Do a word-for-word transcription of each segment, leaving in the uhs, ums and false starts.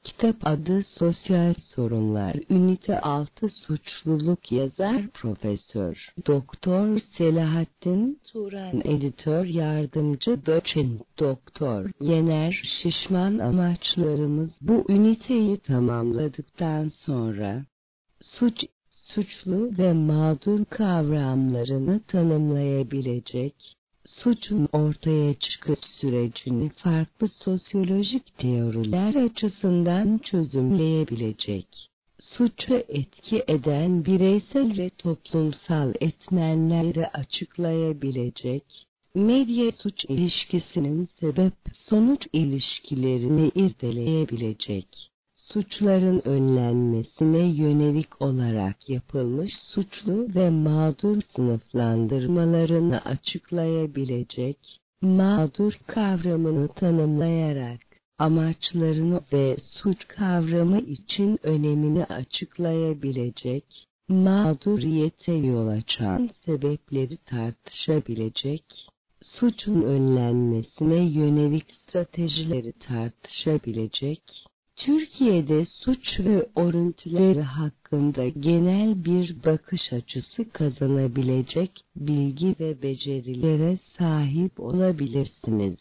Kitap adı Sosyal Sorunlar, Ünite altı Suçluluk, yazar Profesör Doktor Selahattin Turan, editör yardımcı Doçent Doktor Yener Şişman. Amaçlarımız bu üniteyi tamamladıktan sonra suç, suçlu ve mağdur kavramlarını tanımlayabilecek, suçun ortaya çıkış sürecini farklı sosyolojik teoriler açısından çözümleyebilecek, suçu etki eden bireysel ve toplumsal etmenleri açıklayabilecek, medya-suç ilişkisinin sebep-sonuç ilişkilerini irdeleyebilecek, suçların önlenmesine yönelik olarak yapılmış suçlu ve mağdur sınıflandırmalarını açıklayabilecek, mağdur kavramını tanımlayarak amaçlarını ve suç kavramı için önemini açıklayabilecek, mağduriyete yol açan sebepleri tartışabilecek, suçun önlenmesine yönelik stratejileri tartışabilecek, Türkiye'de suç ve örüntüleri hakkında genel bir bakış açısı kazanabilecek bilgi ve becerilere sahip olabilirsiniz.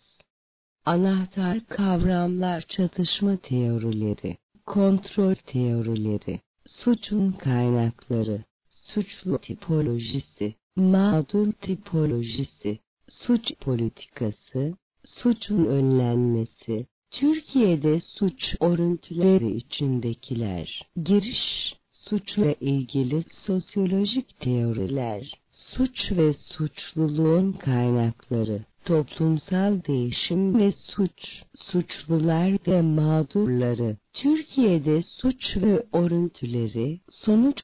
Anahtar kavramlar: çatışma teorileri, kontrol teorileri, suçun kaynakları, suçlu tipolojisi, mağdur tipolojisi, suç politikası, suçun önlenmesi, Türkiye'de suç örüntüleri içindekiler, giriş, suçla ilgili sosyolojik teoriler, suç ve suçluluğun kaynakları, toplumsal değişim ve suç, suçlular ve mağdurları, Türkiye'de suç ve örüntüleri, sonuç,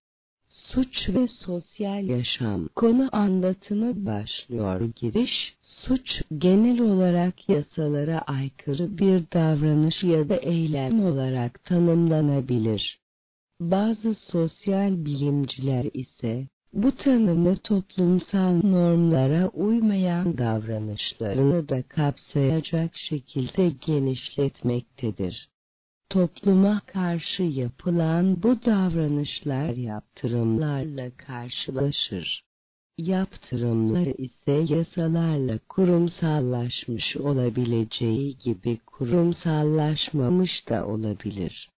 suç ve sosyal yaşam. Konu anlatımı başlıyor. Giriş, suç, genel olarak yasalara aykırı bir davranış ya da eylem olarak tanımlanabilir. Bazı sosyal bilimciler ise bu tanımı toplumsal normlara uymayan davranışlarını da kapsayacak şekilde genişletmektedir. Topluma karşı yapılan bu davranışlar yaptırımlarla karşılaşır. Yaptırımlar ise yasalarla kurumsallaşmış olabileceği gibi kurumsallaşmamış da olabilir.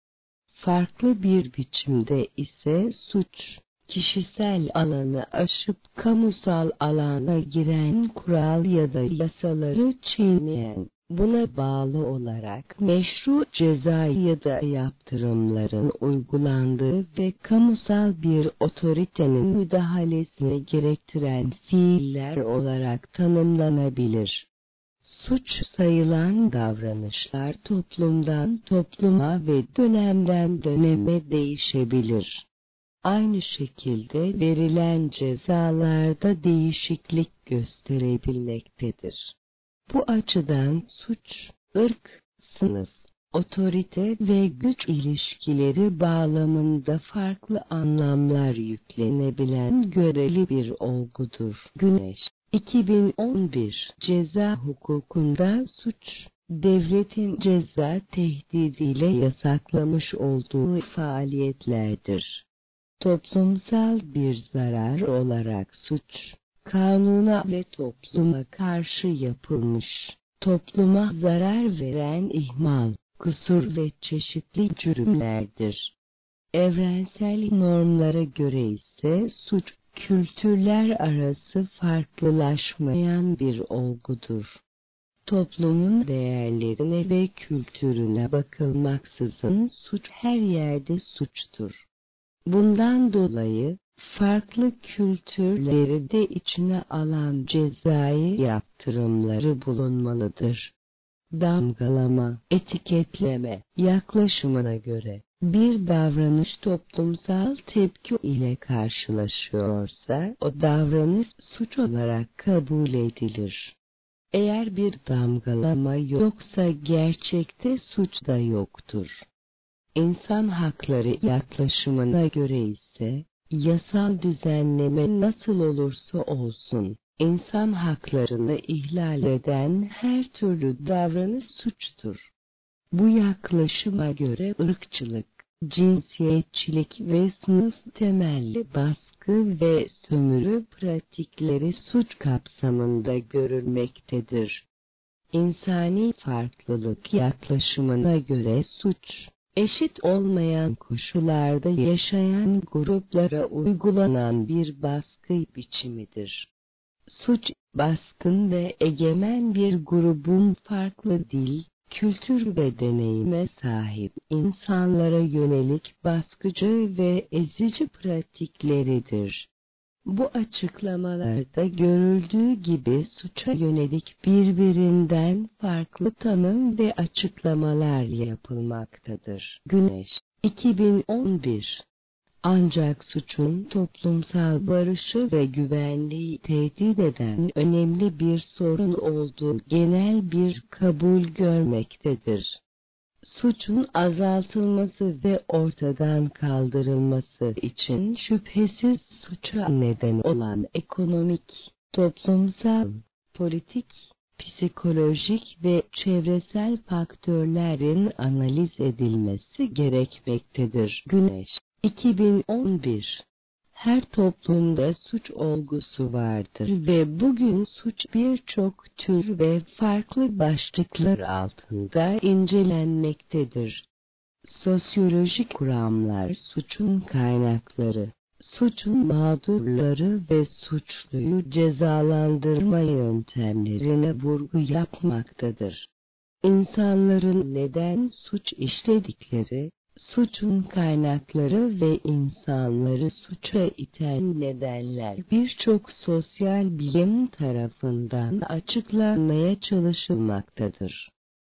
Farklı bir biçimde ise suç, kişisel alanı aşıp kamusal alana giren kural ya da yasaları çiğneyen, buna bağlı olarak meşru ceza ya da yaptırımların uygulandığı ve kamusal bir otoritenin müdahalesini gerektiren fiiller olarak tanımlanabilir. Suç sayılan davranışlar toplumdan topluma ve dönemden döneme değişebilir. Aynı şekilde verilen cezalarda değişiklik gösterebilmektedir. Bu açıdan suç, ırk, sınıf, otorite ve güç ilişkileri bağlamında farklı anlamlar yüklenebilen göreli bir olgudur. Güneş, iki bin on bir, ceza hukukunda suç, devletin ceza tehdidiyle yasaklamış olduğu faaliyetlerdir. Toplumsal bir zarar olarak suç, kanuna ve topluma karşı yapılmış, topluma zarar veren ihmal, kusur ve çeşitli cürümlerdir. Evrensel normlara göre ise suç, kültürler arası farklılaşmayan bir olgudur. Toplumun değerlerine ve kültürüne bakılmaksızın suç her yerde suçtur. Bundan dolayı, farklı kültürleri de içine alan cezai yaptırımları bulunmalıdır. Damgalama, etiketleme yaklaşımına göre bir davranış toplumsal tepki ile karşılaşıyorsa o davranış suç olarak kabul edilir. Eğer bir damgalama yoksa gerçekte suç da yoktur. İnsan hakları yaklaşımına göre ise, yasal düzenleme nasıl olursa olsun, insan haklarını ihlal eden her türlü davranış suçtur. Bu yaklaşıma göre ırkçılık, cinsiyetçilik ve sınıf temelli baskı ve sömürü pratikleri suç kapsamında görülmektedir. İnsani farklılık yaklaşımına göre suç, eşit olmayan koşullarda yaşayan gruplara uygulanan bir baskı biçimidir. Suç, baskın ve egemen bir grubun farklı dil, kültür ve deneyime sahip insanlara yönelik baskıcı ve ezici pratikleridir. Bu açıklamalarda görüldüğü gibi suça yönelik birbirinden farklı tanım ve açıklamalar yapılmaktadır. Güneş, iki bin on bir. Ancak suçun toplumsal barışı ve güvenliği tehdit eden önemli bir sorun olduğu genel bir kabul görmektedir. Suçun azaltılması ve ortadan kaldırılması için şüphesiz suça neden olan ekonomik, toplumsal, politik, psikolojik ve çevresel faktörlerin analiz edilmesi gerekmektedir. Güneş, iki bin on bir. Her toplumda suç olgusu vardır ve bugün suç birçok tür ve farklı başlıklar altında incelenmektedir. Sosyolojik kuramlar suçun kaynakları, suçun mağdurları ve suçluyu cezalandırma yöntemlerine vurgu yapmaktadır. İnsanların neden suç işledikleri, suçun kaynakları ve insanları suça iten nedenler birçok sosyal bilim tarafından açıklanmaya çalışılmaktadır.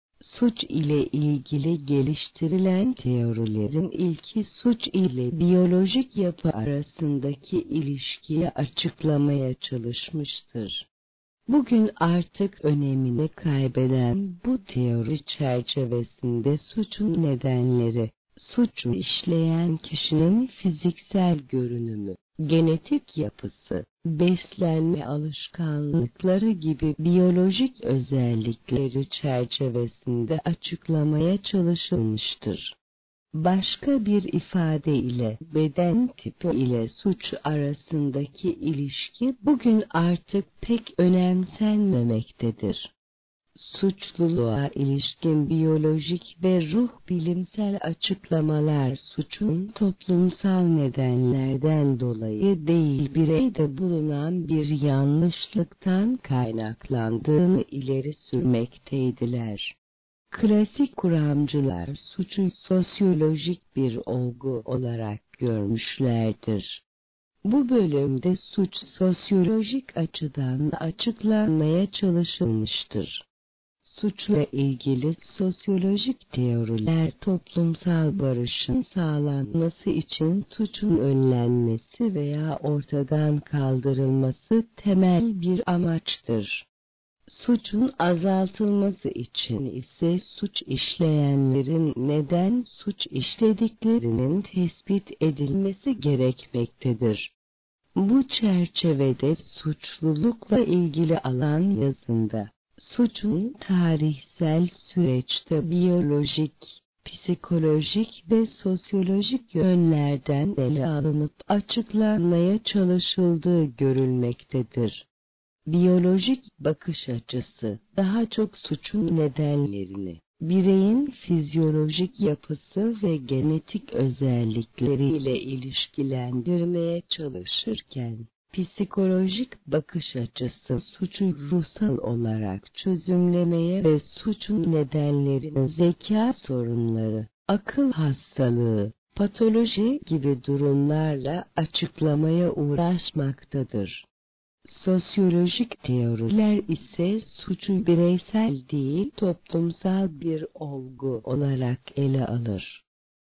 Suç ile ilgili geliştirilen teorilerin ilki suç ile biyolojik yapı arasındaki ilişkiyi açıklamaya çalışmıştır. Bugün artık önemini kaybeden bu teori çerçevesinde suçun nedenleri, suçu işleyen kişinin fiziksel görünümü, genetik yapısı, beslenme alışkanlıkları gibi biyolojik özellikleri çerçevesinde açıklamaya çalışılmıştır. Başka bir ifade ile beden tipi ile suç arasındaki ilişki bugün artık pek önemsenmemektedir. Suçluluğa ilişkin biyolojik ve ruh bilimsel açıklamalar suçun toplumsal nedenlerden dolayı değil bireyde bulunan bir yanlışlıktan kaynaklandığını ileri sürmekteydiler. Klasik kuramcılar suçu sosyolojik bir olgu olarak görmüşlerdir. Bu bölümde suç sosyolojik açıdan açıklanmaya çalışılmıştır. Suçla ilgili sosyolojik teoriler toplumsal barışın sağlanması için suçun önlenmesi veya ortadan kaldırılması temel bir amaçtır. Suçun azaltılması için ise suç işleyenlerin neden suç işlediklerinin tespit edilmesi gerekmektedir. Bu çerçevede suçlulukla ilgili alan yazında, suçun tarihsel süreçte biyolojik, psikolojik ve sosyolojik yönlerden ele alınıp açıklanmaya çalışıldığı görülmektedir. Biyolojik bakış açısı, daha çok suçun nedenlerini, bireyin fizyolojik yapısı ve genetik özellikleriyle ilişkilendirmeye çalışırken, psikolojik bakış açısı suçu ruhsal olarak çözümlemeye ve suçun nedenlerini zeka sorunları, akıl hastalığı, patoloji gibi durumlarla açıklamaya uğraşmaktadır. Sosyolojik teoriler ise suçu bireysel değil toplumsal bir olgu olarak ele alır.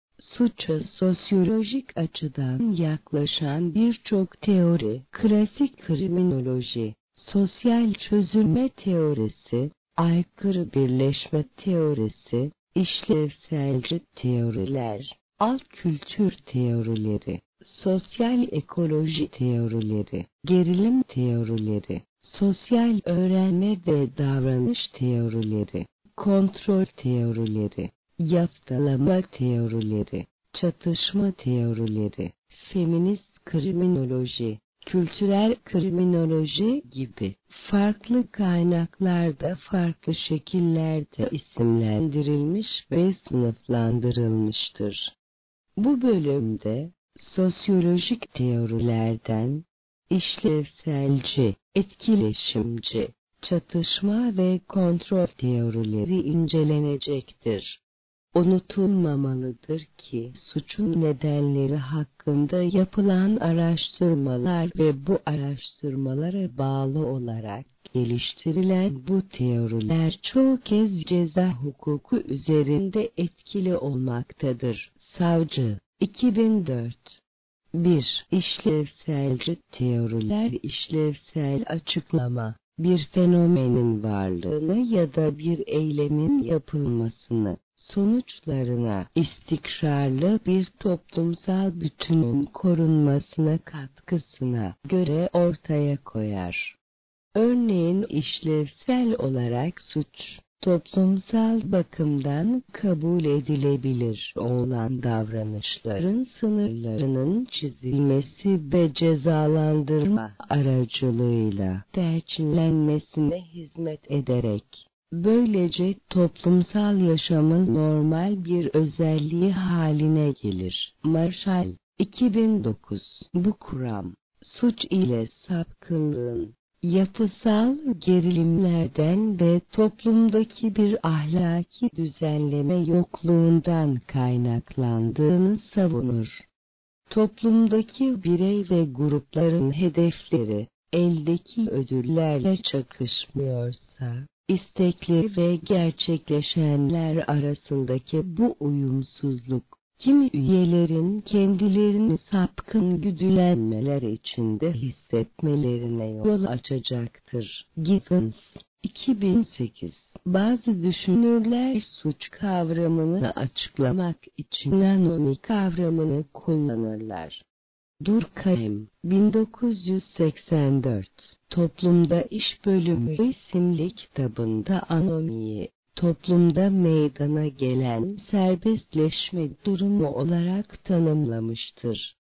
Suça sosyolojik açıdan yaklaşan birçok teori, klasik kriminoloji, sosyal çözülme teorisi, aykırı birleşme teorisi, işlevselci teoriler, alt kültür teorileri, sosyal ekoloji teorileri, gerilim teorileri, sosyal öğrenme ve davranış teorileri, kontrol teorileri, yaftalama teorileri, çatışma teorileri, feminist kriminoloji, kültürel kriminoloji gibi farklı kaynaklarda farklı şekillerde isimlendirilmiş ve sınıflandırılmıştır. Bu bölümde sosyolojik teorilerden işlevselci, etkileşimci, çatışma ve kontrol teorileri incelenecektir. Unutulmamalıdır ki suçun nedenleri hakkında yapılan araştırmalar ve bu araştırmalara bağlı olarak geliştirilen bu teoriler çoğu kez ceza hukuku üzerinde etkili olmaktadır. Savcı, iki bin dört. bir. İşlevselci teoriler işlevsel açıklama, bir fenomenin varlığını ya da bir eylemin yapılmasını, sonuçlarına istikrarlı bir toplumsal bütünün korunmasına katkısına göre ortaya koyar. Örneğin işlevsel olarak suç, toplumsal bakımdan kabul edilebilir olan davranışların sınırlarının çizilmesi ve cezalandırma aracılığıyla tercihlenmesine hizmet ederek, böylece toplumsal yaşamın normal bir özelliği haline gelir. Marshall, iki bin dokuz. Bu kuram, suç ile sapkınlığın, yapısal gerilimlerden ve toplumdaki bir ahlaki düzenleme yokluğundan kaynaklandığını savunur. Toplumdaki birey ve grupların hedefleri, eldeki ödüllerle çakışmıyorsa, istekleri ve gerçekleşenler arasındaki bu uyumsuzluk, kimi üyelerin kendilerini sapkın güdülenmeler içinde hissetmelerine yol açacaktır. Gibbons, iki bin sekiz. Bazı düşünürler suç kavramını açıklamak için anomi kavramını kullanırlar. Durkheim, bin dokuz yüz seksen dört. Toplumda İş Bölümü isimli kitabında anomiyi, toplumda meydana gelen serbestleşme durumu olarak tanımlamıştır.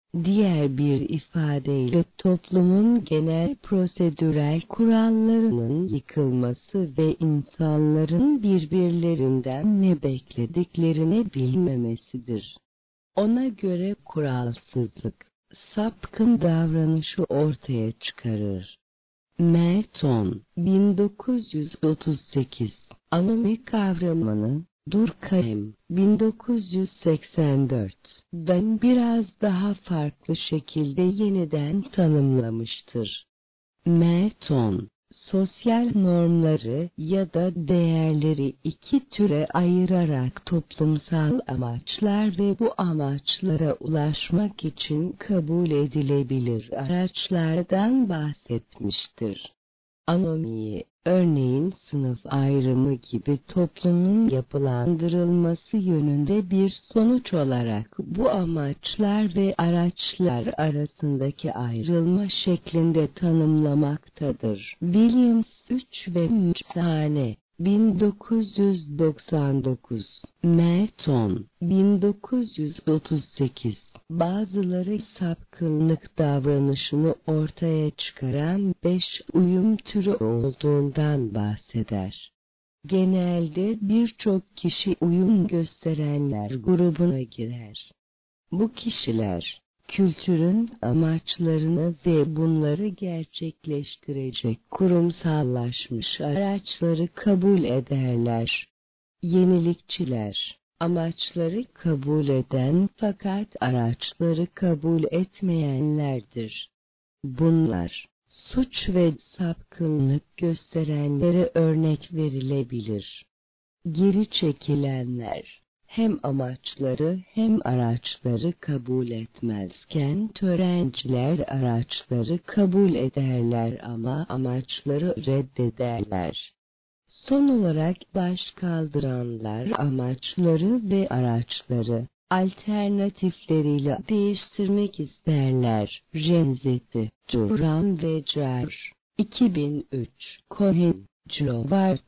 Diğer bir ifadeyle toplumun genel prosedürel kurallarının yıkılması ve insanların birbirlerinden ne beklediklerini bilmemesidir. Ona göre kuralsızlık, sapkın davranışı ortaya çıkarır. Merton, bin dokuz yüz otuz sekiz. Anomi kavramını, Durkheim, bin dokuz yüz seksen dört'den biraz daha farklı şekilde yeniden tanımlamıştır. Merton, sosyal normları ya da değerleri iki türe ayırarak toplumsal amaçlar ve bu amaçlara ulaşmak için kabul edilebilir araçlardan bahsetmiştir. Anomiyi, örneğin sınıf ayrımı gibi toplumun yapılandırılması yönünde bir sonuç olarak bu amaçlar ve araçlar arasındaki ayrılma şeklinde tanımlamaktadır. Williams, üç ve Müçhane, bin dokuz yüz doksan dokuz. Merton, bin dokuz yüz otuz sekiz. Bazıları sapkınlık davranışını ortaya çıkaran beş uyum türü olduğundan bahseder. Genelde birçok kişi uyum gösterenler grubuna girer. Bu kişiler, kültürün amaçlarını ve bunları gerçekleştirecek kurumsallaşmış araçları kabul ederler. Yenilikçiler, amaçları kabul eden fakat araçları kabul etmeyenlerdir. Bunlar, suç ve sapkınlık gösterenlere örnek verilebilir. Geri çekilenler, hem amaçları hem araçları kabul etmezken törenciler araçları kabul ederler ama amaçları reddederler. Son olarak baş kaldıranlar amaçları ve araçları alternatifleriyle değiştirmek isterler. Renzetti, Duran ve Cer. iki bin üç. Cohen, Jobart.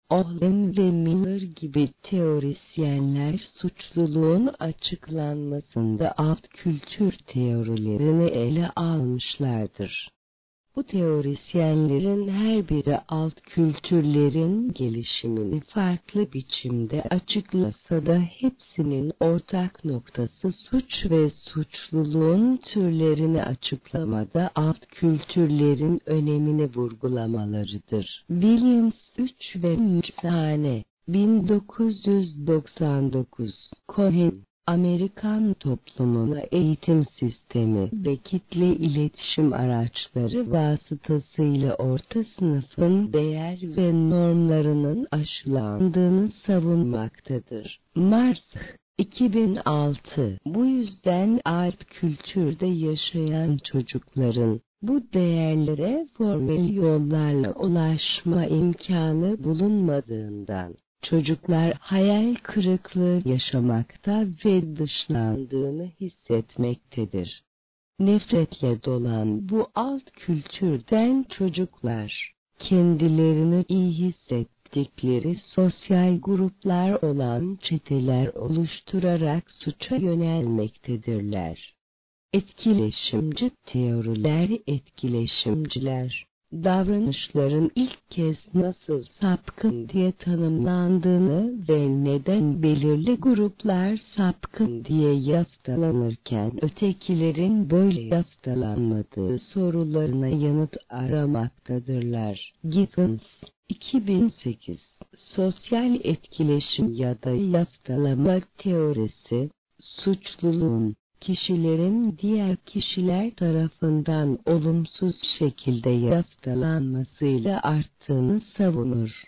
Ohlin ve Miller gibi teorisyenler suçluluğun açıklanmasında alt kültür teorilerini ele almışlardır. Bu teorisyenlerin her biri alt kültürlerin gelişimini farklı biçimde açıklasa da hepsinin ortak noktası suç ve suçluluğun türlerini açıklamada alt kültürlerin önemini vurgulamalarıdır. Williams üç ve Müsane bin dokuz yüz doksan dokuz Cohen Amerikan toplumuna eğitim sistemi ve kitle iletişim araçları vasıtasıyla orta sınıfın değer ve normlarının aşılandığını savunmaktadır. Mars iki bin altı Bu yüzden alt kültürde yaşayan çocukların bu değerlere formel yollarla ulaşma imkanı bulunmadığından çocuklar hayal kırıklığı yaşamakta ve dışlandığını hissetmektedir. Nefretle dolan bu alt kültürden çocuklar, kendilerini iyi hissettikleri sosyal gruplar olan çeteler oluşturarak suça yönelmektedirler. Etkileşimci teoriler etkileşimciler, davranışların ilk kez nasıl sapkın diye tanımlandığını ve neden belirli gruplar sapkın diye yaftalanırken ötekilerin böyle yaftalanmadığı sorularına yanıt aramaktadırlar. Gibbons iki bin sekiz Sosyal etkileşim ya da yaftalama teorisi, suçluluğun kişilerin diğer kişiler tarafından olumsuz şekilde yaftalanmasıyla arttığını savunur.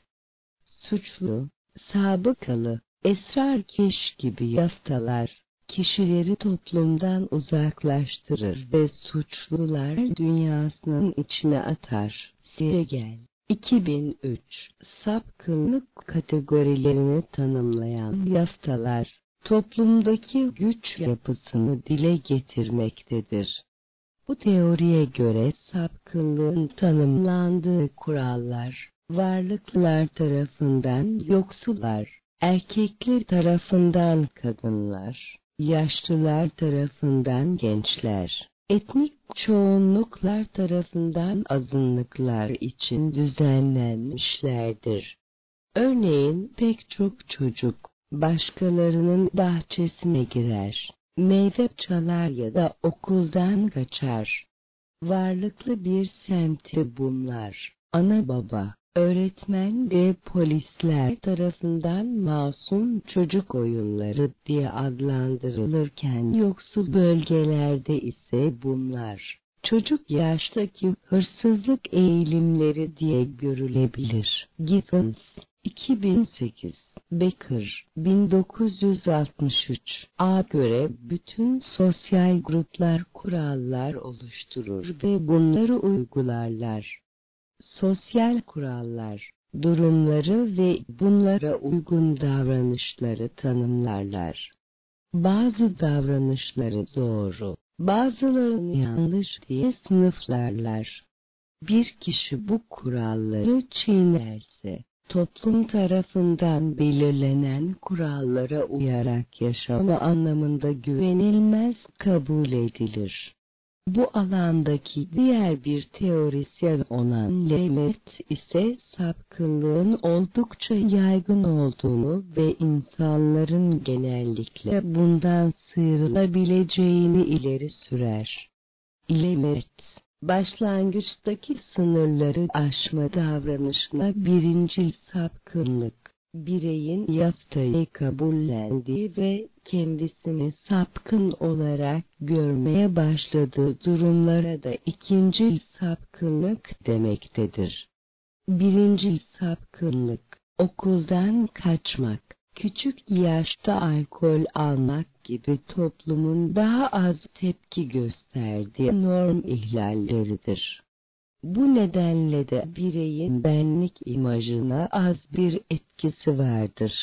Suçlu, sabıkalı, esrarkeş gibi yaftalar, kişileri toplumdan uzaklaştırır ve suçlular dünyasının içine atar. Siegel iki bin üç Sapkınlık kategorilerini tanımlayan yaftalar, toplumdaki güç yapısını dile getirmektedir. Bu teoriye göre sapkınlığın tanımlandığı kurallar, varlıklılar tarafından yoksullar, erkekler tarafından kadınlar, yaşlılar tarafından gençler, etnik çoğunluklar tarafından azınlıklar için düzenlenmişlerdir. Örneğin pek çok çocuk, başkalarının bahçesine girer, meyve çalar ya da okuldan kaçar. Varlıklı bir semtte bunlar, ana baba, öğretmen ve polisler tarafından masum çocuk oyunları diye adlandırılırken yoksul bölgelerde ise bunlar, çocuk yaştaki hırsızlık eğilimleri diye görülebilir. Gibbons iki bin sekiz Becker bin dokuz yüz altmış üç A göre bütün sosyal gruplar kurallar oluşturur ve bunları uygularlar. Sosyal kurallar, durumları ve bunlara uygun davranışları tanımlarlar. Bazı davranışları doğru, bazılarını yanlış diye sınıflarlar. Bir kişi bu kuralları çiğnerse, toplum tarafından belirlenen kurallara uyarak yaşama anlamında güvenilmez kabul edilir. Bu alandaki diğer bir teorisyen olan Lemet ise sapkınlığın oldukça yaygın olduğunu ve insanların genellikle bundan sıyrılabileceğini ileri sürer. Lemet, başlangıçtaki sınırları aşma davranışına birincil sapkınlık, bireyin yaftayı kabullendiği ve kendisini sapkın olarak görmeye başladığı durumlara da ikincil sapkınlık demektedir. Birincil sapkınlık, okuldan kaçmak, küçük yaşta alkol almak gibi toplumun daha az tepki gösterdiği norm ihlalleridir. Bu nedenle de bireyin benlik imajına az bir etkisi vardır.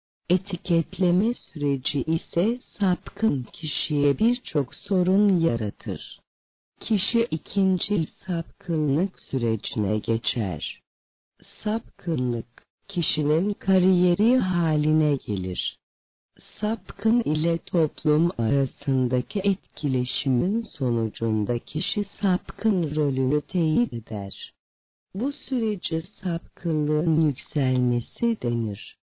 Etiketleme süreci ise sapkın kişiye birçok sorun yaratır. Kişi ikincil sapkınlık sürecine geçer. Sapkınlık, kişinin kariyeri haline gelir. Sapkın ile toplum arasındaki etkileşimin sonucunda kişi sapkın rolünü teyit eder. Bu sürece sapkınlığın yükselmesi denir.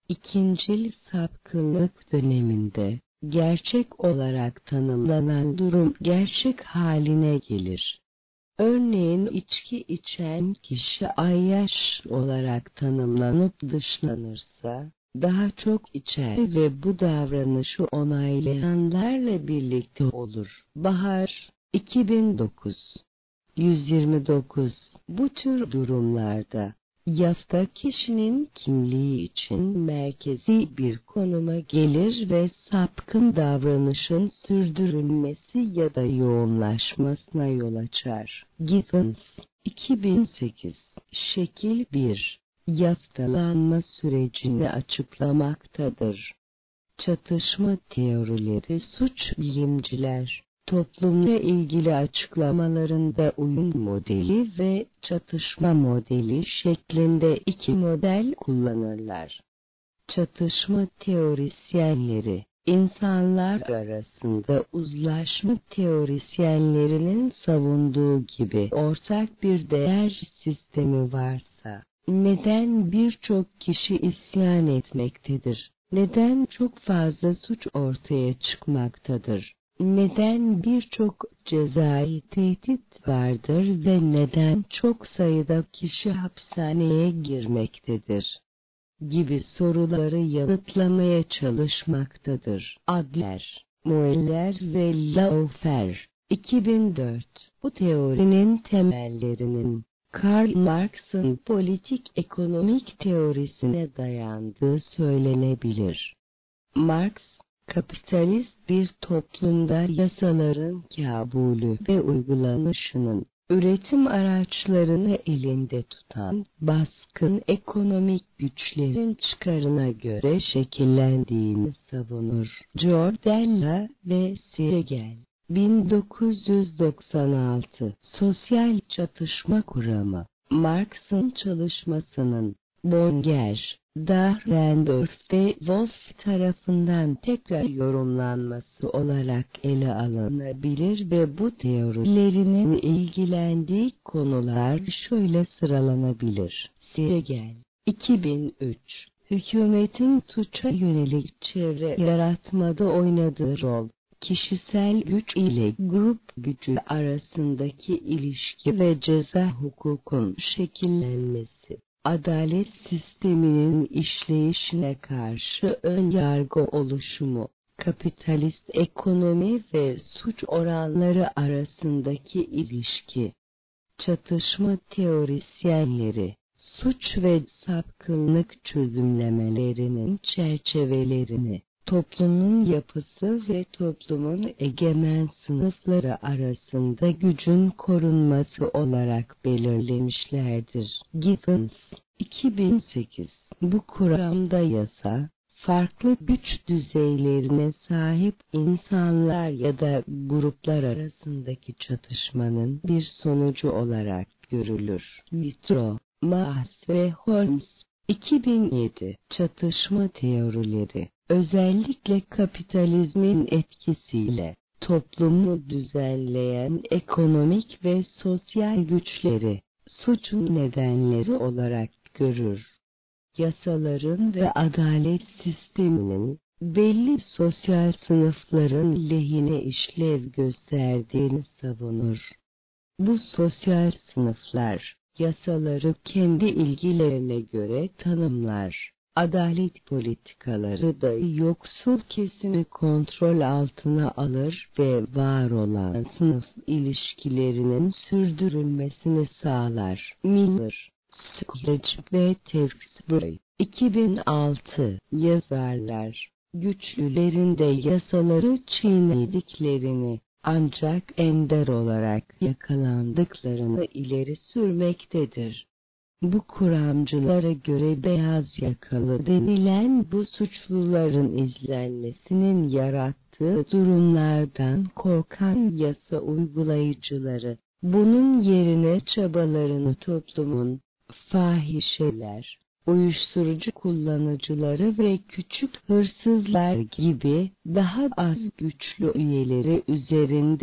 İkincil sapkınlık döneminde, gerçek olarak tanımlanan durum gerçek haline gelir. Örneğin içki içen kişi ayyaş olarak tanımlanıp dışlanırsa, daha çok içer ve bu davranışı onaylayanlarla birlikte olur. Bahar, iki bin dokuz. yüz yirmi dokuz. Bu tür durumlarda, yafta kişinin kimliği için merkezi bir konuma gelir ve sapkın davranışın sürdürülmesi ya da yoğunlaşmasına yol açar. Gibbons, iki bin sekiz. Şekil bir. Yaftalanma sürecini açıklamaktadır. Çatışma teorileri suç bilimciler, toplumla ilgili açıklamalarında uyum modeli ve çatışma modeli şeklinde iki model kullanırlar. Çatışma teorisyenleri, insanlar arasında uzlaşma teorisyenlerinin savunduğu gibi ortak bir değer sistemi varsa, neden birçok kişi isyan etmektedir? Neden çok fazla suç ortaya çıkmaktadır? Neden birçok cezai tehdit vardır ve neden çok sayıda kişi hapishaneye girmektedir? Gibi soruları yanıtlamaya çalışmaktadır. Adler, Moeller ve Laufer, iki bin dört. Bu teorinin temellerinin Karl Marx'ın politik ekonomik teorisine dayandığı söylenebilir. Marx, kapitalist bir toplumda yasaların kabulü ve uygulanışının, üretim araçlarını elinde tutan, baskın ekonomik güçlerin çıkarına göre şekillendiğini savunur. Giordella ve Siegel, bin dokuz yüz doksan altı. Sosyal çatışma kuramı, Marx'ın çalışmasının, Bonger, Dahrendorf ve Wolff tarafından tekrar yorumlanması olarak ele alınabilir ve bu teorilerinin ilgilendiği konular şöyle sıralanabilir. Siegel, iki bin üç. Hükümetin suça yönelik çevre yaratmada oynadığı rol, kişisel güç ile grup gücü arasındaki ilişki ve ceza hukukun şekillenmesi, adalet sisteminin işleyişine karşı ön yargı oluşumu, kapitalist ekonomi ve suç oranları arasındaki ilişki. Çatışma teorisyenleri, suç ve sapkınlık çözümlemelerinin çerçevelerini, toplumun yapısı ve toplumun egemen sınıfları arasında gücün korunması olarak belirlemişlerdir. Gibbons, iki bin sekiz. Bu kuramda yasa, farklı güç düzeylerine sahip insanlar ya da gruplar arasındaki çatışmanın bir sonucu olarak görülür. Litro, Maas ve Holmes, iki bin yedi. Çatışma teorileri, özellikle kapitalizmin etkisiyle toplumu düzenleyen ekonomik ve sosyal güçleri, suçun nedenleri olarak görür. Yasaların ve adalet sisteminin, belli sosyal sınıfların lehine işlev gösterdiğini savunur. Bu sosyal sınıflar, yasaları kendi ilgilerine göre tanımlar. Adalet politikaları da yoksul kesimi kontrol altına alır ve var olan sınıf ilişkilerinin sürdürülmesini sağlar. Miller, Scourge ve Tewksbury, iki bin altı. Yazarlar, güçlülerin de yasaları çiğnediklerini, ancak ender olarak yakalandıklarını ileri sürmektedir. Bu kuramcılara göre beyaz yakalı denilen bu suçluların izlenmesinin yarattığı durumlardan korkan yasa uygulayıcıları, bunun yerine çabalarını toplumun, fahişeler, uyuşturucu kullanıcıları ve küçük hırsızlar gibi daha az güçlü üyeleri üzerinde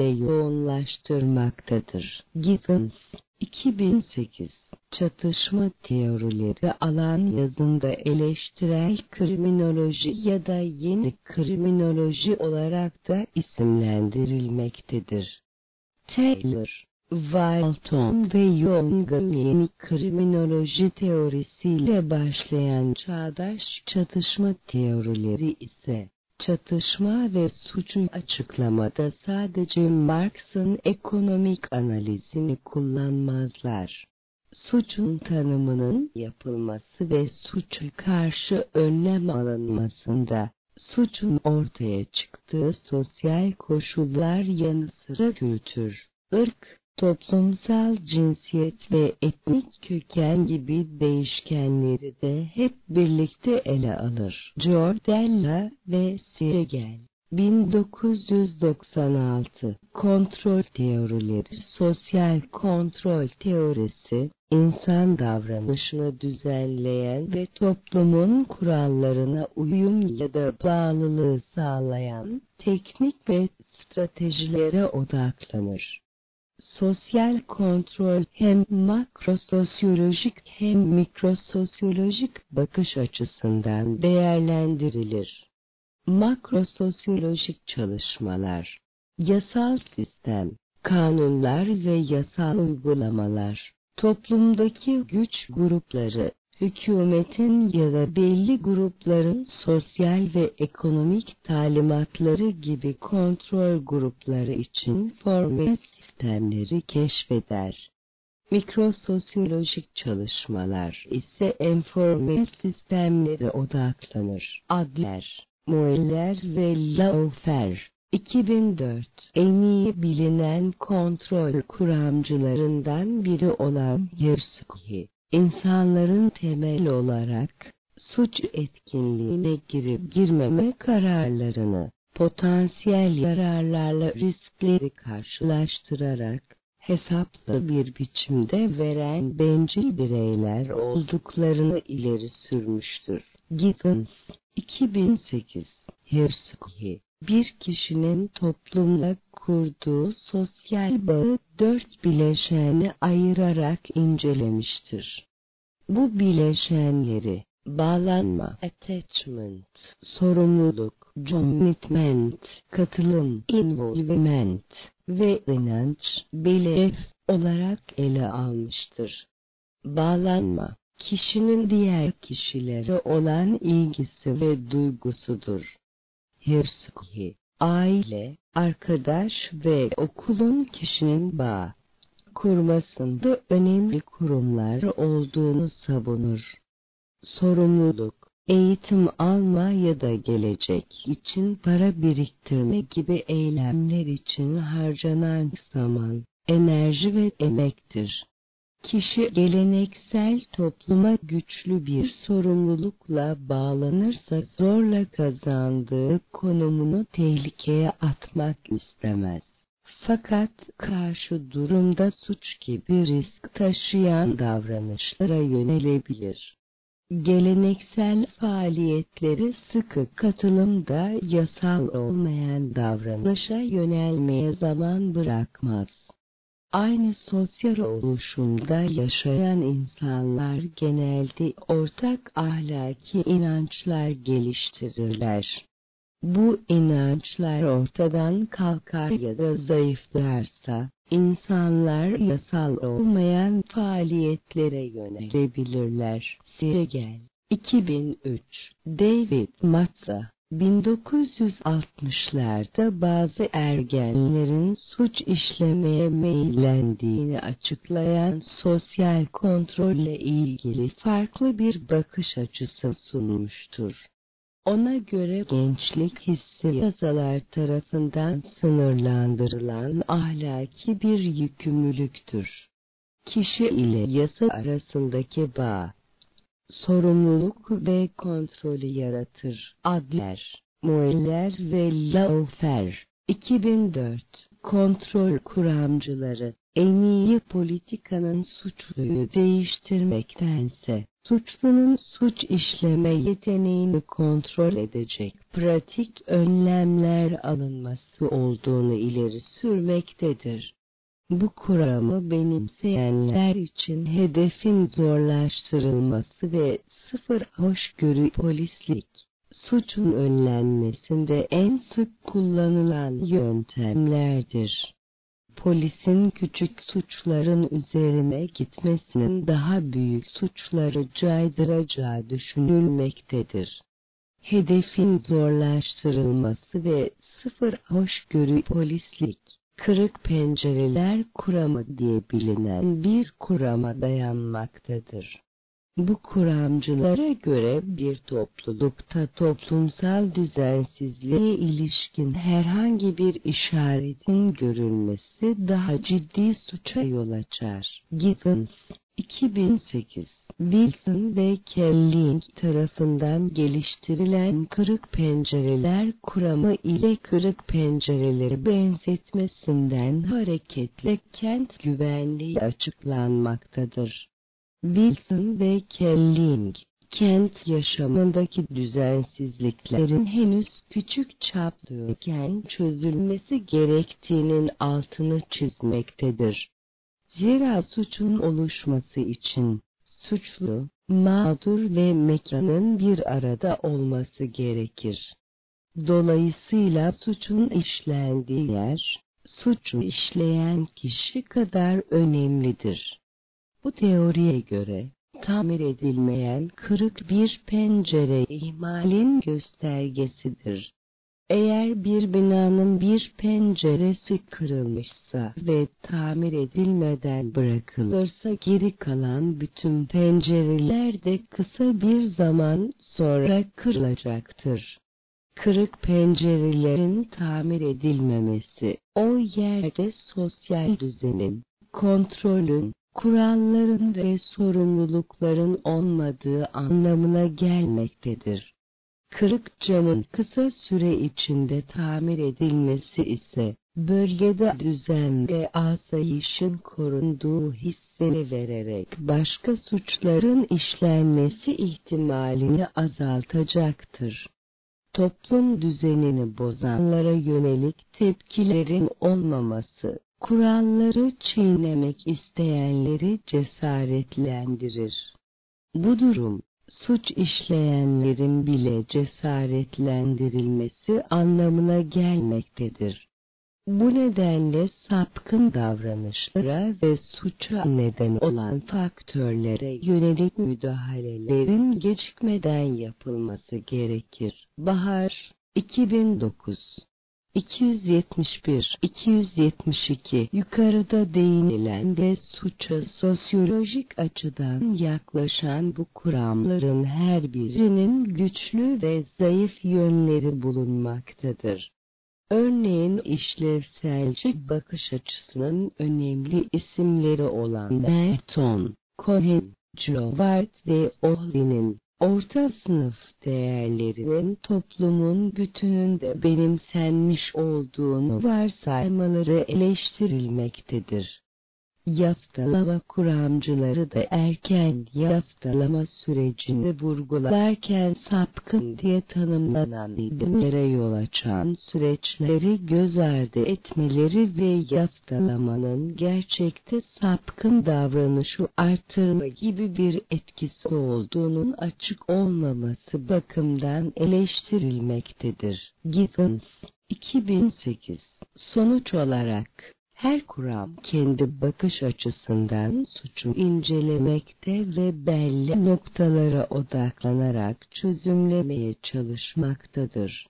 yoğunlaştırmaktadır. Gibbons, iki bin sekiz, Çatışma Teorileri alan yazında eleştirel kriminoloji ya da yeni kriminoloji olarak da isimlendirilmektedir. Taylor, Walton ve Young'un yeni kriminoloji teorisiyle başlayan çağdaş çatışma teorileri ise, çatışma ve suçu açıklamada sadece Marx'ın ekonomik analizini kullanmazlar. Suçun tanımının yapılması ve suça karşı önlem alınmasında, suçun ortaya çıktığı sosyal koşullar yanı sıra kültür, ırk, toplumsal cinsiyet ve etnik köken gibi değişkenleri de hep birlikte ele alır. Giordella ve Siegel, bin dokuz yüz doksan altı, Kontrol Teorileri. Sosyal kontrol teorisi, insan davranışını düzenleyen ve toplumun kurallarına uyum ya da bağlılığı sağlayan teknik ve stratejilere odaklanır. Sosyal kontrol hem makrososyolojik hem mikrososyolojik bakış açısından değerlendirilir. Makrososyolojik çalışmalar, yasal sistem, kanunlar ve yasal uygulamalar, toplumdaki güç grupları, hükümetin ya da belli grupların sosyal ve ekonomik talimatları gibi kontrol grupları için formel sistemleri keşfeder. Mikrososyolojik çalışmalar ise informal sistemlere odaklanır. Adler, Moeller ve Laufer, iki bin dört, en iyi bilinen kontrol kuramcılarından biri olan Hierarchy, insanların temel olarak suç etkinliğine girip girmeme kararlarını, potansiyel yararlarla riskleri karşılaştırarak, hesaplı bir biçimde veren bencil bireyler olduklarını ileri sürmüştür. Gibbons, iki bin sekiz, Hierarchy, bir kişinin toplumla kurduğu sosyal bağı dört bileşene ayırarak incelemiştir. Bu bileşenleri, bağlanma, attachment, sorumluluk, commitment, katılım, involvement ve inanç, belief olarak ele almıştır. Bağlanma, kişinin diğer kişilere olan ilgisi ve duygusudur. Hierarchy, aile, arkadaş ve okulun kişinin bağ kurmasında önemli kurumlar olduğunu savunur. Sorumluluk, eğitim alma ya da gelecek için para biriktirme gibi eylemler için harcanan zaman, enerji ve emektir. Kişi geleneksel topluma güçlü bir sorumlulukla bağlanırsa zorla kazandığı konumunu tehlikeye atmak istemez. Fakat karşı durumda suç gibi risk taşıyan davranışlara yönelebilir. Geleneksel faaliyetleri sıkı katılımda yasal olmayan davranışa yönelmeye zaman bırakmaz. Aynı sosyal oluşumda yaşayan insanlar genelde ortak ahlaki inançlar geliştirirler. Bu inançlar ortadan kalkar ya da zayıflarsa, insanlar yasal olmayan faaliyetlere yönelebilirler. Siegel, iki bin üç, David Matza, bin dokuz yüz altmışlarda bazı ergenlerin suç işlemeye meyillendiğini açıklayan sosyal kontrolle ilgili farklı bir bakış açısı sunmuştur. Ona göre gençlik hissi yasalar tarafından sınırlandırılan ahlaki bir yükümlülüktür. Kişi ile yasa arasındaki bağ, sorumluluk ve kontrolü yaratır. Adler, Moeller ve Laufer, iki bin dört, Kontrol Kuramcıları. En iyi politikanın suçluyu değiştirmektense, suçlunun suç işleme yeteneğini kontrol edecek pratik önlemler alınması olduğunu ileri sürmektedir. Bu kuramı benimseyenler için hedefin zorlaştırılması ve sıfır hoşgörü polislik, suçun önlenmesinde en sık kullanılan yöntemlerdir. Polisin küçük suçların üzerine gitmesinin daha büyük suçları caydıracağı düşünülmektedir. Hedefin zorlaştırılması ve sıfır hoşgörü polislik, kırık pencereler kuramı diye bilinen bir kurama dayanmaktadır. Bu kuramcılara göre bir toplulukta toplumsal düzensizliğe ilişkin herhangi bir işaretin görülmesi daha ciddi suça yol açar. Gibbons, iki bin sekiz, Wilson ve Kelling tarafından geliştirilen kırık pencereler kuramı ile kırık pencereleri benzetmesinden hareketle kent güvenliği açıklanmaktadır. Wilson ve Kelling, kent yaşamındaki düzensizliklerin henüz küçük çaplıyken çözülmesi gerektiğinin altını çizmektedir. Zira suçun oluşması için suçlu, mağdur ve mekanın bir arada olması gerekir. Dolayısıyla suçun işlendiği yer, suçu işleyen kişi kadar önemlidir. Bu teoriye göre, tamir edilmeyen kırık bir pencere ihmalin göstergesidir. Eğer bir binanın bir penceresi kırılmışsa ve tamir edilmeden bırakılırsa geri kalan bütün pencereler de kısa bir zaman sonra kırılacaktır. Kırık pencerelerin tamir edilmemesi, o yerde sosyal düzenin, kontrolün, kuralların ve sorumlulukların olmadığı anlamına gelmektedir. Kırık camın kısa süre içinde tamir edilmesi ise, bölgede düzen ve asayişin korunduğu hissini vererek başka suçların işlenmesi ihtimalini azaltacaktır. Toplum düzenini bozanlara yönelik tepkilerin olmaması, kuralları çiğnemek isteyenleri cesaretlendirir. Bu durum, suç işleyenlerin bile cesaretlendirilmesi anlamına gelmektedir. Bu nedenle sapkın davranışlara ve suça neden olan faktörlere yönelik müdahalelerin gecikmeden yapılması gerekir. Bahar, iki bin dokuz, iki yüz yetmiş bir iki yüz yetmiş iki yukarıda değinilen ve suça sosyolojik açıdan yaklaşan bu kuramların her birinin güçlü ve zayıf yönleri bulunmaktadır. Örneğin işlevselci bakış açısının önemli isimleri olan Merton, Cohen, Jowett ve Ohly'nin orta sınıf değerlerinin toplumun bütününde benimsenmiş olduğunu varsaymaları eleştirilmektedir. Yaftalama kuramcıları da erken yaftalama sürecini vurgularken sapkın diye tanımlanan iddialara yol açan süreçleri göz ardı etmeleri ve yaftalamanın gerçekte sapkın davranışı artırma gibi bir etkisi olduğunun açık olmaması bakımından eleştirilmektedir. Gibbons, iki bin sekiz, sonuç olarak, her kuram kendi bakış açısından suçu incelemekte ve belli noktalara odaklanarak çözümlemeye çalışmaktadır.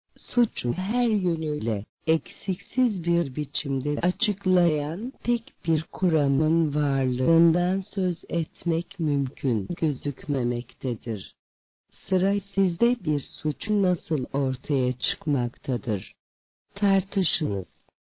Suçu her yönüyle, eksiksiz bir biçimde açıklayan tek bir kuramın varlığından söz etmek mümkün gözükmemektedir. Sıra sizde bir suç nasıl ortaya çıkmaktadır? Tartışınız.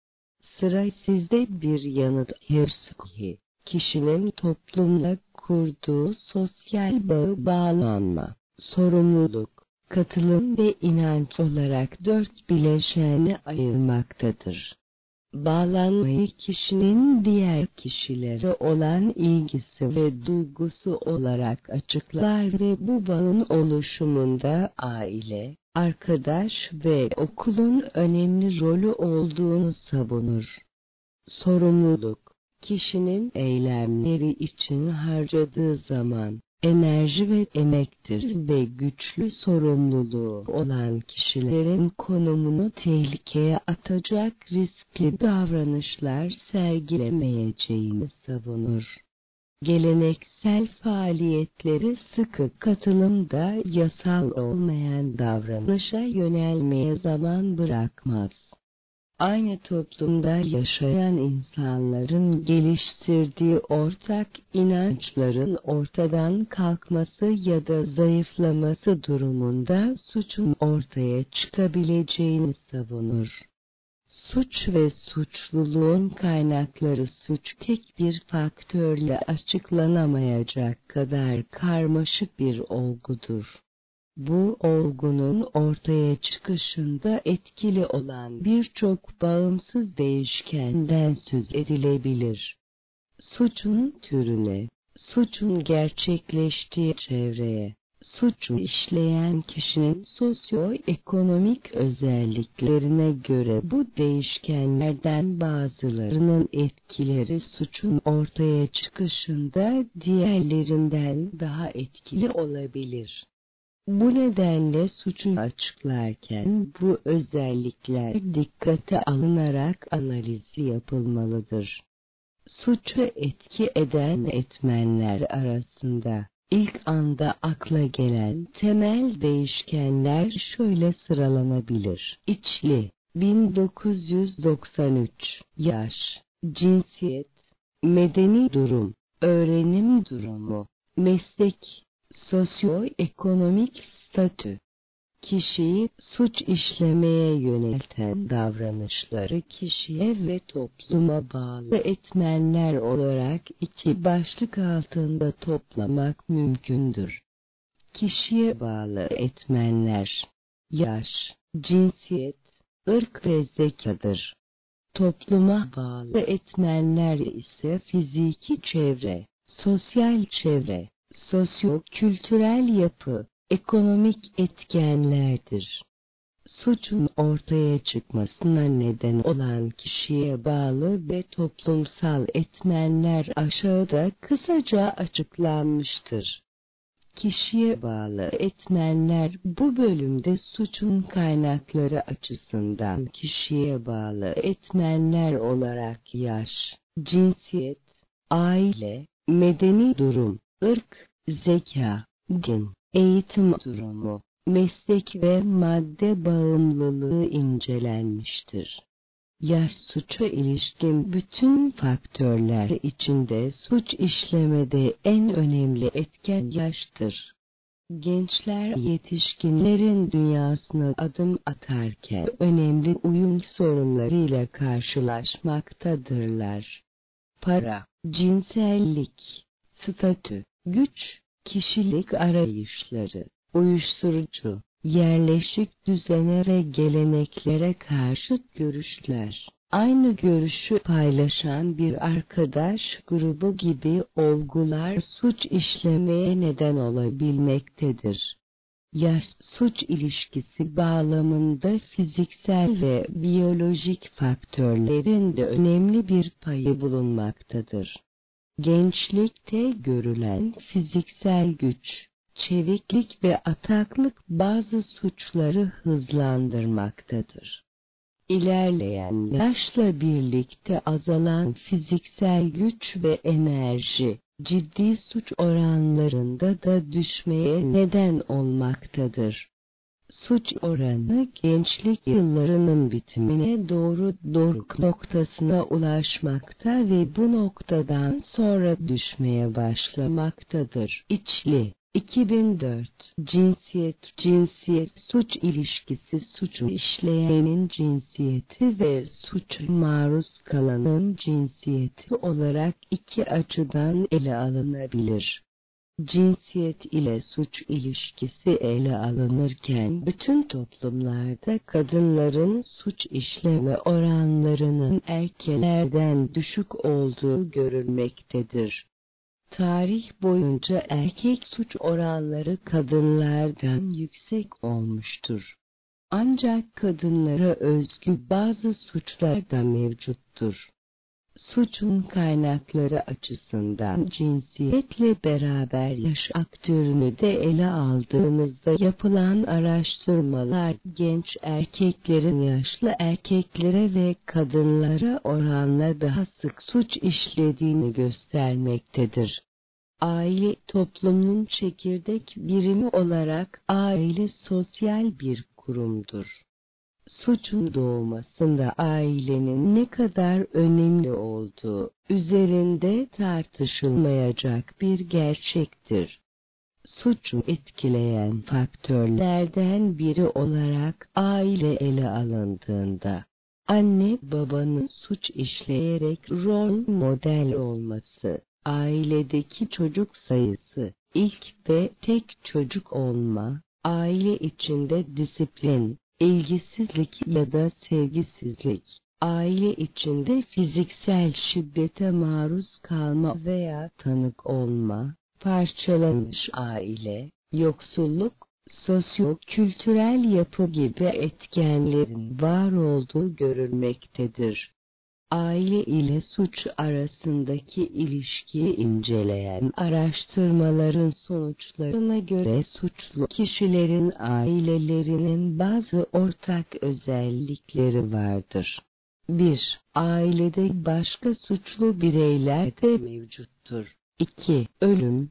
Sıra sizde bir yanıt hırsızlığı, kişinin toplumla kurduğu sosyal bağı bağlanma, sorumluluk, katılım ve inanç olarak dört bileşeni ayırmaktadır. bağlanmayı kişinin diğer kişilere olan ilgisi ve duygusu olarak açıklar ve bu bağın oluşumunda aile, arkadaş ve okulun önemli rolü olduğunu savunur. Sorumluluk, kişinin eylemleri için harcadığı zaman, enerji ve emektir ve güçlü sorumluluğu olan kişilerin konumunu tehlikeye atacak riskli davranışlar sergilemeyeceğini savunur. Geleneksel faaliyetleri sıkı katılımda yasal olmayan davranışa yönelmeye zaman bırakmaz. Aynı toplumda yaşayan insanların geliştirdiği ortak inançların ortadan kalkması ya da zayıflaması durumunda suçun ortaya çıkabileceğini savunur. Suç ve suçluluğun kaynakları suç tek bir faktörle açıklanamayacak kadar karmaşık bir olgudur. Bu olgunun ortaya çıkışında etkili olan birçok bağımsız değişkenden söz edilebilir. Suçun türüne, suçun gerçekleştiği çevreye, suçu işleyen kişinin sosyoekonomik özelliklerine göre bu değişkenlerden bazılarının etkileri suçun ortaya çıkışında diğerlerinden daha etkili olabilir. Bu nedenle suçu açıklarken bu özellikler dikkate alınarak analizi yapılmalıdır. Suçu etki eden etmenler arasında ilk anda akla gelen temel değişkenler şöyle sıralanabilir. İçli, bin dokuz yüz doksan üç, yaş, cinsiyet, medeni durum, öğrenim durumu, meslek, sosyoekonomik statü, kişiyi suç işlemeye yönelten davranışları kişiye ve topluma bağlı etmenler olarak iki başlık altında toplamak mümkündür. Kişiye bağlı etmenler, yaş, cinsiyet, ırk ve zekadır. Topluma bağlı etmenler ise fiziki çevre, sosyal çevre, sosyo-kültürel yapı, ekonomik etkenlerdir. Suçun ortaya çıkmasına neden olan kişiye bağlı ve toplumsal etmenler aşağıda kısaca açıklanmıştır. Kişiye bağlı etmenler bu bölümde suçun kaynakları açısından kişiye bağlı etmenler olarak yaş, cinsiyet, aile, medeni durum, ırk, zeka, din, eğitim durumu, meslek ve madde bağımlılığı incelenmiştir. Yaş suça ilişkin bütün faktörler içinde suç işlemede en önemli etken yaştır. Gençler yetişkinlerin dünyasına adım atarken önemli uyum sorunlarıyla karşılaşmaktadırlar. Para, cinsellik, statü, güç, kişilik arayışları, uyuşturucu, yerleşik düzene ve geleneklere karşıt görüşler, aynı görüşü paylaşan bir arkadaş grubu gibi olgular suç işlemeye neden olabilmektedir. Yaş suç ilişkisi bağlamında fiziksel ve biyolojik faktörlerin de önemli bir payı bulunmaktadır. Gençlikte görülen fiziksel güç, çeviklik ve ataklık bazı suçları hızlandırmaktadır. İlerleyen yaşla birlikte azalan fiziksel güç ve enerji, ciddi suç oranlarında da düşmeye neden olmaktadır. Suç oranı gençlik yıllarının bitimine doğru doruk noktasına ulaşmakta ve bu noktadan sonra düşmeye başlamaktadır. İçli, iki bin dört, cinsiyet, cinsiyet, suç ilişkisi suçu işleyenin cinsiyeti ve suça maruz kalanın cinsiyeti olarak iki açıdan ele alınabilir. Cinsiyet ile suç ilişkisi ele alınırken bütün toplumlarda kadınların suç işleme oranlarının erkeklerden düşük olduğu görülmektedir. Tarih boyunca erkek suç oranları kadınlardan yüksek olmuştur. Ancak kadınlara özgü bazı suçlar da mevcuttur. Suçun kaynakları açısından cinsiyetle beraber yaş aktörünü de ele aldığımızda yapılan araştırmalar genç erkeklerin yaşlı erkeklere ve kadınlara oranla daha sık suç işlediğini göstermektedir. Aile toplumun çekirdek birimi olarak aile sosyal bir kurumdur. Suçun doğmasında ailenin ne kadar önemli olduğu üzerinde tartışılmayacak bir gerçektir. Suçu etkileyen faktörlerden biri olarak aile ele alındığında, anne babanın suç işleyerek rol model olması, ailedeki çocuk sayısı, ilk ve tek çocuk olma, aile içinde disiplin, ilgisizlik ya da sevgisizlik, aile içinde fiziksel şiddete maruz kalma veya tanık olma, parçalanmış aile, yoksulluk, sosyo-kültürel yapı gibi etkenlerin var olduğu görülmektedir. Aile ile suç arasındaki ilişkiyi inceleyen araştırmaların sonuçlarına göre suçlu kişilerin ailelerinin bazı ortak özellikleri vardır. bir. Ailede başka suçlu bireyler de mevcuttur. iki. Ölüm,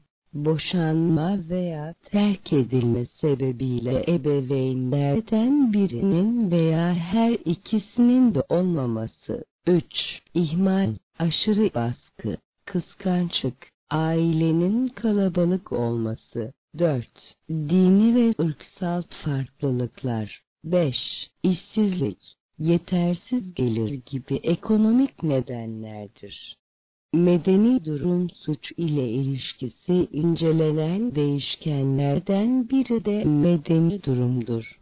boşanma veya terk edilme sebebiyle ebeveynlerden birinin veya her ikisinin de olmaması. üç. İhmal, aşırı baskı, kıskançlık, ailenin kalabalık olması. dört. Dini ve ırksal farklılıklar. beş. İşsizlik, yetersiz gelir gibi ekonomik nedenlerdir. Medeni durum suç ile ilişkisi incelenen değişkenlerden biri de medeni durumdur.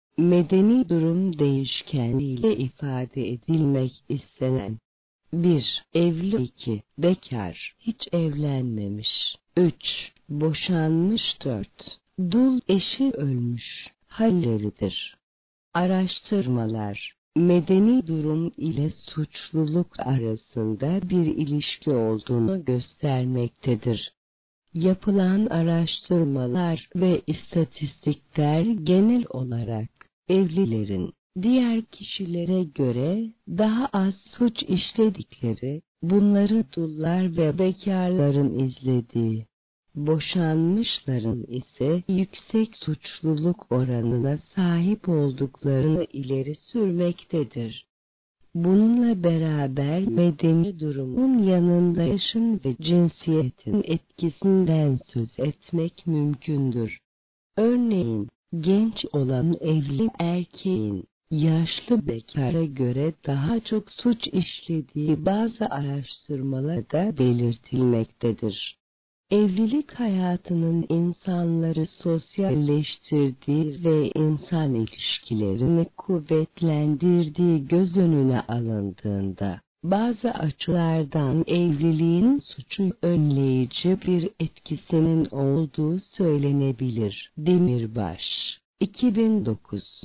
Medeni durum değişkenliğiyle ifade edilmek istenen: bir. Evli, iki. Bekar, hiç evlenmemiş, üç. Boşanmış, dört. Dul, eşi ölmüş halleridir. Araştırmalar, medeni durum ile suçluluk arasında bir ilişki olduğunu göstermektedir. Yapılan araştırmalar ve istatistikler genel olarak evlilerin diğer kişilere göre daha az suç işledikleri, bunları dullar ve bekarların izlediği, boşanmışların ise yüksek suçluluk oranına sahip olduklarını ileri sürmektedir. Bununla beraber medeni durumun yanında yaşın ve cinsiyetin etkisinden söz etmek mümkündür. Örneğin, genç olan evli erkeğin, yaşlı bekara göre daha çok suç işlediği bazı araştırmalarda belirtilmektedir. Evlilik hayatının insanları sosyalleştirdiği ve insan ilişkilerini kuvvetlendirdiği göz önüne alındığında, bazı açılardan evliliğin suçu önleyici bir etkisinin olduğu söylenebilir. Demirbaş, iki bin dokuz.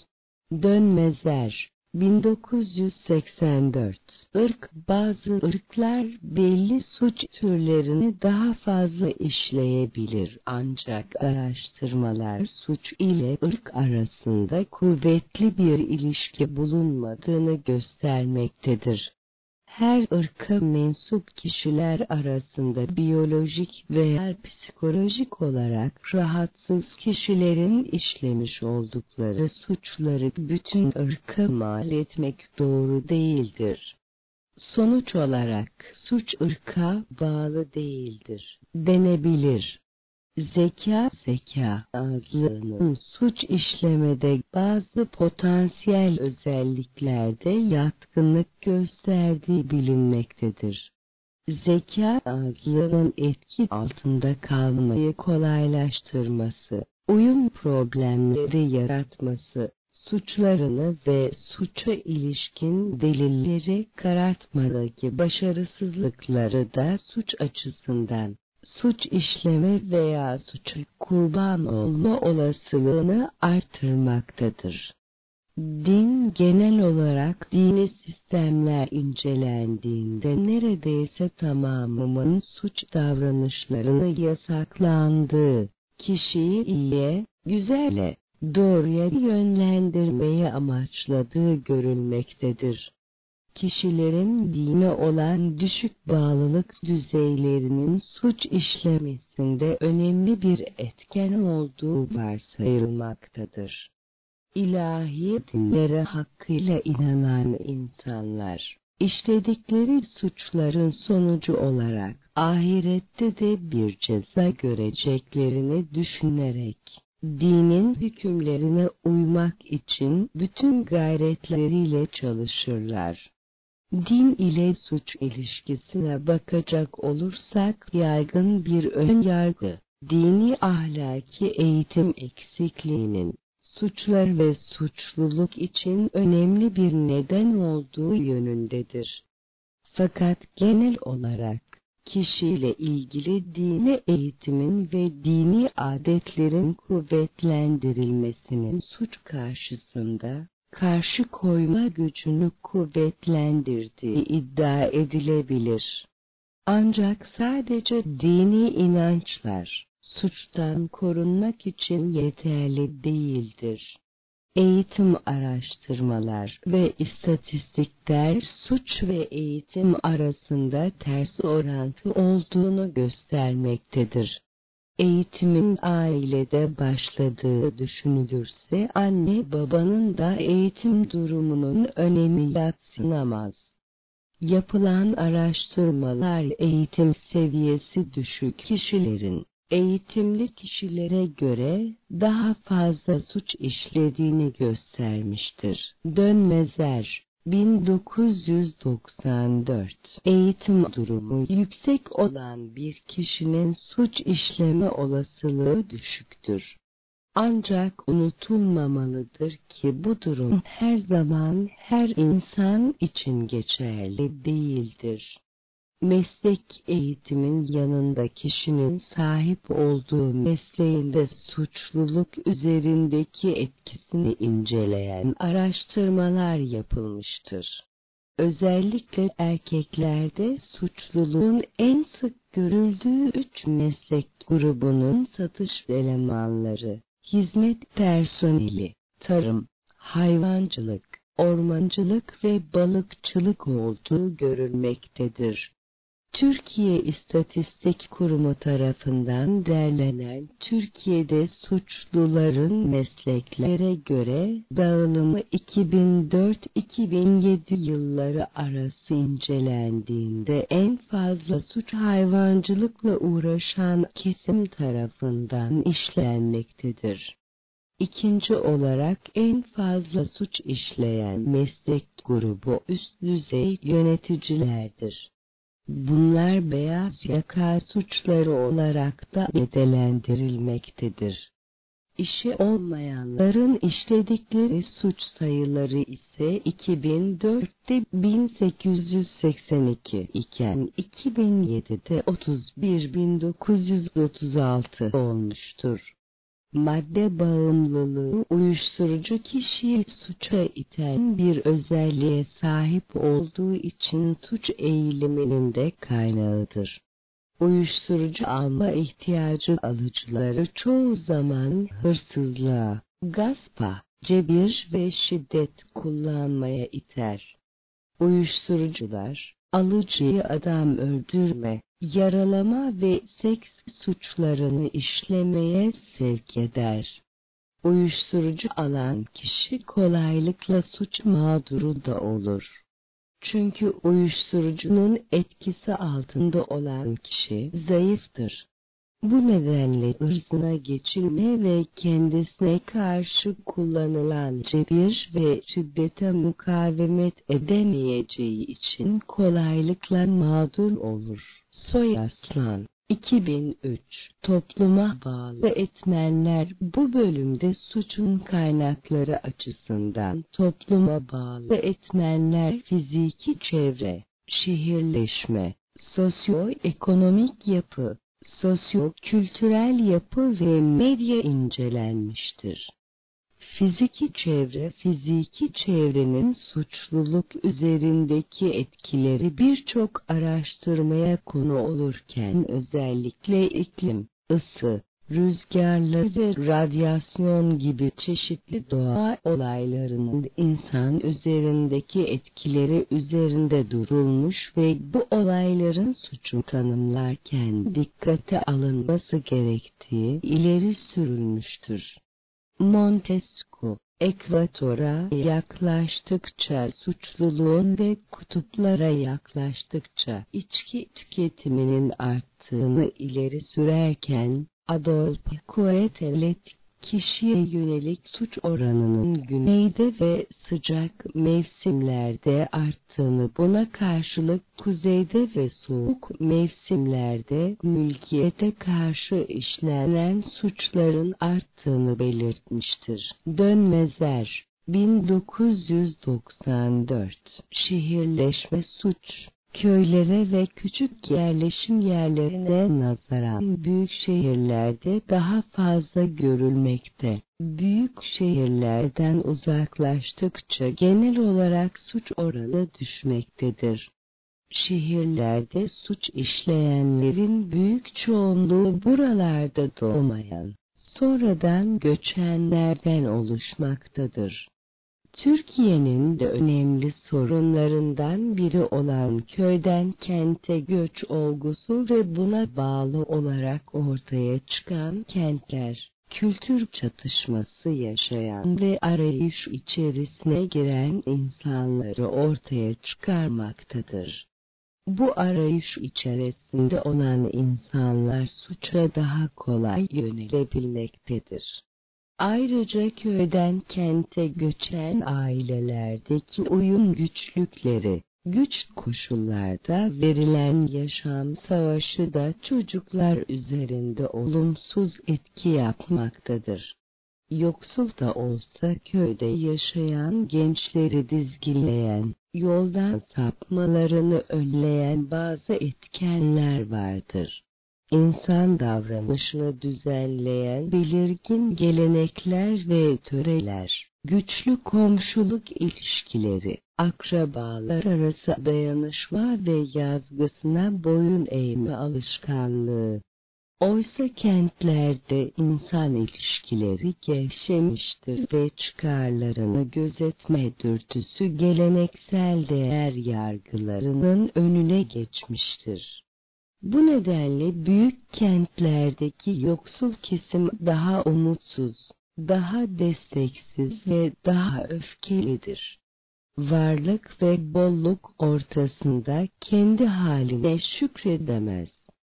Dönmezer, bin dokuz yüz seksen dört. Irk, bazı ırklar belli suç türlerini daha fazla işleyebilir, ancak araştırmalar suç ile ırk arasında kuvvetli bir ilişki bulunmadığını göstermektedir. Her ırka mensup kişiler arasında biyolojik veya psikolojik olarak rahatsız kişilerin işlemiş oldukları suçları bütün ırka mal etmek doğru değildir. Sonuç olarak suç ırka bağlı değildir denebilir. Zeka, zeka azlığının suç işlemede bazı potansiyel özelliklerde yatkınlık gösterdiği bilinmektedir. zeka ağırlığının etki altında kalmayı kolaylaştırması, uyum problemleri yaratması, suçlarını ve suça ilişkin delilleri karartmadaki başarısızlıkları da suç açısından, suç işleme veya suça kurban olma olasılığını artırmaktadır. Din genel olarak dini sistemler incelendiğinde neredeyse tamamının suç davranışlarını yasaklandığı, kişiyi iyiye, güzele, doğruya yönlendirmeyi amaçladığı görülmektedir. Kişilerin dine olan düşük bağlılık düzeylerinin suç işlemesinde önemli bir etken olduğu varsayılmaktadır. İlahi dinlere hakkıyla inanan insanlar, işledikleri suçların sonucu olarak ahirette de bir ceza göreceklerini düşünerek, dinin hükümlerine uymak için bütün gayretleriyle çalışırlar. Din ile suç ilişkisine bakacak olursak yaygın bir önyargı, dini ahlaki eğitim eksikliğinin, suçlar ve suçluluk için önemli bir neden olduğu yönündedir. Fakat genel olarak, kişiyle ilgili dini eğitimin ve dini adetlerin kuvvetlendirilmesinin suç karşısında, karşı koyma gücünü kuvvetlendirdiği iddia edilebilir. Ancak sadece dini inançlar, suçtan korunmak için yeterli değildir. Eğitim araştırmalar ve istatistikler suç ve eğitim arasında ters orantı olduğunu göstermektedir. Eğitimin ailede başladığı düşünülürse anne babanın da eğitim durumunun önemi yadsınamaz. Yapılan araştırmalar eğitim seviyesi düşük kişilerin, eğitimli kişilere göre daha fazla suç işlediğini göstermiştir. Dönmezer, bin dokuz yüz doksan dört Eğitim durumu yüksek olan bir kişinin suç işleme olasılığı düşüktür. Ancak unutulmamalıdır ki bu durum her zaman her insan için geçerli değildir. Meslek eğitimin yanında kişinin sahip olduğu mesleğinde suçluluk üzerindeki etkisini inceleyen araştırmalar yapılmıştır. Özellikle erkeklerde suçluluğun en sık görüldüğü üç meslek grubunun satış elemanları, hizmet personeli, tarım, hayvancılık, ormancılık ve balıkçılık olduğu görülmektedir. Türkiye İstatistik Kurumu tarafından derlenen Türkiye'de suçluların mesleklere göre dağılımı iki bin dört iki bin yedi yılları arası incelendiğinde en fazla suç hayvancılıkla uğraşan kesim tarafından işlenmektedir. İkinci olarak en fazla suç işleyen meslek grubu üst düzey yöneticilerdir. Bunlar beyaz yaka suçları olarak da nitelendirilmektedir. İşi olmayanların işledikleri suç sayıları ise iki bin dörtte bin sekiz yüz seksen iki iken iki bin yedide otuz bir bin dokuz yüz otuz altı olmuştur. Madde bağımlılığı uyuşturucu kişiyi suça iten bir özelliğe sahip olduğu için suç eğiliminin de kaynağıdır. Uyuşturucu alma ihtiyacı alıcıları çoğu zaman hırsızlığa, gaspa, cebir ve şiddet kullanmaya iter. Uyuşturucular, alıcıyı adam öldürme, yaralama ve seks suçlarını işlemeye sevk eder. Uyuşturucu alan kişi kolaylıkla suç mağduru da olur. Çünkü uyuşturucunun etkisi altında olan kişi zayıftır. Bu nedenle ırzına geçilme ve kendisine karşı kullanılan cebir ve şiddete mukavemet edemeyeceği için kolaylıkla mağdur olur. Soyaslan iki bin üç Topluma bağlı etmenler. Bu bölümde suçun kaynakları açısından topluma bağlı etmenler fiziki çevre, şehirleşme, sosyoekonomik yapı, sosyo-kültürel yapı ve medya incelenmiştir. Fiziki çevre, fiziki çevrenin suçluluk üzerindeki etkileri birçok araştırmaya konu olurken özellikle iklim, ısı, rüzgarlar ve radyasyon gibi çeşitli doğa olaylarının insan üzerindeki etkileri üzerinde durulmuş ve bu olayların suçu tanımlarken dikkate alınması gerektiği ileri sürülmüştür. Montesquieu, ekvatora yaklaştıkça suçluluğun ve kutuplara yaklaştıkça içki tüketiminin arttığını ileri sürerken, Adolphe Quetelet, kişiye yönelik suç oranının güneyde ve sıcak mevsimlerde arttığını, buna karşılık kuzeyde ve soğuk mevsimlerde mülkiyete karşı işlenen suçların arttığını belirtmiştir. Dönmezer, bin dokuz yüz doksan dört Şehirleşme suç, köylere ve küçük yerleşim yerlerine nazaran büyük şehirlerde daha fazla görülmekte. Büyük şehirlerden uzaklaştıkça genel olarak suç oranı düşmektedir. Şehirlerde suç işleyenlerin büyük çoğunluğu buralarda doğmayan, sonradan göçenlerden oluşmaktadır. Türkiye'nin de önemli sorunlarından biri olan köyden kente göç olgusu ve buna bağlı olarak ortaya çıkan kentler, kültür çatışması yaşayan ve arayış içerisine giren insanları ortaya çıkarmaktadır. Bu arayış içerisinde olan insanlar suça daha kolay yönelebilmektedir. Ayrıca köyden kente göçen ailelerdeki uyum güçlükleri, güç koşullarda verilen yaşam savaşı da çocuklar üzerinde olumsuz etki yapmaktadır. Yoksul da olsa köyde yaşayan gençleri dizginleyen, yoldan sapmalarını önleyen bazı etkenler vardır. İnsan davranışını düzenleyen belirgin gelenekler ve töreler, güçlü komşuluk ilişkileri, akrabalar arası dayanışma ve yazgısına boyun eğme alışkanlığı. Oysa kentlerde insan ilişkileri gevşemiştir ve çıkarlarını gözetme dürtüsü geleneksel değer yargılarının önüne geçmiştir. Bu nedenle büyük kentlerdeki yoksul kesim daha umutsuz, daha desteksiz ve daha öfkelidir. Varlık ve bolluk ortasında kendi haline şükredemez.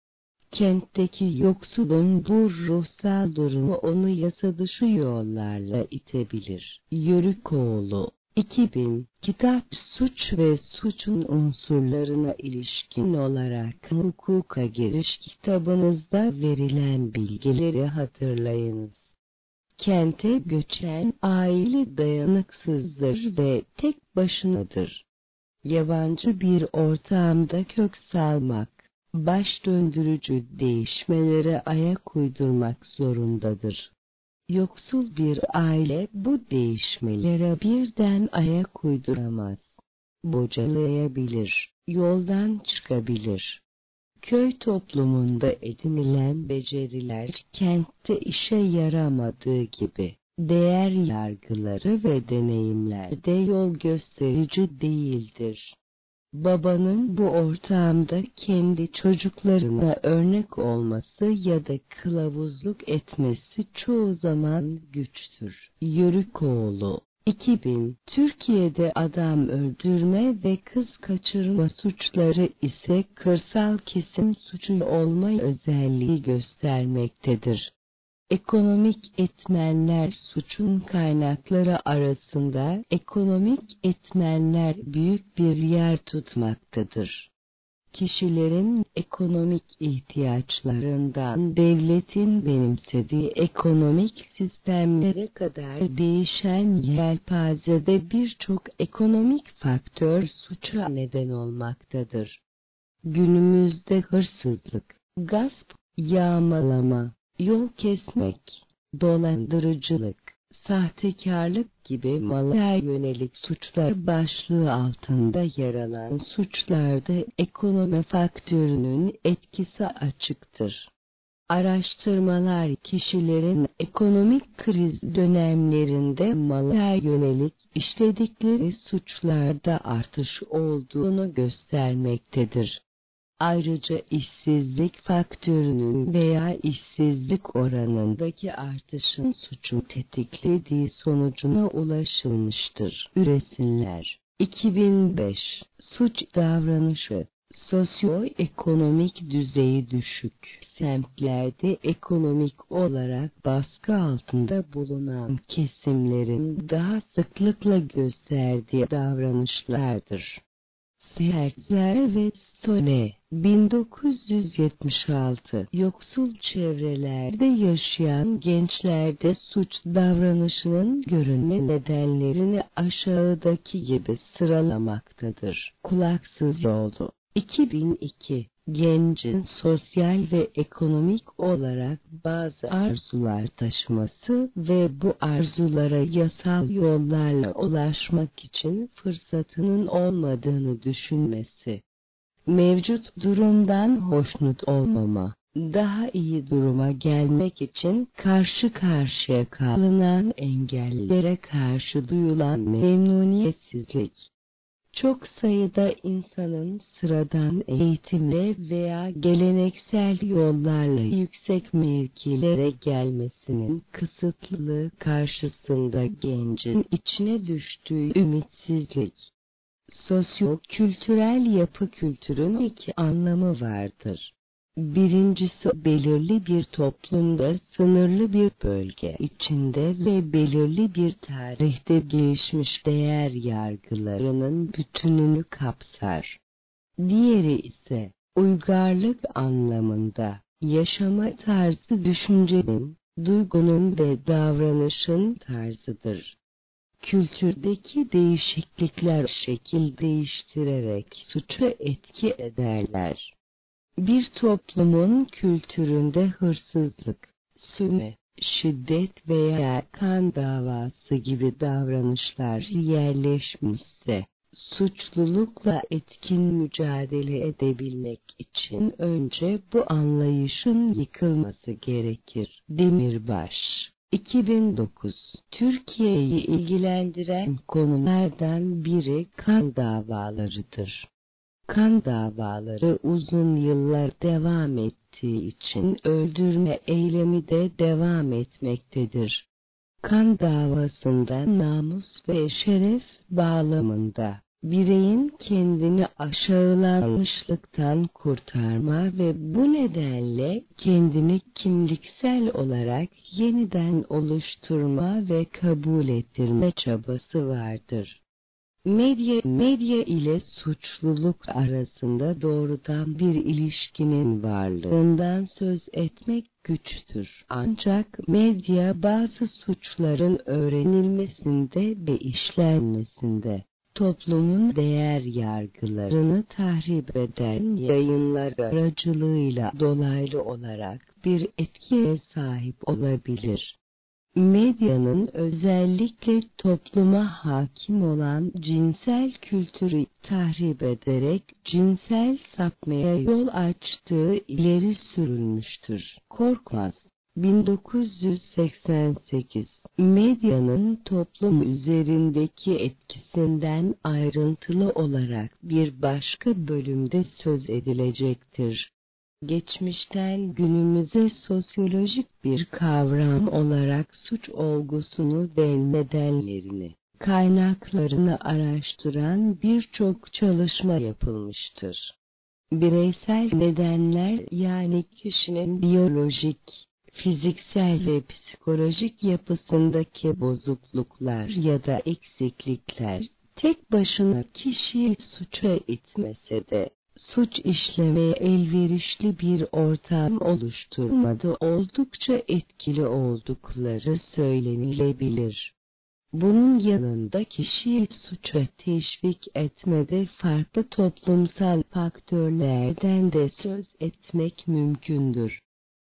Kentteki yoksulun bu ruhsal durumu onu yasadışı yollarla itebilir. Yörükoğlu iki bin Kitap Suç ve Suçun Unsurlarına ilişkin olarak Hukuka Giriş kitabınızda verilen bilgileri hatırlayınız. Kente göçen aile dayanıksızdır ve tek başınadır. Yabancı bir ortamda kök salmak, baş döndürücü değişmelere ayak uydurmak zorundadır. Yoksul bir aile bu değişmelere birden ayak uyduramaz. Bocalayabilir, yoldan çıkabilir. Köy toplumunda edinilen beceriler kentte işe yaramadığı gibi, değer yargıları ve deneyimler de yol gösterici değildir. Babanın bu ortamda kendi çocuklarına örnek olması ya da kılavuzluk etmesi çoğu zaman güçtür. Yörükoğlu iki bin Türkiye'de adam öldürme ve kız kaçırma suçları ise kırsal kesim suçu olma özelliği göstermektedir. Ekonomik etmenler suçun kaynakları arasında ekonomik etmenler büyük bir yer tutmaktadır. Kişilerin ekonomik ihtiyaçlarından devletin benimsediği ekonomik sistemlere kadar değişen yelpazede birçok ekonomik faktör suça neden olmaktadır. Günümüzde hırsızlık, gasp, yağmalama, yol kesmek, dolandırıcılık, sahtekarlık gibi mala yönelik suçlar başlığı altında yer alan suçlarda ekonomi faktörünün etkisi açıktır. Araştırmalar kişilerin ekonomik kriz dönemlerinde mala yönelik işledikleri suçlarda artış olduğunu göstermektedir. Ayrıca işsizlik faktörünün veya işsizlik oranındaki artışın suçun tetiklediği sonucuna ulaşılmıştır. Üresinler. iki bin beş Suç davranışı. Sosyoekonomik düzeyi düşük semtlerde ekonomik olarak baskı altında bulunan kesimlerin daha sıklıkla gösterdiği davranışlardır. Serzer ve Stone, bin dokuz yüz yetmiş altı Yoksul çevrelerde yaşayan gençlerde suç davranışının görünme nedenlerini aşağıdaki gibi sıralamaktadır. Kulaksız yoldu. iki bin iki Gencin sosyal ve ekonomik olarak bazı arzular taşıması ve bu arzulara yasal yollarla ulaşmak için fırsatının olmadığını düşünmesi. Mevcut durumdan hoşnut olmama, daha iyi duruma gelmek için karşı karşıya kalınan engellere karşı duyulan memnuniyetsizlik. Çok sayıda insanın sıradan eğitimle veya geleneksel yollarla yüksek mevkilere gelmesinin kısıtlılığı karşısında gencin içine düştüğü ümitsizlik. Sosyo-kültürel yapı kültürün iki anlamı vardır. Birincisi belirli bir toplumda sınırlı bir bölge içinde ve belirli bir tarihte gelişmiş değer yargılarının bütününü kapsar. Diğeri ise uygarlık anlamında yaşama tarzı düşüncenin, duygunun ve davranışın tarzıdır. Kültürdeki değişiklikler şekil değiştirerek suça etki ederler. Bir toplumun kültüründe hırsızlık, sömürü, şiddet veya kan davası gibi davranışlar yerleşmişse, suçlulukla etkin mücadele edebilmek için önce bu anlayışın yıkılması gerekir. Demirbaş iki bin dokuz Türkiye'yi ilgilendiren konulardan biri kan davalarıdır. Kan davaları uzun yıllar devam ettiği için öldürme eylemi de devam etmektedir. Kan davasında namus ve şeref bağlamında bireyin kendini aşağılanmışlıktan kurtarma ve bu nedenle kendini kimliksel olarak yeniden oluşturma ve kabul ettirme çabası vardır. Medya, medya ile suçluluk arasında doğrudan bir ilişkinin varlığından söz etmek güçtür. Ancak medya bazı suçların öğrenilmesinde ve işlenmesinde, toplumun değer yargılarını tahrip eden yayınlar aracılığıyla dolaylı olarak bir etkiye sahip olabilir. Medyanın özellikle topluma hakim olan cinsel kültürü tahrip ederek cinsel sapmaya yol açtığı ileri sürülmüştür. Korkmaz, bin dokuz yüz seksen sekiz Medyanın toplum üzerindeki etkisinden ayrıntılı olarak bir başka bölümde söz edilecektir. Geçmişten günümüze sosyolojik bir kavram olarak suç olgusunu ve nedenlerini, kaynaklarını araştıran birçok çalışma yapılmıştır. Bireysel nedenler yani kişinin biyolojik, fiziksel ve psikolojik yapısındaki bozukluklar ya da eksiklikler tek başına kişiyi suça itmese de suç işlemeye elverişli bir ortam oluşturmada oldukça etkili oldukları söylenilebilir. Bunun yanında kişiyi suça teşvik etmede farklı toplumsal faktörlerden de söz etmek mümkündür.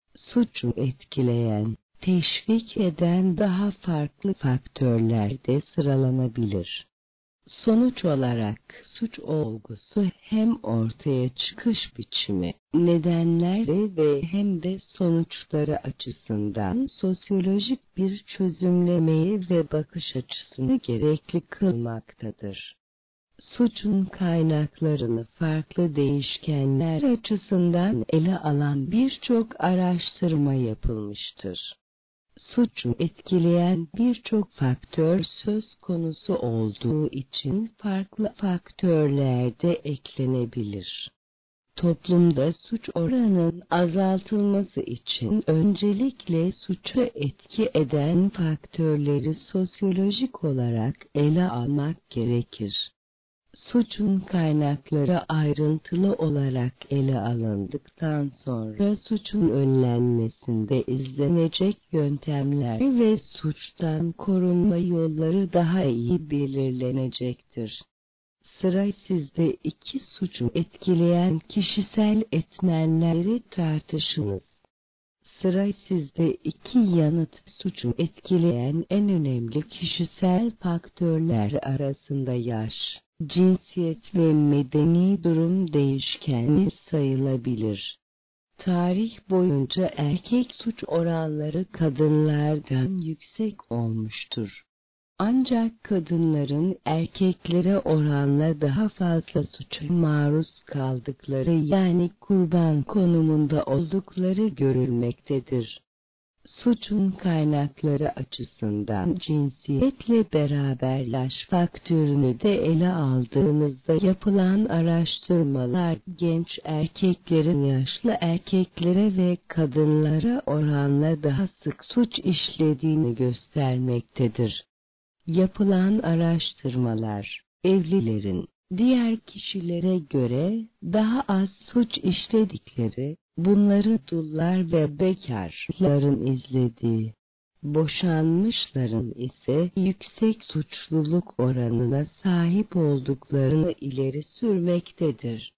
Suçu etkileyen, teşvik eden daha farklı faktörler de sıralanabilir. Sonuç olarak suç olgusu hem ortaya çıkış biçimi, nedenleri ve hem de sonuçları açısından sosyolojik bir çözümlemeyi ve bakış açısını gerekli kılmaktadır. Suçun kaynaklarını farklı değişkenler açısından ele alan birçok araştırma yapılmıştır. Suçu etkileyen birçok faktör söz konusu olduğu için farklı faktörler de eklenebilir. Toplumda suç oranının azaltılması için öncelikle suça etki eden faktörleri sosyolojik olarak ele almak gerekir. Suçun kaynakları ayrıntılı olarak ele alındıktan sonra suçun önlenmesinde izlenecek yöntemler ve suçtan korunma yolları daha iyi belirlenecektir. Sıra sizde iki suçu etkileyen kişisel etmenleri tartışınız. Sıra sizde iki yanıt suçu etkileyen en önemli kişisel faktörler arasında yaş, cinsiyet ve medeni durum değişkenli sayılabilir. Tarih boyunca erkek suç oranları kadınlardan yüksek olmuştur. Ancak kadınların erkeklere oranla daha fazla suça maruz kaldıkları yani kurban konumunda oldukları görülmektedir. Suçun kaynakları açısından cinsiyetle beraber yaş faktörünü de ele aldığımızda yapılan araştırmalar genç erkeklerin yaşlı erkeklere ve kadınlara oranla daha sık suç işlediğini göstermektedir. Yapılan araştırmalar, evlilerin diğer kişilere göre daha az suç işledikleri, bunları dullar ve bekarların izlediği, boşanmışların ise yüksek suçluluk oranına sahip olduklarını ileri sürmektedir.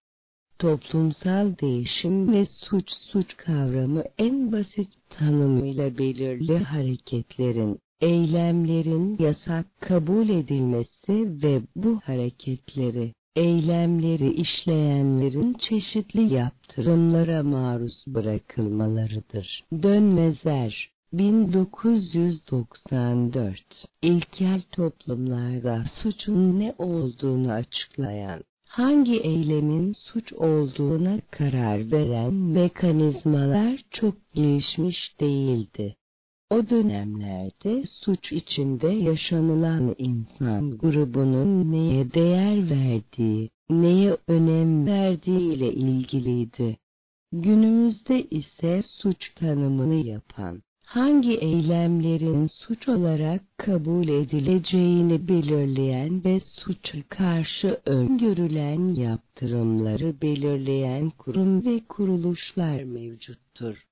Toplumsal değişim ve suç suç kavramı en basit tanımıyla belirli hareketlerin, eylemlerin yasak kabul edilmesi ve bu hareketleri, eylemleri işleyenlerin çeşitli yaptırımlara maruz bırakılmalarıdır. Dönmezer, bin dokuz yüz doksan dört, İlkel toplumlarda suçun ne olduğunu açıklayan, hangi eylemin suç olduğuna karar veren mekanizmalar çok gelişmiş değildi. O dönemlerde suç içinde yaşanılan insan grubunun neye değer verdiği, neye önem verdiği ile ilgiliydi. Günümüzde ise suç tanımını yapan, hangi eylemlerin suç olarak kabul edileceğini belirleyen ve suça karşı öngörülen yaptırımları belirleyen kurum ve kuruluşlar mevcuttur.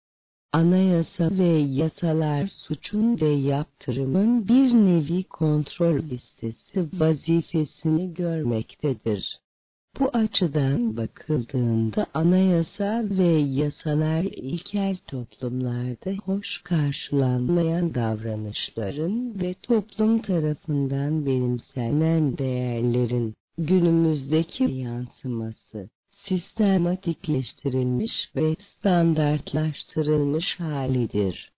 Anayasa ve yasalar suçun ve yaptırımın bir nevi kontrol listesi vazifesini görmektedir. Bu açıdan bakıldığında anayasa ve yasalar ilkel toplumlarda hoş karşılanmayan davranışların ve toplum tarafından benimsenen değerlerin günümüzdeki yansıması, sistematikleştirilmiş ve standartlaştırılmış halidir.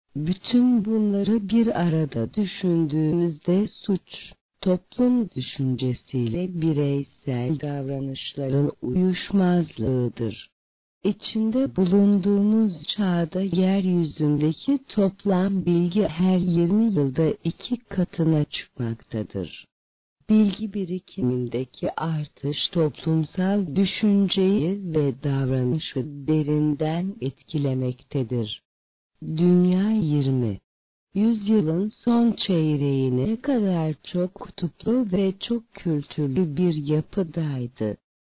Bütün bunları bir arada düşündüğümüzde suç, toplum düşüncesiyle bireysel davranışların uyuşmazlığıdır. İçinde bulunduğumuz çağda yeryüzündeki toplam bilgi her yirmi yılda iki katına çıkmaktadır. Bilgi birikimindeki artış toplumsal düşünceyi ve davranışı derinden etkilemektedir. Dünya yirmi yüzyılın son çeyreğine kadar çok kutuplu ve çok kültürlü bir yapıdaydı.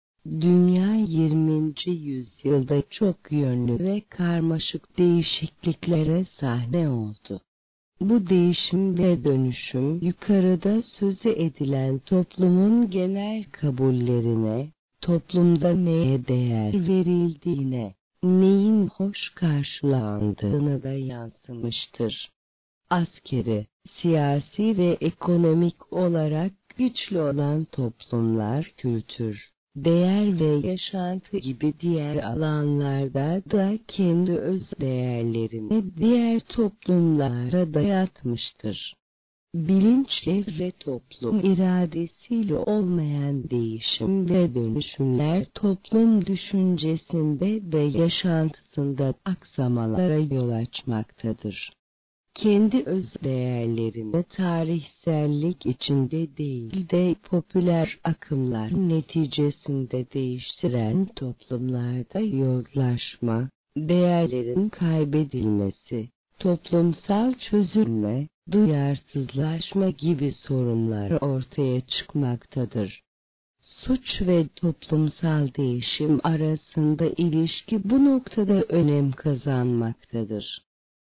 Dünya yirminci yüzyılda çok yönlü ve karmaşık değişikliklere sahne oldu. Bu değişim ve dönüşüm yukarıda sözü edilen toplumun genel kabullerine, toplumda neye değer verildiğine, neyin hoş karşılandığına da yansımıştır. Askeri, siyasi ve ekonomik olarak güçlü olan toplumlar kültür, değer ve yaşantı gibi diğer alanlarda da kendi öz değerlerini diğer toplumlara dayatmıştır. Bilinçli ve toplum iradesiyle olmayan değişim ve dönüşümler toplum düşüncesinde ve yaşantısında aksamalara yol açmaktadır. Kendi öz değerlerini tarihsellik içinde değil de popüler akımlar neticesinde değiştiren toplumlarda yozlaşma, değerlerin kaybedilmesi, toplumsal çözülme, duyarsızlaşma gibi sorunlar ortaya çıkmaktadır. Suç ve toplumsal değişim arasında ilişki bu noktada önem kazanmaktadır.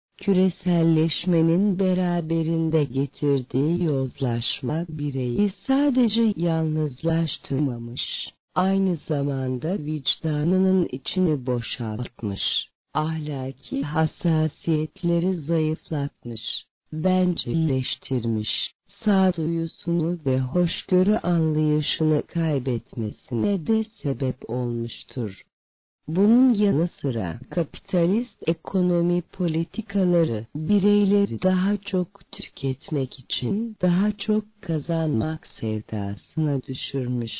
Küreselleşmenin beraberinde getirdiği yozlaşma bireyi sadece yalnızlaştırmamış, aynı zamanda vicdanının içini boşaltmış, ahlaki hassasiyetleri zayıflatmış, bencilleştirmiş, sağduyusunu ve hoşgörü anlayışını kaybetmesine de sebep olmuştur. Bunun yanı sıra kapitalist ekonomi politikaları bireyleri daha çok tüketmek için daha çok kazanmak sevdasına düşürmüş.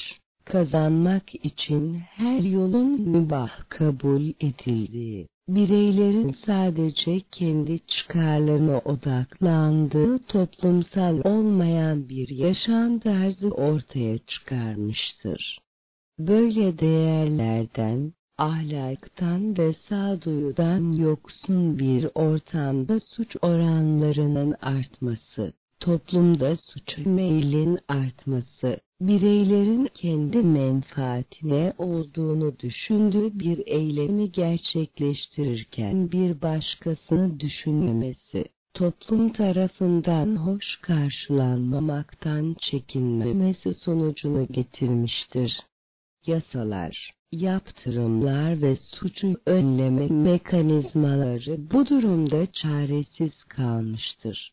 Kazanmak için her yolun mübah kabul edildiği, bireylerin sadece kendi çıkarlarına odaklandığı toplumsal olmayan bir yaşam tarzı ortaya çıkarmıştır. Böyle değerlerden, ahlaktan ve sağduyudan yoksun bir ortamda suç oranlarının artması, toplumda suç meylin artması, bireylerin kendi menfaatine olduğunu düşündüğü bir eylemi gerçekleştirirken bir başkasını düşünmemesi, toplum tarafından hoş karşılanmamaktan çekinmemesi sonucunu getirmiştir. Yasalar, yaptırımlar ve suçu önleme mekanizmaları bu durumda çaresiz kalmıştır.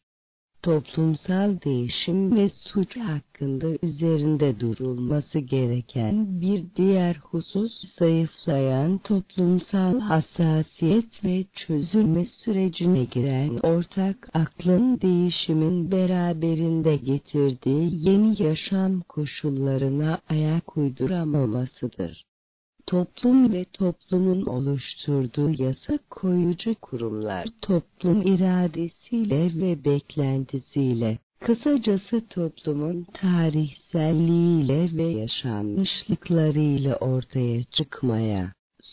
Toplumsal değişim ve suç hakkında üzerinde durulması gereken bir diğer husus zayıflayan toplumsal hassasiyet ve çözülme sürecine giren ortak aklın değişimin beraberinde getirdiği yeni yaşam koşullarına ayak uyduramamasıdır. Toplum ve toplumun oluşturduğu yasa koyucu kurumlar toplum iradesiyle ve beklentisiyle, kısacası toplumun tarihselliğiyle ve yaşanmışlıklarıyla ortaya çıkmaya,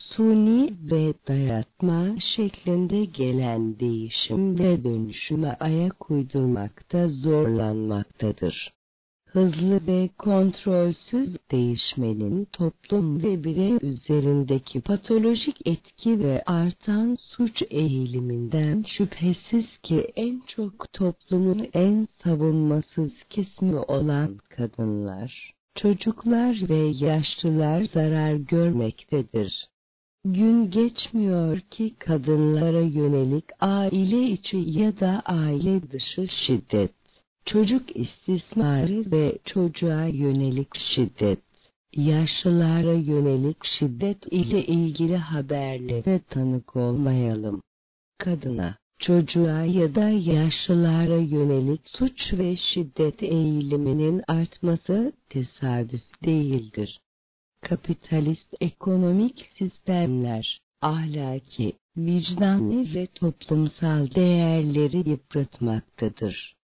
suni ve dayatma şeklinde gelen değişim ve dönüşüme ayak uydurmakta zorlanmaktadır. Hızlı ve kontrolsüz değişmenin toplum ve birey üzerindeki patolojik etki ve artan suç eğiliminden şüphesiz ki en çok toplumun en savunmasız kesimi olan kadınlar, çocuklar ve yaşlılar zarar görmektedir. Gün geçmiyor ki kadınlara yönelik aile içi ya da aile dışı şiddet, çocuk istismarı ve çocuğa yönelik şiddet, yaşlılara yönelik şiddet ile ilgili haberlere tanık olmayalım. Kadına, çocuğa ya da yaşlılara yönelik suç ve şiddet eğiliminin artması tesadüf değildir. kapitalist ekonomik sistemler, ahlaki, vicdanlı ve toplumsal değerleri yıpratmaktadır.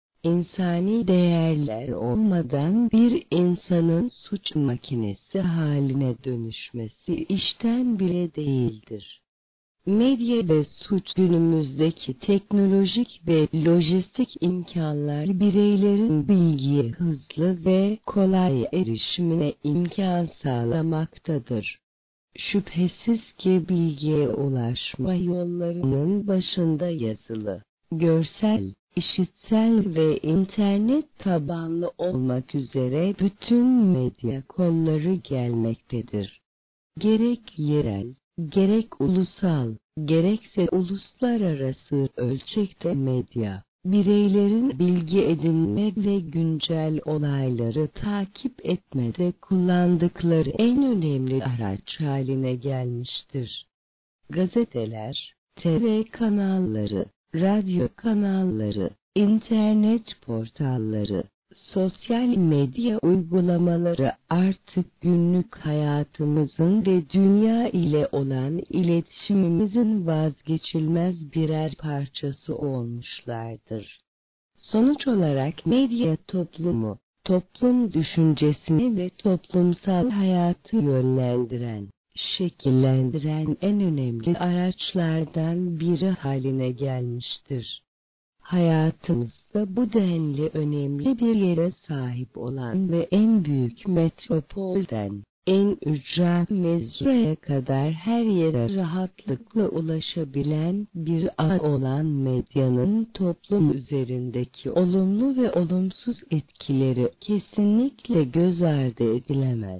İnsani değerler olmadan bir insanın suç makinesi haline dönüşmesi işten bile değildir. Medya ve suç günümüzdeki teknolojik ve lojistik imkanlar bireylerin bilgiye hızlı ve kolay erişimine imkan sağlamaktadır. Şüphesiz ki bilgiye ulaşma yollarının başında yazılı, görsel, işitsel ve internet tabanlı olmak üzere bütün medya kolları gelmektedir. Gerek yerel, gerek ulusal, gerekse uluslararası ölçekte medya, bireylerin bilgi edinme ve güncel olayları takip etmede kullandıkları en önemli araç haline gelmiştir. Gazeteler, T V kanalları, radyo kanalları, internet portalları, sosyal medya uygulamaları artık günlük hayatımızın ve dünya ile olan iletişimimizin vazgeçilmez birer parçası olmuşlardır. Sonuç olarak medya toplumu, toplum düşüncesini ve toplumsal hayatı yönlendiren, şekillendiren en önemli araçlardan biri haline gelmiştir. Hayatımızda bu denli önemli bir yere sahip olan ve en büyük metropolden en ücra mezraya kadar her yere rahatlıkla ulaşabilen bir ağ olan medyanın toplum üzerindeki olumlu ve olumsuz etkileri kesinlikle göz ardı edilemez.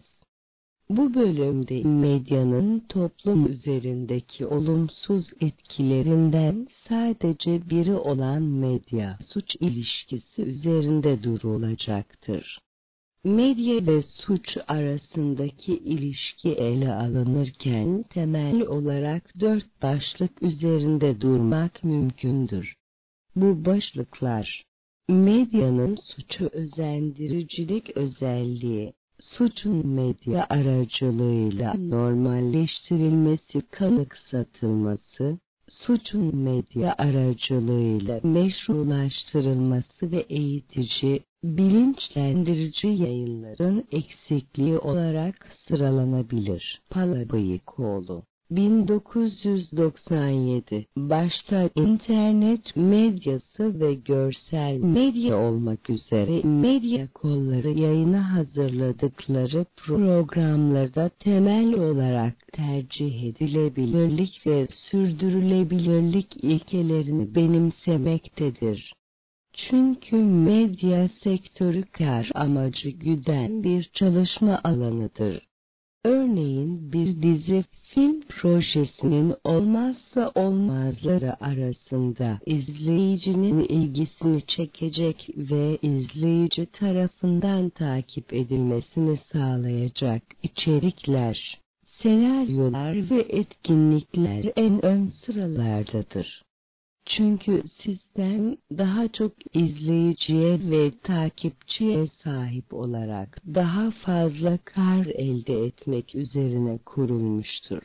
Bu bölümde medyanın toplum üzerindeki olumsuz etkilerinden sadece biri olan medya-suç ilişkisi üzerinde durulacaktır. Medya ve suç arasındaki ilişki ele alınırken temel olarak dört başlık üzerinde durmak mümkündür. Bu başlıklar, medyanın suçu özendiricilik özelliği, suçun medya aracılığıyla normalleştirilmesi, kanıksatılması, suçun medya aracılığıyla meşrulaştırılması ve eğitici, bilinçlendirici yayınların eksikliği olarak sıralanabilir. Palabıyıkoğlu, bin dokuz yüz doksan yedi, başta internet medyası ve görsel medya olmak üzere medya kolları yayına hazırladıkları programlarda temel olarak tercih edilebilirlik ve sürdürülebilirlik ilkelerini benimsemektedir. Çünkü medya sektörü kar amacı güden bir çalışma alanıdır. Örneğin bir dizi film projesinin olmazsa olmazları arasında izleyicinin ilgisini çekecek ve izleyici tarafından takip edilmesini sağlayacak içerikler, senaryolar ve etkinlikler en ön sıralardadır. Çünkü sistem daha çok izleyiciye ve takipçiye sahip olarak daha fazla kar elde etmek üzerine kurulmuştur.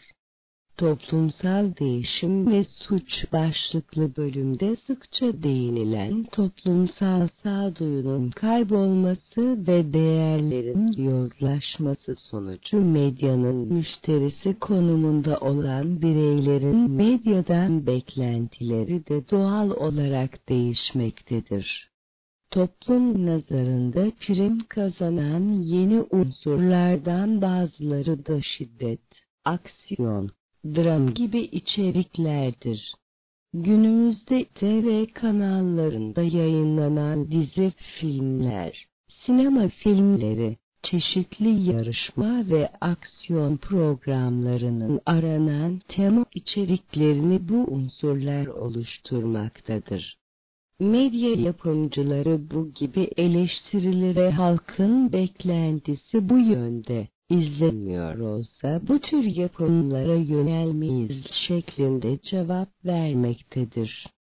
Toplumsal değişim ve suç başlıklı bölümde sıkça değinilen toplumsal sağduyunun kaybolması ve değerlerin yozlaşması sonucu medyanın müşterisi konumunda olan bireylerin medyadan beklentileri de doğal olarak değişmektedir. Toplum nazarında prim kazanan yeni unsurlardan bazıları da şiddet, aksiyon, dram gibi içeriklerdir. Günümüzde T V kanallarında yayınlanan dizi filmler, sinema filmleri, çeşitli yarışma ve aksiyon programlarının aranan tema içeriklerini bu unsurlar oluşturmaktadır. Medya yapımcıları bu gibi eleştirilere halkın beklentisi bu yönde izlemiyor olsa bu tür yapımlara yönelmeyiz şeklinde cevap vermektedir.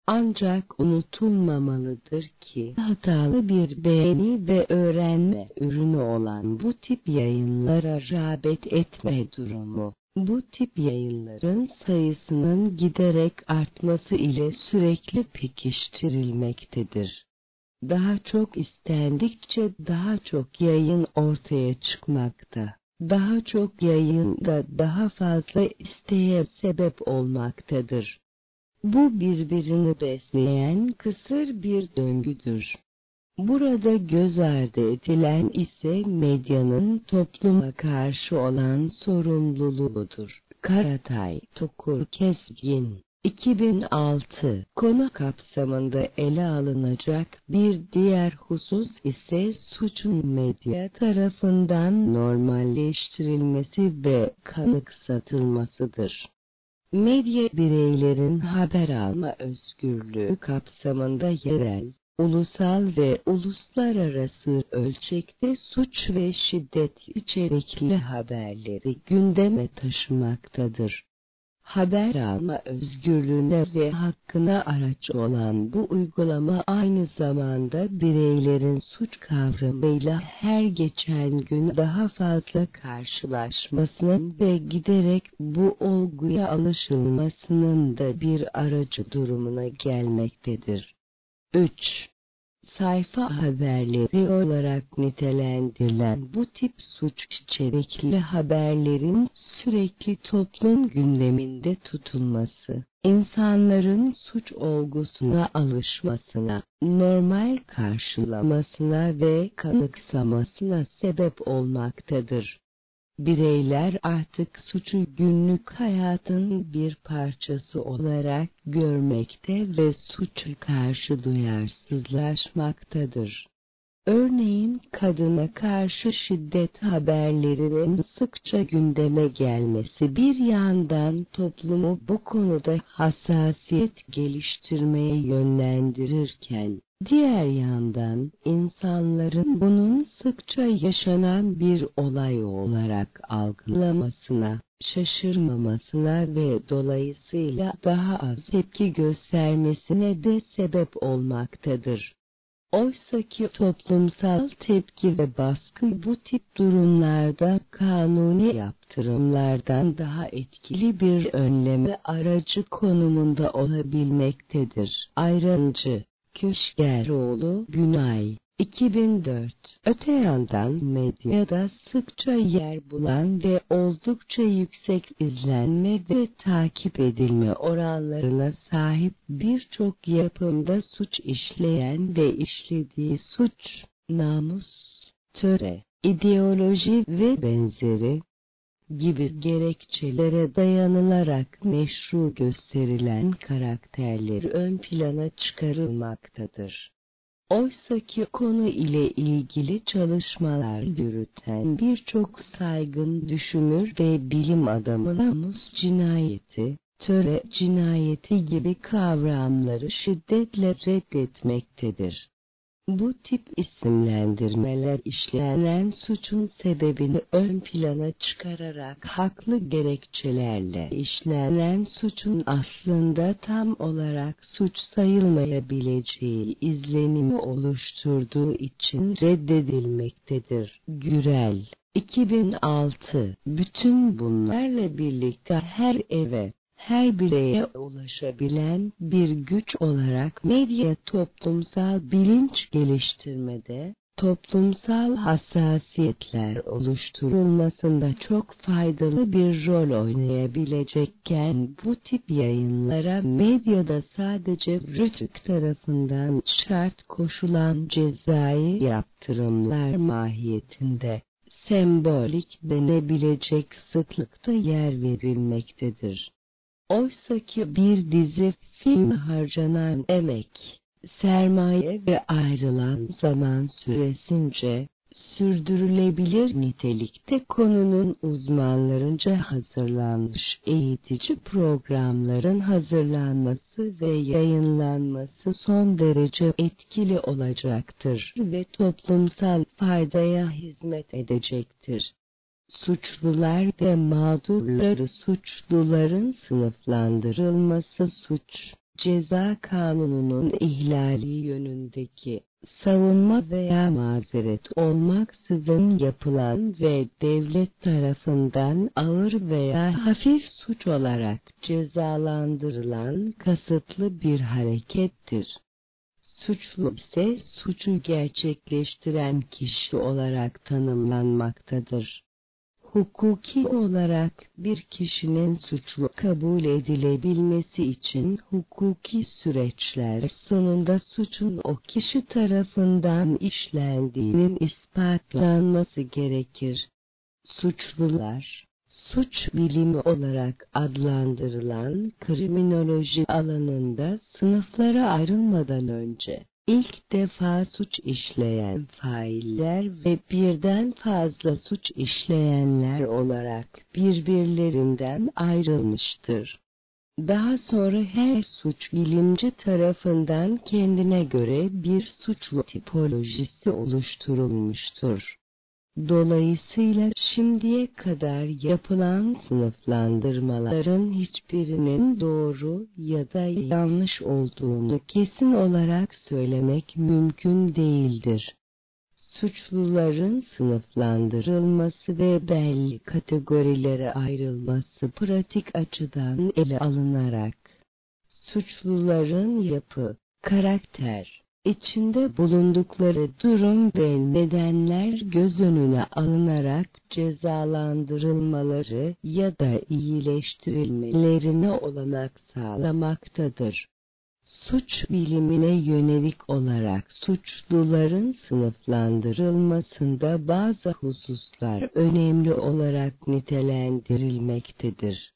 Ancak unutulmamalıdır ki hatalı bir beğeni ve öğrenme ürünü olan bu tip yayınlara rağbet etme durumu, bu tip yayınların sayısının giderek artması ile sürekli pekiştirilmektedir. Daha çok istendikçe daha çok yayın ortaya çıkmakta. Daha çok yayın da daha fazla isteğe sebep olmaktadır. Bu birbirini besleyen kısır bir döngüdür. Burada göz ardı edilen ise medyanın topluma karşı olan sorumluluğudur. Karatay, Tokur Keskin, iki bin altı konu kapsamında ele alınacak bir diğer husus ise suçun medya tarafından normalleştirilmesi ve kanıksatılmasıdır. Medya bireylerin haber alma özgürlüğü kapsamında yerel, ulusal ve uluslararası ölçekte suç ve şiddet içerikli haberleri gündeme taşımaktadır. Haber alma özgürlüğüne ve hakkına araç olan bu uygulama aynı zamanda bireylerin suç kavramıyla her geçen gün daha fazla karşılaşmasının ve giderek bu olguya alışılmasının da bir aracı durumuna gelmektedir. üç. Sayfa haberleri olarak nitelendirilen bu tip suç içerikli haberlerin sürekli toplum gündeminde tutulması, insanların suç olgusuna alışmasına, normal karşılamasına ve kanıksamasına sebep olmaktadır. Bireyler artık suçu günlük hayatın bir parçası olarak görmekte ve suça karşı duyarsızlaşmaktadır. Örneğin kadına karşı şiddet haberlerinin sıkça gündeme gelmesi bir yandan toplumu bu konuda hassasiyet geliştirmeye yönlendirirken, diğer yandan insanların bunun sıkça yaşanan bir olay olarak algılamasına, şaşırmamasına ve dolayısıyla daha az tepki göstermesine de sebep olmaktadır. Oysaki toplumsal tepki ve baskı bu tip durumlarda kanuni yaptırımlardan daha etkili bir önleme aracı konumunda olabilmektedir. Ayrıncı, Köşkeroğlu, Günay, iki bin dört Öte yandan medyada sıkça yer bulan ve oldukça yüksek izlenme ve takip edilme oranlarına sahip birçok yapımda suç işleyen ve işlediği suç, namus, töre, ideoloji ve benzeri gibi gerekçelere dayanılarak meşru gösterilen karakterler ön plana çıkarılmaktadır. Oysaki konu ile ilgili çalışmalar yürüten birçok saygın düşünür ve bilim adamı namus cinayeti, töre cinayeti gibi kavramları şiddetle reddetmektedir. Bu tip isimlendirmeler işlenen suçun sebebini ön plana çıkararak haklı gerekçelerle işlenen suçun aslında tam olarak suç sayılmayabileceği izlenimi oluşturduğu için reddedilmektedir. Gürel, iki bin altı Bütün bunlarla birlikte her eve, her bireye ulaşabilen bir güç olarak medya toplumsal bilinç geliştirmede, toplumsal hassasiyetler oluşturulmasında çok faydalı bir rol oynayabilecekken bu tip yayınlara medyada sadece RTÜK tarafından şart koşulan cezai yaptırımlar mahiyetinde, sembolik denebilecek sıklıkta yer verilmektedir. Oysaki bir dizi film harcanan emek, sermaye ve ayrılan zaman süresince sürdürülebilir nitelikte konunun uzmanlarınca hazırlanmış eğitici programların hazırlanması ve yayınlanması son derece etkili olacaktır ve toplumsal faydaya hizmet edecektir. Suçlular ve mağdurları suçluların sınıflandırılması suç, ceza kanununun ihlali yönündeki savunma veya mazeret olmaksızın yapılan ve devlet tarafından ağır veya hafif suç olarak cezalandırılan kasıtlı bir harekettir. Suçlu ise suçu gerçekleştiren kişi olarak tanımlanmaktadır. Hukuki olarak bir kişinin suçlu kabul edilebilmesi için hukuki süreçler sonunda suçun o kişi tarafından işlendiğinin ispatlanması gerekir. Suçlular, suç bilimi olarak adlandırılan kriminoloji alanında sınıflara ayrılmadan önce, İlk defa suç işleyen failler ve birden fazla suç işleyenler olarak birbirlerinden ayrılmıştır. Daha sonra her suç bilimci tarafından kendine göre bir suçlu tipolojisi oluşturulmuştur. Dolayısıyla şimdiye kadar yapılan sınıflandırmaların hiçbirinin doğru ya da yanlış olduğunu kesin olarak söylemek mümkün değildir. Suçluların sınıflandırılması ve belli kategorilere ayrılması pratik açıdan ele alınarak, suçluların yapı, karakter, İçinde bulundukları durum ve nedenler göz önüne alınarak cezalandırılmaları ya da iyileştirilmelerine olanak sağlamaktadır. Suç bilimine yönelik olarak suçluların sınıflandırılmasında bazı hususlar önemli olarak nitelendirilmektedir.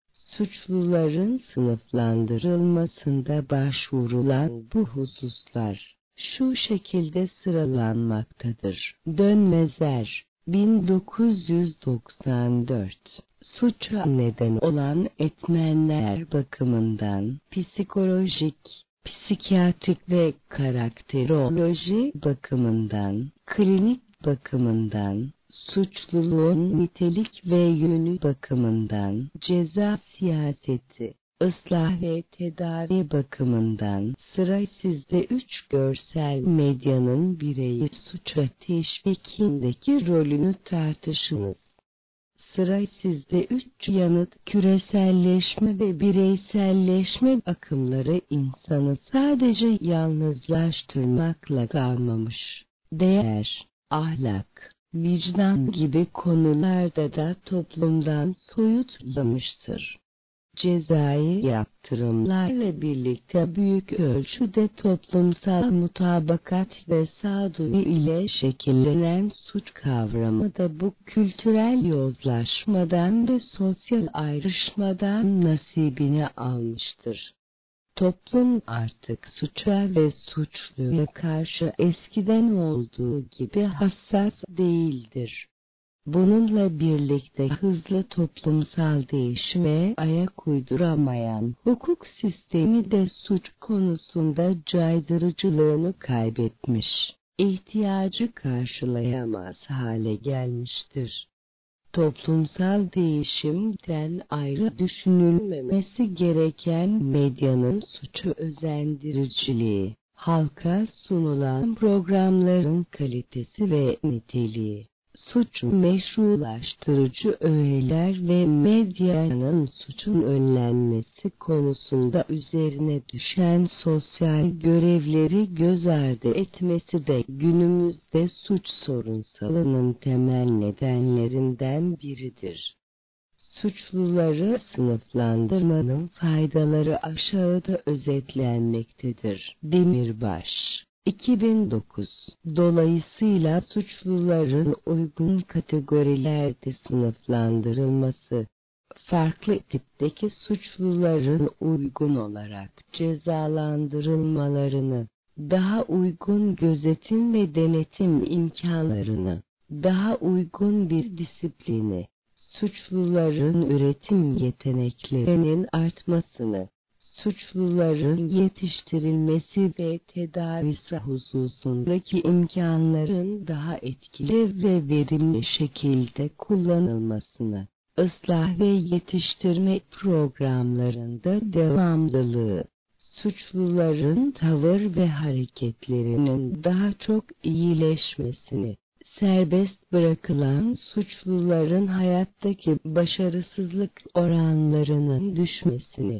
Suçluların sınıflandırılmasında başvurulan bu hususlar şu şekilde sıralanmaktadır. Dönmezer, bin dokuz yüz doksan dört Suça neden olan etmenler bakımından psikolojik, psikiyatrik ve karakteroloji bakımından, klinik bakımından, suçluluğun nitelik ve yönü bakımından, ceza siyaseti, ıslah ve tedavi bakımından, sıra sizde üç görsel medyanın bireyi suça teşvikindeki rolünü tartışınız. Sıra sizde üç yanıt küreselleşme ve bireyselleşme akımları insanı sadece yalnızlaştırmakla kalmamış. Değer, ahlak, vicdan gibi konularda da toplumdan soyutlamıştır. Cezai yaptırımlarla birlikte büyük ölçüde toplumsal mutabakat ve sağduyu ile şekillenen suç kavramı da bu kültürel yozlaşmadan ve sosyal ayrışmadan nasibini almıştır. Toplum artık suça ve suçluya karşı eskiden olduğu gibi hassas değildir. Bununla birlikte hızlı toplumsal değişime ayak uyduramayan hukuk sistemi de suç konusunda caydırıcılığını kaybetmiş, ihtiyacı karşılayamaz hale gelmiştir. Toplumsal değişimden ayrı düşünülmemesi gereken medyanın suçu özendiriciliği, halka sunulan programların kalitesi ve niteliği, suçu meşrulaştırıcı öğeler ve medyanın suçun önlenmesi konusunda üzerine düşen sosyal görevleri göz ardı etmesi de günümüzde suç sorunsalının temel nedenlerinden biridir. Suçluları sınıflandırmanın faydaları aşağıda özetlenmektedir. Demirbaş iki bin dokuz Dolayısıyla suçluların uygun kategorilerde sınıflandırılması, farklı tipteki suçluların uygun olarak cezalandırılmalarını, daha uygun gözetim ve denetim imkanlarını, daha uygun bir disiplini, suçluların üretim yeteneklerinin artmasını, suçluların yetiştirilmesi ve tedavisi hususundaki imkanların daha etkili ve verimli şekilde kullanılmasını, ıslah ve yetiştirme programlarında devamlılığı, suçluların tavır ve hareketlerinin daha çok iyileşmesini, serbest bırakılan suçluların hayattaki başarısızlık oranlarının düşmesini,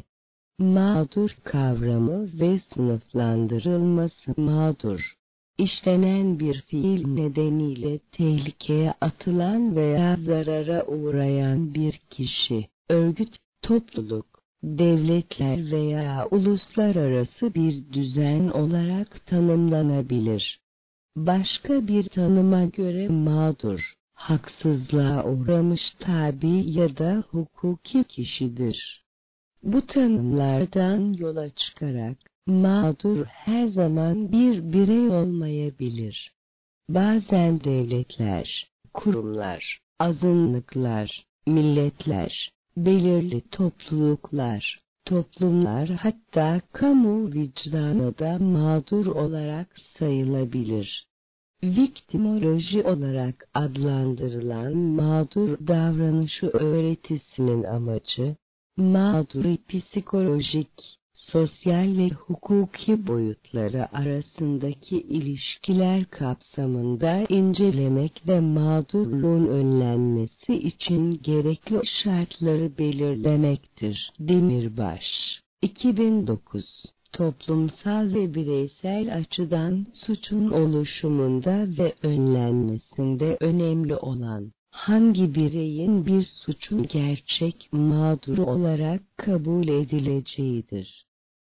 mağdur kavramı ve sınıflandırılması mağdur, işlenen bir fiil nedeniyle tehlikeye atılan veya zarara uğrayan bir kişi, örgüt, topluluk, devletler veya uluslararası bir düzen olarak tanımlanabilir. Başka bir tanıma göre mağdur, haksızlığa uğramış tabi ya da hukuki kişidir. Bu tanımlardan yola çıkarak, mağdur her zaman bir birey olmayabilir. Bazen devletler, kurumlar, azınlıklar, milletler, belirli topluluklar, toplumlar hatta kamu vicdanı da mağdur olarak sayılabilir. Viktimoloji olarak adlandırılan mağdur davranışı öğretisinin amacı, mağduru psikolojik, sosyal ve hukuki boyutları arasındaki ilişkiler kapsamında incelemek ve mağdurluğun önlenmesi için gerekli şartları belirlemektir. Demirbaş, iki bin dokuz Toplumsal ve bireysel açıdan suçun oluşumunda ve önlenmesinde önemli olan, hangi bireyin bir suçun gerçek mağduru olarak kabul edileceğidir.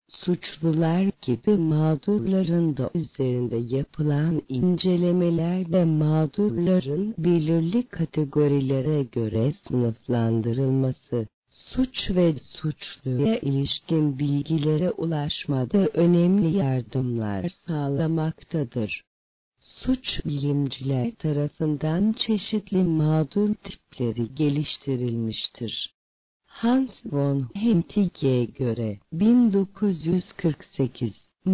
Suçlular gibi mağdurların da üzerinde yapılan incelemeler ve mağdurların belirli kategorilere göre sınıflandırılması, suç ve suçluya ilişkin bilgilere ulaşmada önemli yardımlar sağlamaktadır. Suç bilimciler tarafından çeşitli mağdur tipleri geliştirilmiştir. Hans von Hentig'e göre bin dokuz yüz kırk sekiz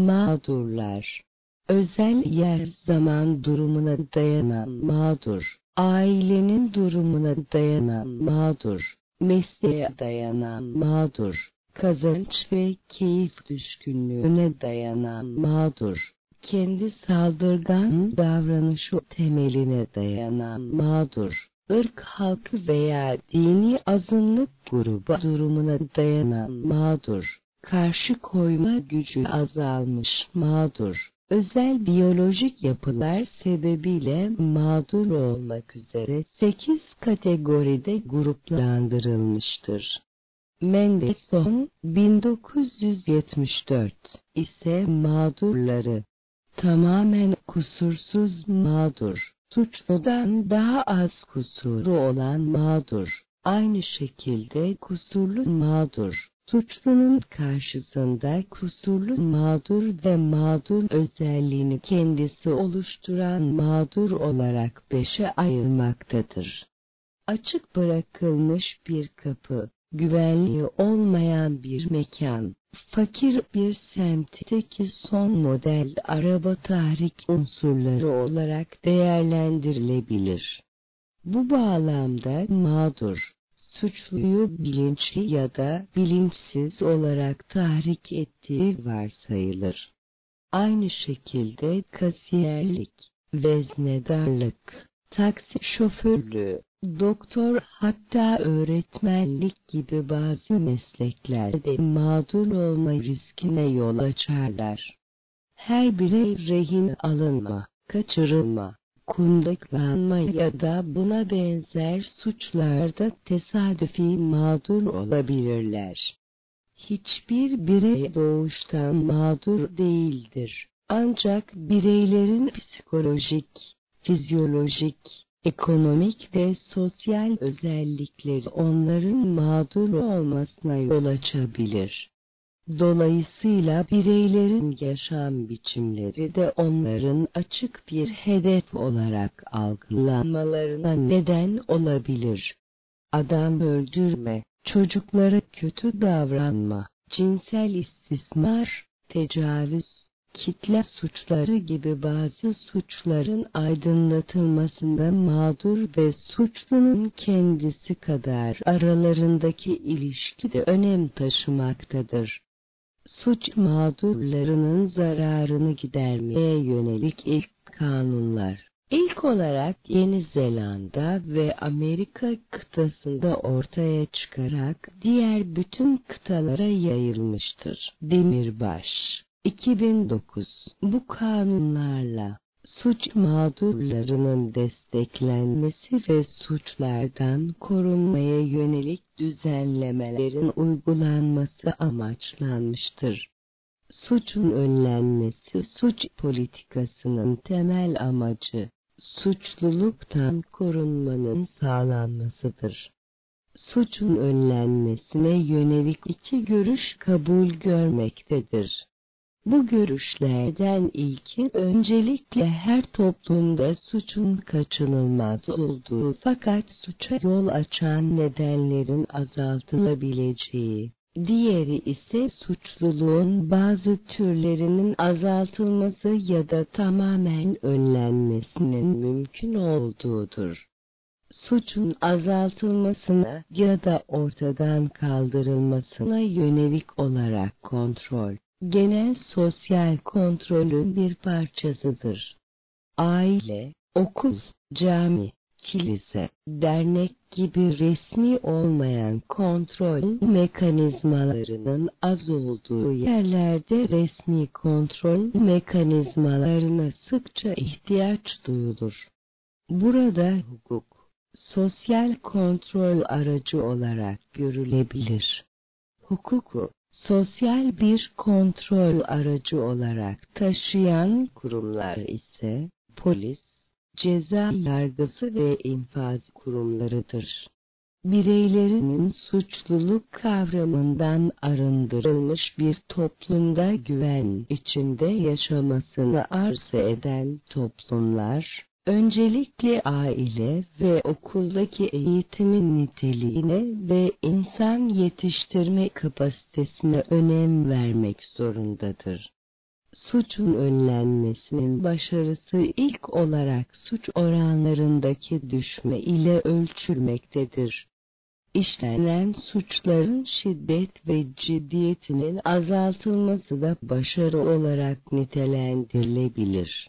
mağdurlar, özel yer zaman durumuna dayanan mağdur, ailenin durumuna dayanan mağdur, mesleğe dayanan mağdur, kazanç ve keyif düşkünlüğüne dayanan mağdur, kendi saldırgan davranışı temeline dayanan mağdur, ırk, halkı veya dini azınlık grubu durumuna dayanan mağdur, karşı koyma gücü azalmış mağdur, özel biyolojik yapılar sebebiyle mağdur olmak üzere sekiz kategoride gruplandırılmıştır. Mendelssohn, bin dokuz yüz yetmiş dört ise mağdurları, tamamen kusursuz mağdur, suçludan daha az kusuru olan mağdur, aynı şekilde kusurlu mağdur, suçlunun karşısında kusurlu mağdur ve mağdur özelliğini kendisi oluşturan mağdur olarak beşe ayırmaktadır. Açık bırakılmış bir kapı, güvenliği olmayan bir mekan, fakir bir semtteki son model araba tahrik unsurları olarak değerlendirilebilir. Bu bağlamda mağdur, suçluyu bilinçli ya da bilinçsiz olarak tahrik ettiği varsayılır. Aynı şekilde kasiyerlik, veznedarlık, taksi şoförlüğü, doktor hatta öğretmenlik gibi bazı mesleklerde mağdur olma riskine yol açarlar. Her birey rehin alınma, kaçırılma, kundaklanma ya da buna benzer suçlarda tesadüfi mağdur olabilirler. Hiçbir birey doğuştan mağdur değildir. Ancak bireylerin psikolojik, fizyolojik, ekonomik ve sosyal özellikleri onların mağdur olmasına yol açabilir. Dolayısıyla bireylerin yaşam biçimleri de onların açık bir hedef olarak algılanmalarına neden olabilir. Adam öldürme, çocuklara kötü davranma, cinsel istismar, tecavüz, kitle suçları gibi bazı suçların aydınlatılmasında mağdur ve suçlunun kendisi kadar aralarındaki ilişki de önem taşımaktadır. Suç mağdurlarının zararını gidermeye yönelik ilk kanunlar, İlk olarak Yeni Zelanda ve Amerika kıtasında ortaya çıkarak diğer bütün kıtalara yayılmıştır. Demirbaş, iki bin dokuz. Bu kanunlarla suç mağdurlarının desteklenmesi ve suçlardan korunmaya yönelik düzenlemelerin uygulanması amaçlanmıştır. Suçun önlenmesi, suç politikasının temel amacı, suçluluktan korunmanın sağlanmasıdır. Suçun önlenmesine yönelik iki görüş kabul görmektedir. Bu görüşlerden ilki öncelikle her toplumda suçun kaçınılmaz olduğu fakat suça yol açan nedenlerin azaltılabileceği. Diğeri ise suçluluğun bazı türlerinin azaltılması ya da tamamen önlenmesinin mümkün olduğudur. Suçun azaltılmasına ya da ortadan kaldırılmasına yönelik olarak kontrol, genel sosyal kontrolün bir parçasıdır. Aile, okul, cami, kilise, dernek gibi resmi olmayan kontrol mekanizmalarının az olduğu yerlerde resmi kontrol mekanizmalarına sıkça ihtiyaç duyulur. Burada hukuk, sosyal kontrol aracı olarak görülebilir. Hukuku, sosyal bir kontrol aracı olarak taşıyan kurumlar ise polis, ceza yargısı ve infaz kurumlarıdır. Bireylerinin suçluluk kavramından arındırılmış bir toplumda güven içinde yaşamasını arzu eden toplumlar, öncelikle aile ve okuldaki eğitimin niteliğine ve insan yetiştirme kapasitesine önem vermek zorundadır. Suçun önlenmesinin başarısı ilk olarak suç oranlarındaki düşme ile ölçülmektedir. İşlenen suçların şiddet ve ciddiyetinin azaltılması da başarı olarak nitelendirilebilir.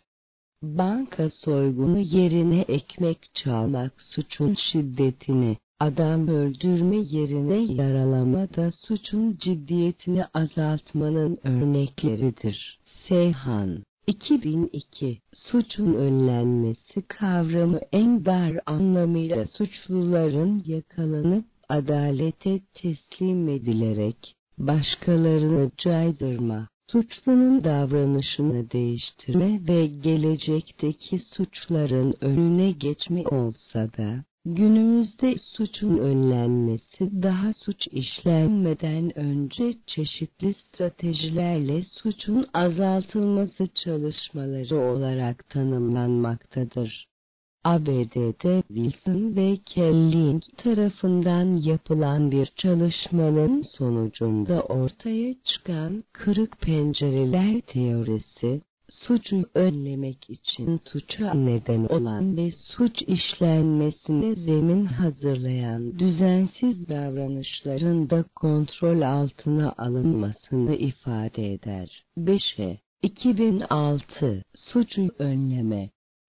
Banka soygunu yerine ekmek çalmak suçun şiddetini, adam öldürme yerine yaralama da suçun ciddiyetini azaltmanın örnekleridir. Seyhan, iki bin iki. Suçun önlenmesi kavramı en dar anlamıyla suçluların yakalanıp adalete teslim edilerek başkalarını caydırma, suçlunun davranışını değiştirme ve gelecekteki suçların önüne geçme olsa da, günümüzde suçun önlenmesi daha suç işlenmeden önce çeşitli stratejilerle suçun azaltılması çalışmaları olarak tanımlanmaktadır. A B D'de Wilson ve Kelling tarafından yapılan bir çalışmanın sonucunda ortaya çıkan kırık pencereler teorisi, suçu önlemek için suça neden olan ve suç işlenmesine zemin hazırlayan düzensiz davranışların da kontrol altına alınmasını ifade eder. beşe. iki bin altı. Suçu önleme.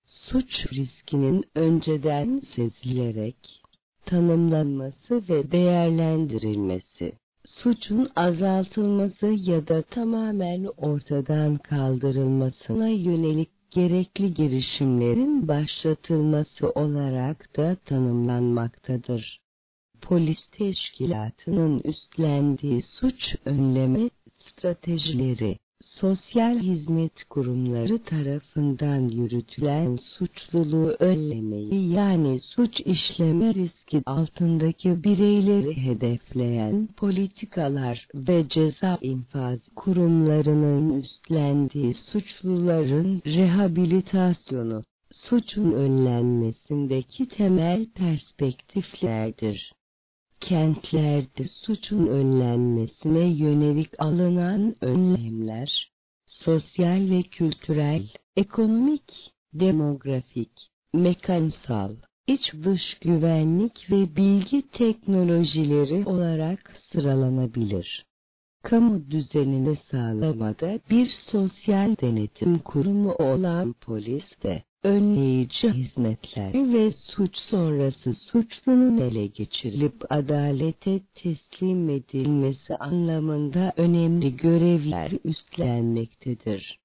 Suç riskinin önceden sezilerek tanımlanması ve değerlendirilmesi, suçun azaltılması ya da tamamen ortadan kaldırılmasına yönelik gerekli girişimlerin başlatılması olarak da tanımlanmaktadır. Polis teşkilatının üstlendiği suç önleme stratejileri, sosyal hizmet kurumları tarafından yürütülen suçluluğu önlemeyi yani suç işleme riski altındaki bireyleri hedefleyen politikalar ve ceza infaz kurumlarının üstlendiği suçluların rehabilitasyonu, suçun önlenmesindeki temel perspektiflerdir. Kentlerde suçun önlenmesine yönelik alınan önlemler, sosyal ve kültürel, ekonomik, demografik, mekansal, iç dış güvenlik ve bilgi teknolojileri olarak sıralanabilir. kamu düzenini sağlamada bir sosyal denetim kurumu olan polis de, önleyici hizmetler ve suç sonrası suçlunun ele geçirilip adalete teslim edilmesi anlamında önemli görevler üstlenmektedir.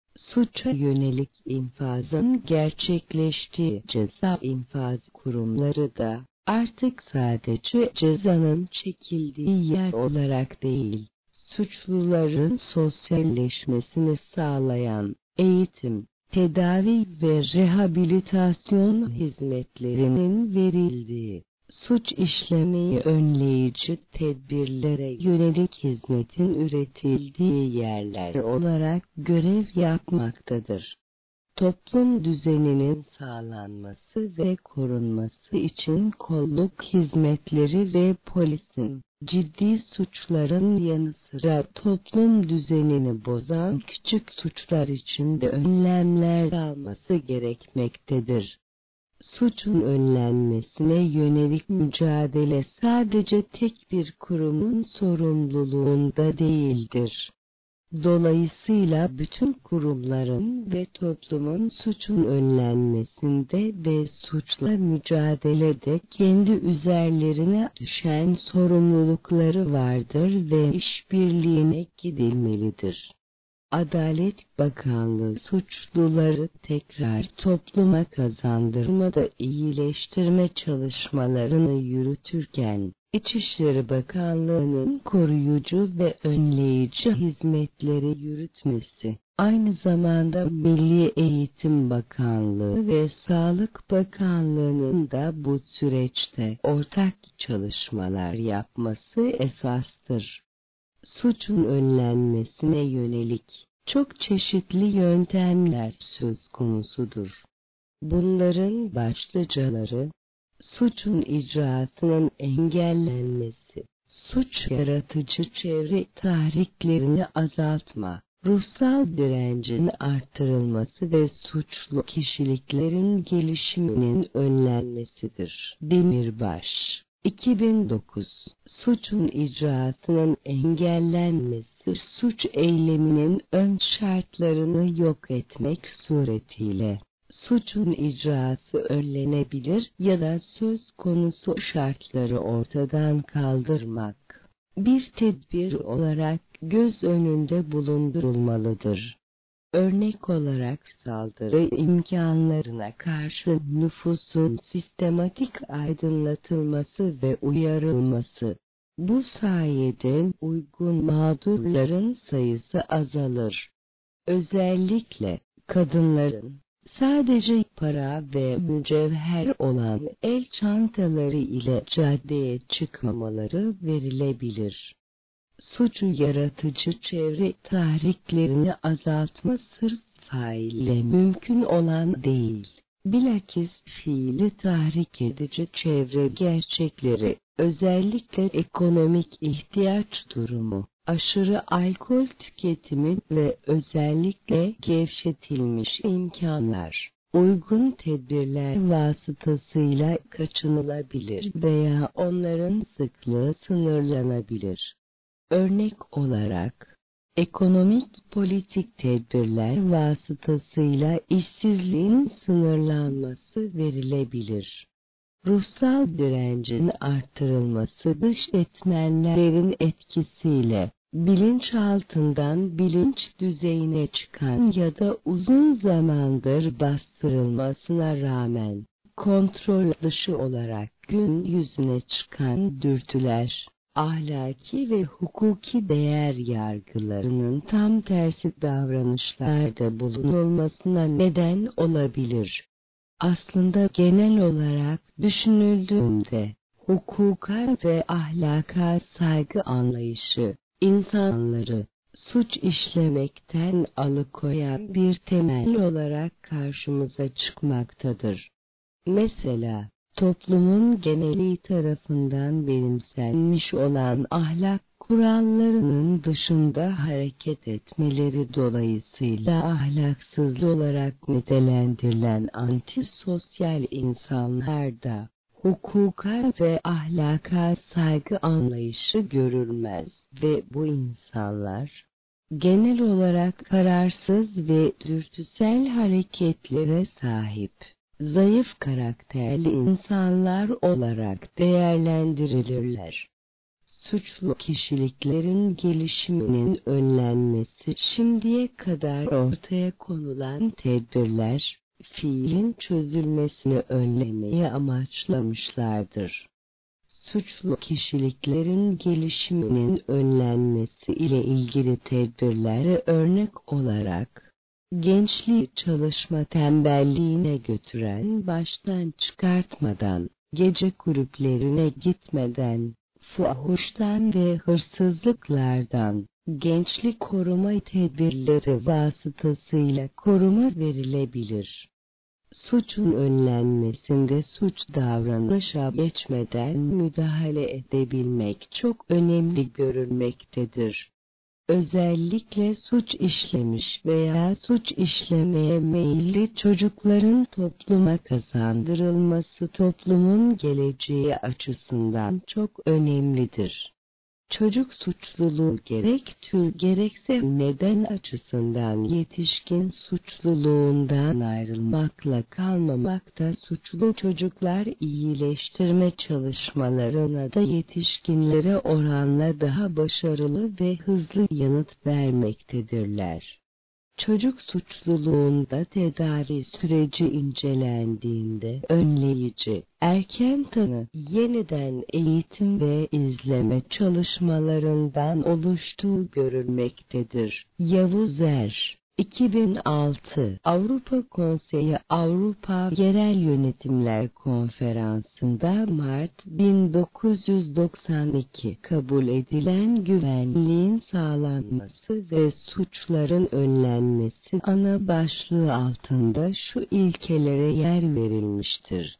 Suça yönelik infazın gerçekleştiği ceza infaz kurumları da, artık sadece cezanın çekildiği yer olarak değil, suçluların sosyalleşmesini sağlayan eğitim, tedavi ve rehabilitasyon hizmetlerinin verildiği, suç işlemeyi önleyici tedbirlere yönelik hizmetin üretildiği yerler olarak görev yapmaktadır. Toplum düzeninin sağlanması ve korunması için kolluk hizmetleri ve polisin, ciddi suçların yanı sıra toplum düzenini bozan küçük suçlar için de önlemler alması gerekmektedir. Suçun önlenmesine yönelik mücadele sadece tek bir kurumun sorumluluğunda değildir. Dolayısıyla bütün kurumların ve toplumun suçun önlenmesinde ve suçla mücadelede kendi üzerlerine düşen sorumlulukları vardır ve işbirliğine gidilmelidir. Adalet Bakanlığı suçluları tekrar topluma kazandırmada iyileştirme çalışmalarını yürütürken, İçişleri Bakanlığı'nın koruyucu ve önleyici hizmetleri yürütmesi, aynı zamanda Milli Eğitim Bakanlığı ve Sağlık Bakanlığı'nın da bu süreçte ortak çalışmalar yapması esastır. Suçun önlenmesine yönelik çok çeşitli yöntemler söz konusudur. Bunların başlıcaları, suçun icrasının engellenmesi, suç yaratıcı çevre tahriklerini azaltma, ruhsal direncin artırılması ve suçlu kişiliklerin gelişiminin önlenmesidir. Demirbaş, iki bin dokuz, suçun icrasının engellenmesi, suç eyleminin ön şartlarını yok etmek suretiyle suçun icrası önlenebilir ya da söz konusu şartları ortadan kaldırmak, bir tedbir olarak göz önünde bulundurulmalıdır. Örnek olarak saldırı imkanlarına karşı nüfusun sistematik aydınlatılması ve uyarılması, bu sayede uygun mağdurların sayısı azalır. Özellikle kadınların, sadece para ve mücevher olan el çantaları ile caddeye çıkmamaları verilebilir. Suçu yaratıcı çevre tahriklerini azaltma sırf faille mümkün olan değil. Bilakis fiili tahrik edici çevre gerçekleri, özellikle ekonomik ihtiyaç durumu, aşırı alkol tüketimi ve özellikle gevşetilmiş imkanlar, uygun tedbirler vasıtasıyla kaçınılabilir veya onların sıklığı sınırlanabilir. Örnek olarak, ekonomik politik tedbirler vasıtasıyla işsizliğin sınırlanması verilebilir. Ruhsal direncin artırılması dış etmenlerin etkisiyle bilinçaltından bilinç düzeyine çıkan ya da uzun zamandır bastırılmasına rağmen kontrol dışı olarak gün yüzüne çıkan dürtüler, ahlaki ve hukuki değer yargılarının tam tersi davranışlarda bulunulmasına neden olabilir. Aslında genel olarak düşünüldüğünde, hukuka ve ahlaka saygı anlayışı, insanları suç işlemekten alıkoyan bir temel olarak karşımıza çıkmaktadır. Mesela, toplumun geneli tarafından benimsenmiş olan ahlak kurallarının dışında hareket etmeleri dolayısıyla ahlaksız olarak nitelendirilen antisosyal insanlar da hukuka ve ahlaka saygı anlayışı görülmez ve bu insanlar, genel olarak kararsız ve dürtüsel hareketlere sahip, zayıf karakterli insanlar olarak değerlendirilirler. Suçlu kişiliklerin gelişiminin önlenmesi şimdiye kadar ortaya konulan tedbirler, fiilin çözülmesini önlemeyi amaçlamışlardır. Suçlu kişiliklerin gelişiminin önlenmesi ile ilgili tedbirlere örnek olarak, gençliği çalışma tembelliğine götüren baştan çıkartmadan, gece kulüplerine gitmeden, fuhuştan ve hırsızlıklardan, gençlik koruma tedbirleri vasıtasıyla koruma verilebilir. Suçun önlenmesinde suç davranışa geçmeden müdahale edebilmek çok önemli görülmektedir. Özellikle suç işlemiş veya suç işlemeye meyilli çocukların topluma kazandırılması toplumun geleceği açısından çok önemlidir. Çocuk suçluluğu gerek tür gerekse neden açısından yetişkin suçluluğundan ayrılmakla kalmamakta suçlu çocuklar iyileştirme çalışmalarına da yetişkinlere oranla daha başarılı ve hızlı yanıt vermektedirler. Çocuk suçluluğunda tedavi süreci incelendiğinde önleyici, erken tanı, yeniden eğitim ve izleme çalışmalarından oluştuğu görülmektedir. Yavuz Er, iki bin altı Avrupa Konseyi Avrupa Yerel Yönetimler Konferansı'nda Mart bin dokuz yüz doksan iki kabul edilen güvenliğin sağlanması ve suçların önlenmesi ana başlığı altında şu ilkelere yer verilmiştir.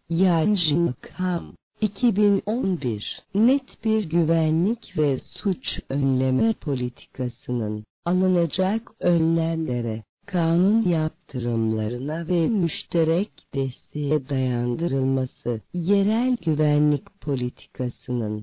Yanjikam iki bin on bir net bir güvenlik ve suç önleme politikasının alınacak önlemlere, kanun yaptırımlarına ve müşterek desteğe dayandırılması, yerel güvenlik politikasının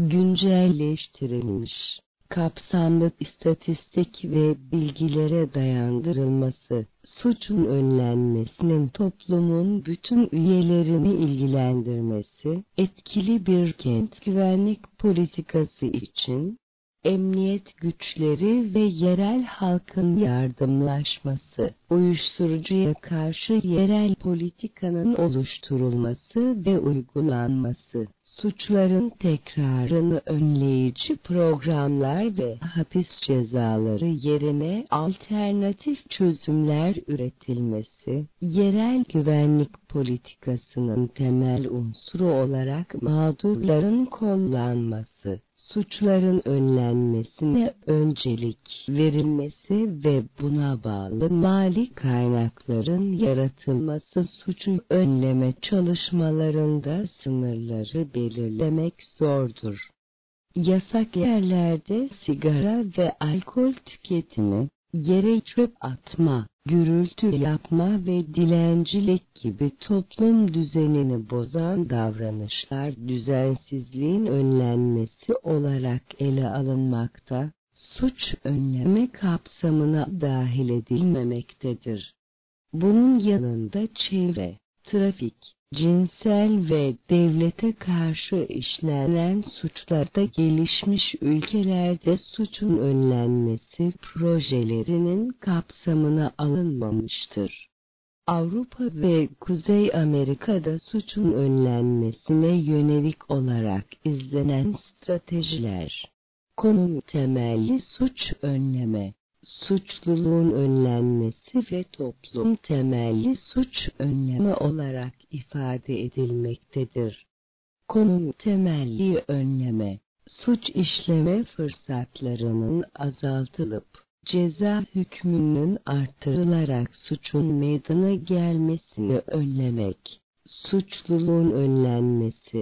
güncelleştirilmiş, kapsamlı istatistik ve bilgilere dayandırılması, suçun önlenmesinin toplumun bütün üyelerini ilgilendirmesi, etkili bir kent güvenlik politikası için, emniyet güçleri ve yerel halkın yardımlaşması, uyuşturucuya karşı yerel politikanın oluşturulması ve uygulanması, suçların tekrarını önleyici programlar ve hapis cezaları yerine alternatif çözümler üretilmesi, yerel güvenlik politikasının temel unsuru olarak mağdurların kollanması, suçların önlenmesine öncelik verilmesi ve buna bağlı mali kaynakların yaratılması suçu önleme çalışmalarında sınırları belirlemek zordur. Yasak yerlerde sigara ve alkol tüketimi, yere çöp atma, gürültü yapma ve dilencilik gibi toplum düzenini bozan davranışlar düzensizliğin önlenmesi olarak ele alınmakta, suç önleme kapsamına dahil edilmemektedir. Bunun yanında çevre, trafik, cinsel ve devlete karşı işlenen suçlarda gelişmiş ülkelerde suçun önlenmesi projelerinin kapsamına alınmamıştır. Avrupa ve Kuzey Amerika'da suçun önlenmesine yönelik olarak izlenen stratejiler, konum temelli suç önleme, suçluluğun önlenmesi ve toplum temelli suç önleme olarak ifade edilmektedir. Konum temelli önleme, suç işleme fırsatlarının azaltılıp, ceza hükmünün artırılarak suçun meydana gelmesini önlemek, suçluluğun önlenmesi,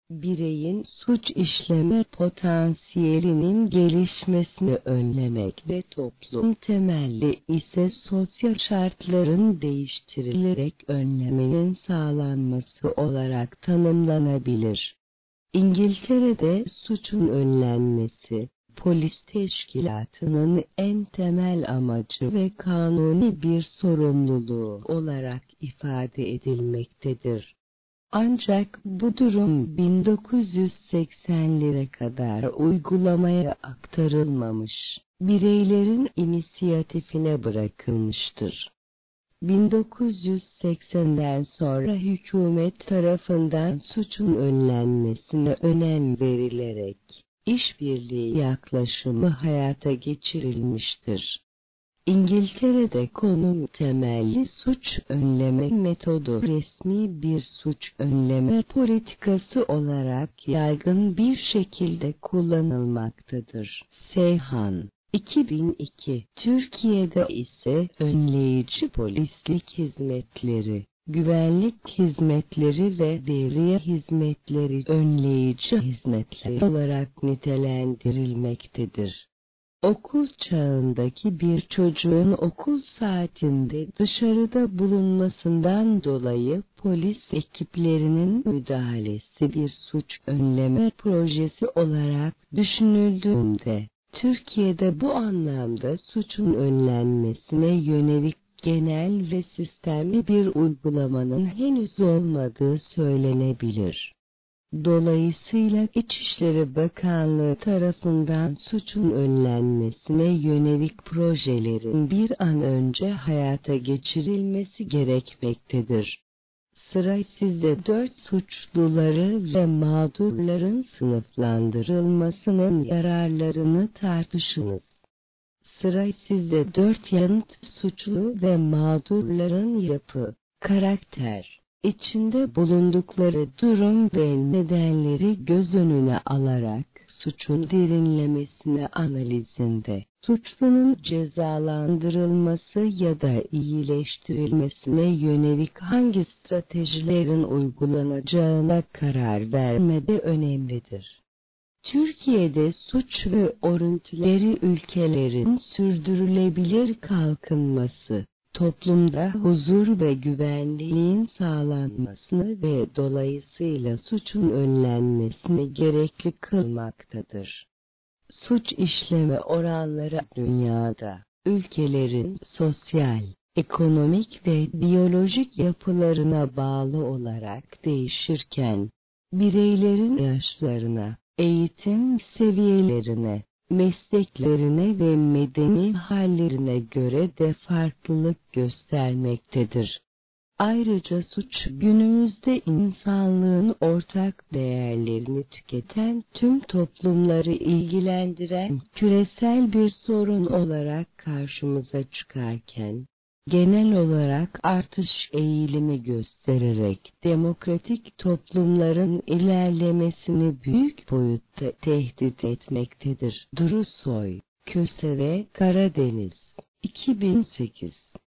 Bireyin suç işleme potansiyelinin gelişmesini önlemek ve toplum temelli ise sosyal şartların değiştirilerek önlemenin sağlanması olarak tanımlanabilir. İngiltere'de suçun önlenmesi, polis teşkilatının en temel amacı ve kanuni bir sorumluluğu olarak ifade edilmektedir. Ancak bu durum bin dokuz yüz seksenlere kadar uygulamaya aktarılmamış, bireylerin inisiyatifine bırakılmıştır. bin dokuz yüz seksenden sonra hükümet tarafından suçun önlenmesine önem verilerek, işbirliği yaklaşımı hayata geçirilmiştir. İngiltere'de konum temelli suç önleme metodu resmi bir suç önleme politikası olarak yaygın bir şekilde kullanılmaktadır. Seyhan, iki bin iki, Türkiye'de ise önleyici polislik hizmetleri, güvenlik hizmetleri ve devriye hizmetleri önleyici hizmetler olarak nitelendirilmektedir. Okul çağındaki bir çocuğun okul saatinde dışarıda bulunmasından dolayı polis ekiplerinin müdahalesi bir suç önleme projesi olarak düşünüldüğünde, Türkiye'de bu anlamda suçun önlenmesine yönelik genel ve sistemli bir uygulamanın henüz olmadığı söylenebilir. Dolayısıyla İçişleri Bakanlığı tarafından suçun önlenmesine yönelik projelerin bir an önce hayata geçirilmesi gerekmektedir. Sıra sizde dört suçluları ve mağdurların sınıflandırılmasının yararlarını tartışınız. Sıra sizde dört yanıt suçlu ve mağdurların yapı, karakter, İçinde bulundukları durum ve nedenleri göz önüne alarak suçun derinlemesine analizinde suçlunun cezalandırılması ya da iyileştirilmesine yönelik hangi stratejilerin uygulanacağına karar vermede önemlidir. Türkiye'de suç ve örüntüleri ülkelerin sürdürülebilir kalkınması, toplumda huzur ve güvenliğin sağlanmasını ve dolayısıyla suçun önlenmesini gerekli kılmaktadır. Suç işleme oranları dünyada, ülkelerin sosyal, ekonomik ve biyolojik yapılarına bağlı olarak değişirken, bireylerin yaşlarına, eğitim seviyelerine, mesleklerine ve medeni hallerine göre de farklılık göstermektedir. Ayrıca suç günümüzde insanlığın ortak değerlerini tüketen tüm toplumları ilgilendiren küresel bir sorun olarak karşımıza çıkarken, genel olarak artış eğilimi göstererek demokratik toplumların ilerlemesini büyük boyutta tehdit etmektedir. Duru Soy, Köse Karadeniz, iki bin sekiz.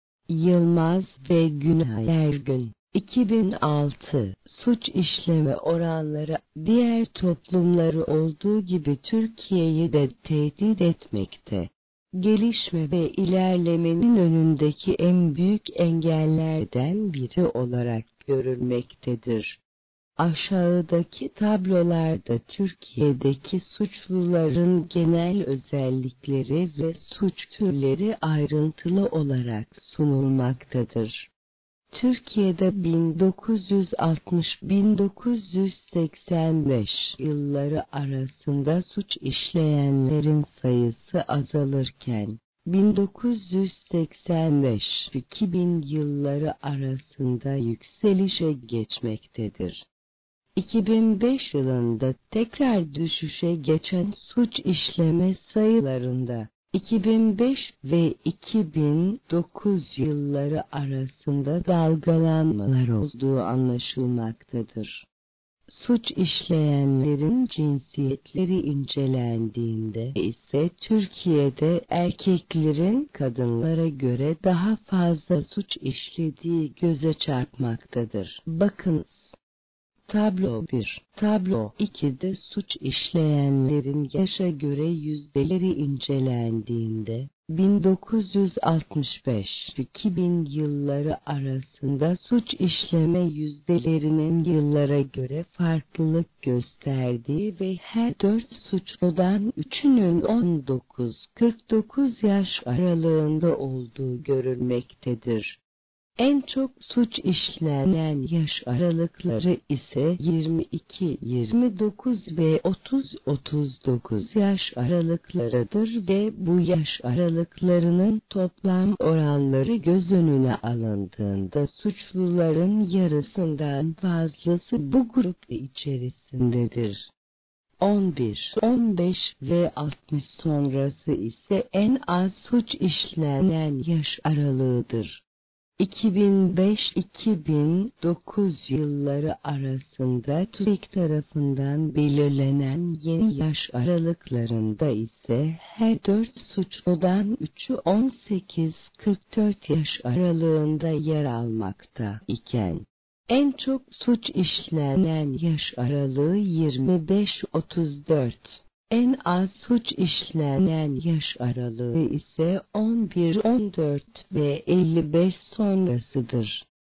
Yılmaz ve Günay Ergün, iki bin altı. Suç işleme oranları diğer toplumları olduğu gibi Türkiye'yi de tehdit etmekte. Gelişme ve ilerlemenin önündeki en büyük engellerden biri olarak görülmektedir. Aşağıdaki tablolarda Türkiye'deki suçluların genel özellikleri ve suç türleri ayrıntılı olarak sunulmaktadır. Türkiye'de bin dokuz yüz altmış - bin dokuz yüz seksen beş yılları arasında suç işleyenlerin sayısı azalırken, bin dokuz yüz seksen beş - iki bin yılları arasında yükselişe geçmektedir. iki bin beş yılında tekrar düşüşe geçen suç işleme sayılarında, iki bin beş ve iki bin dokuz yılları arasında dalgalanmalar olduğu anlaşılmaktadır. Suç işleyenlerin cinsiyetleri incelendiğinde ise Türkiye'de erkeklerin kadınlara göre daha fazla suç işlediği göze çarpmaktadır. Bakınız. Tablo bir. Tablo iki'de suç işleyenlerin yaşa göre yüzdeleri incelendiğinde, bin dokuz yüz altmış beş iki bin yılları arasında suç işleme yüzdelerinin yıllara göre farklılık gösterdiği ve her dört suçludan üçünün on dokuz kırk dokuz yaş aralığında olduğu görülmektedir. En çok suç işlenen yaş aralıkları ise yirmi iki yirmi dokuz ve otuz otuz dokuz yaş aralıklarıdır ve bu yaş aralıklarının toplam oranları göz önüne alındığında suçluların yarısından fazlası bu grup içerisindedir. on bir on beş ve altmış sonrası ise en az suç işlenen yaş aralığıdır. iki bin beş iki bin dokuz yılları arasında TÜİK tarafından belirlenen yeni yaş aralıklarında ise her dört suçludan üçü on sekiz kırk dört yaş aralığında yer almakta iken, en çok suç işlenen yaş aralığı yirmi beş otuz dört. En az suç işlenen yaş aralığı ise on bir on dört ve elli beş sonrasıdır.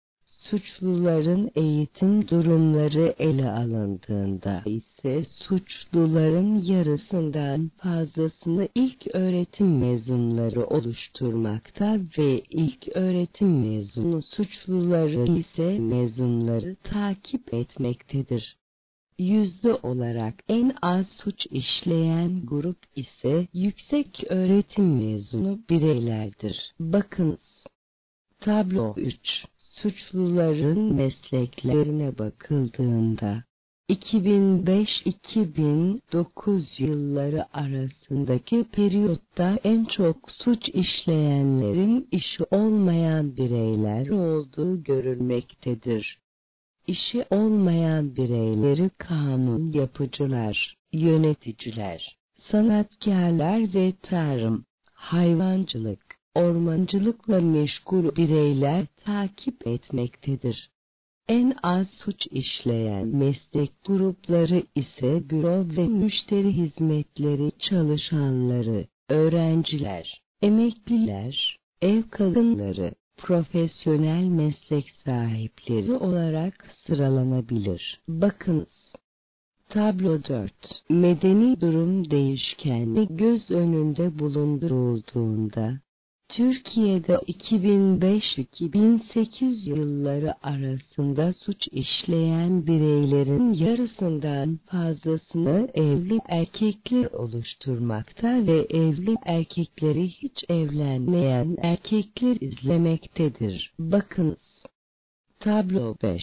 Suçluların eğitim durumları ele alındığında ise suçluların yarısından fazlasını ilk öğretim mezunları oluşturmakta ve ilk öğretim mezunu suçluların ise mezunları takip etmektedir. Yüzde olarak en az suç işleyen grup ise yüksek öğretim mezunu bireylerdir. Bakınız. Tablo üç. Suçluların mesleklerine bakıldığında, iki bin beş iki bin dokuz yılları arasındaki periyotta en çok suç işleyenlerin işi olmayan bireyler olduğu görülmektedir. İşi olmayan bireyleri kanun yapıcılar, yöneticiler, sanatkarlar ve tarım, hayvancılık, ormancılıkla meşgul bireyler takip etmektedir. En az suç işleyen meslek grupları ise büro ve müşteri hizmetleri çalışanları, öğrenciler, emekliler, ev kadınları, profesyonel meslek sahipleri olarak sıralanabilir. Bakınız. Tablo dört. Medeni durum değişkenliği göz önünde bulundurulduğunda, Türkiye'de iki bin beş iki bin sekiz yılları arasında suç işleyen bireylerin yarısından fazlasını evli erkekler oluşturmakta ve evli erkekleri hiç evlenmeyen erkekler izlemektedir. Bakınız. Tablo beş.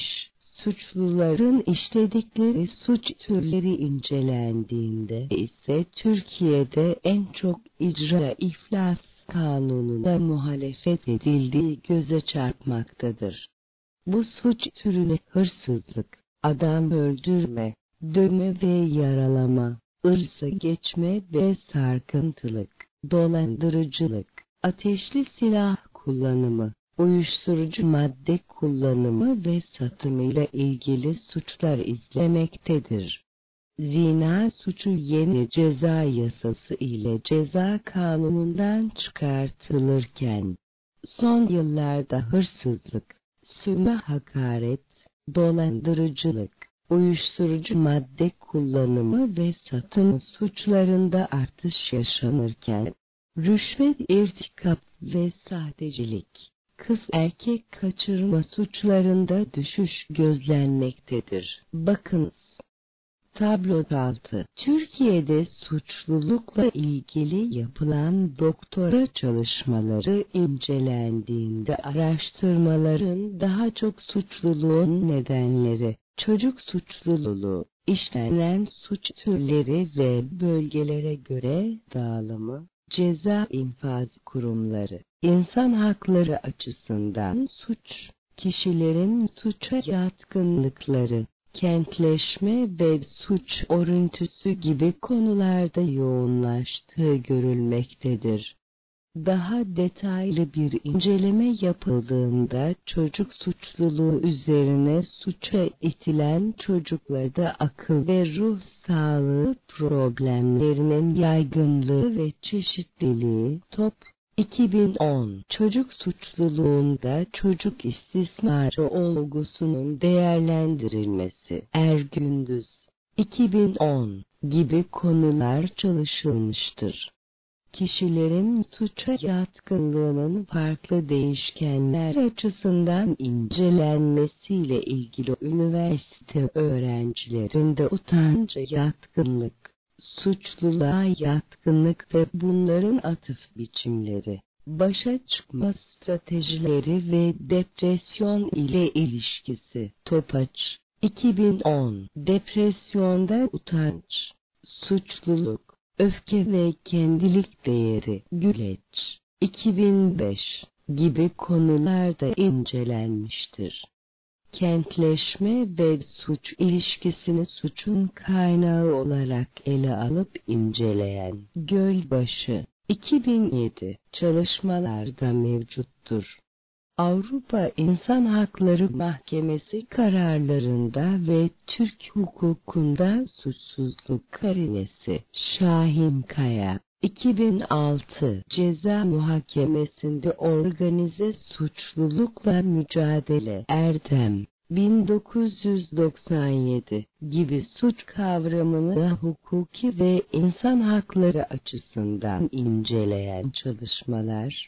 Suçluların işledikleri suç türleri incelendiğinde ise Türkiye'de en çok icra iflas kanununa muhalefet edildiği göze çarpmaktadır. Bu suç türüne hırsızlık, adam öldürme, dövme ve yaralama, ırsa geçme ve sarkıntılık, dolandırıcılık, ateşli silah kullanımı, uyuşturucu madde kullanımı ve satımıyla ilgili suçlar izlemektedir. Zina suçu yeni ceza yasası ile ceza kanunundan çıkartılırken, son yıllarda hırsızlık, sürme hakaret, dolandırıcılık, uyuşturucu madde kullanımı ve satım suçlarında artış yaşanırken, rüşvet irtikap ve sahtecilik, kız erkek kaçırma suçlarında düşüş gözlenmektedir. Bakınız. Tablo altı. Türkiye'de suçlulukla ilgili yapılan doktora çalışmaları incelendiğinde araştırmaların daha çok suçluluğun nedenleri, çocuk suçluluğu, işlenen suç türleri ve bölgelere göre dağılımı, ceza infaz kurumları, insan hakları açısından suç, kişilerin suça yatkınlıkları, kentleşme ve suç örüntüsü gibi konularda yoğunlaştığı görülmektedir. Daha detaylı bir inceleme yapıldığında çocuk suçluluğu üzerine suça itilen çocuklarda akıl ve ruh sağlığı problemlerinin yaygınlığı ve çeşitliliği top iki bin on çocuk suçluluğunda çocuk istismarı olgusunun değerlendirilmesi Ergündüz iki bin on gibi konular çalışılmıştır. Kişilerin suça yatkınlığının farklı değişkenler açısından incelenmesiyle ilgili üniversite öğrencilerinde utanca yatkınlık, suçluluğa yatkınlık ve bunların atıf biçimleri, başa çıkma stratejileri ve depresyon ile ilişkisi. Topaç iki bin on Depresyonda utanç, suçluluk, öfke ve kendilik değeri Güleç iki bin beş gibi konularda incelenmiştir. Kentleşme ve suç ilişkisini suçun kaynağı olarak ele alıp inceleyen Gölbaşı iki bin yedi çalışmalarda mevcuttur. Avrupa İnsan Hakları Mahkemesi kararlarında ve Türk hukukunda suçsuzluk karinesi Şahinkaya iki bin altı Ceza Muhakemesi'nde organize suçlulukla mücadele Erdem bin dokuz yüz doksan yedi gibi suç kavramını da hukuki ve insan hakları açısından inceleyen çalışmalar,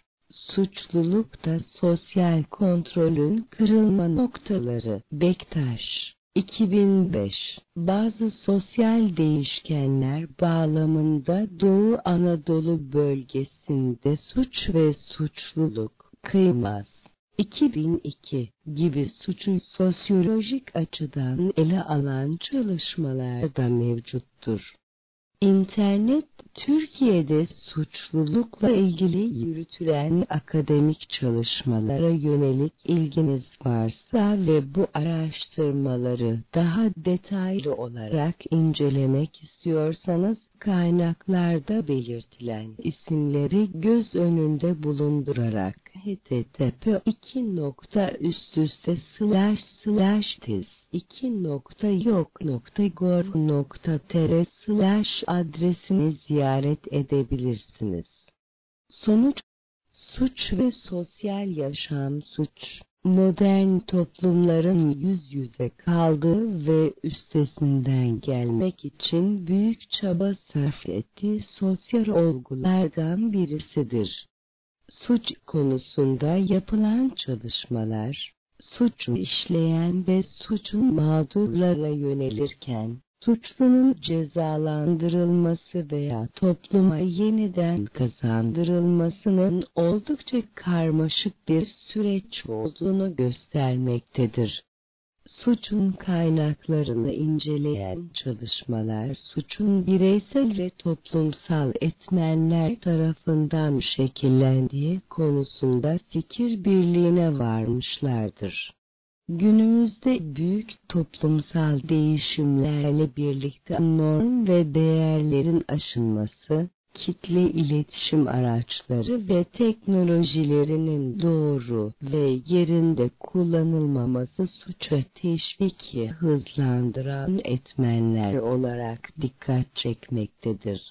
suçlulukta sosyal kontrolün kırılma noktaları Bektaş iki bin beş bazı sosyal değişkenler bağlamında Doğu Anadolu bölgesinde suç ve suçluluk Kıymaz iki bin iki gibi suçu sosyolojik açıdan ele alan çalışmalar da mevcuttur. İnternet, Türkiye'de suçlulukla ilgili yürütülen akademik çalışmalara yönelik ilginiz varsa ve bu araştırmaları daha detaylı olarak incelemek istiyorsanız, kaynaklarda belirtilen isimleri göz önünde bulundurarak h t t p iki nokta üst üste slash slash tiz iki nokta yok nokta gov nokta tr slash adresini ziyaret edebilirsiniz. Sonuç: suç ve sosyal yaşam suç, modern toplumların yüz yüze kaldığı ve üstesinden gelmek için büyük çaba sarf ettiği sosyal olgulardan birisidir. Suç konusunda yapılan çalışmalar, suçu işleyen ve suçun mağdurlara yönelirken, suçlunun cezalandırılması veya topluma yeniden kazandırılmasının oldukça karmaşık bir süreç olduğunu göstermektedir. Suçun kaynaklarını inceleyen çalışmalar, suçun bireysel ve toplumsal etmenler tarafından şekillendiği konusunda fikir birliğine varmışlardır. Günümüzde büyük toplumsal değişimlerle birlikte norm ve değerlerin aşınması, kitle iletişim araçları ve teknolojilerinin doğru ve yerinde kullanılmaması suça teşviki hızlandıran etmenler olarak dikkat çekmektedir.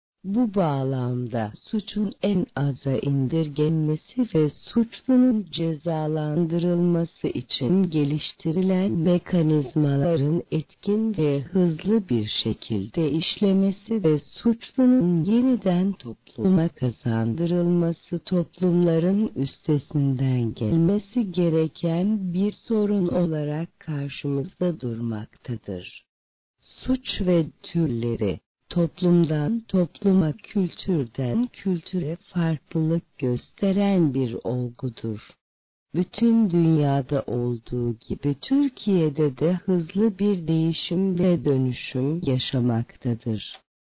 Bu bağlamda suçun en aza indirgenmesi ve suçlunun cezalandırılması için geliştirilen mekanizmaların etkin ve hızlı bir şekilde işlemesi ve suçlunun yeniden topluma kazandırılması toplumların üstesinden gelmesi gereken bir sorun olarak karşımızda durmaktadır. Suç ve türleri toplumdan topluma, kültürden kültüre farklılık gösteren bir olgudur. Bütün dünyada olduğu gibi Türkiye'de de hızlı bir değişim ve dönüşüm yaşamaktadır.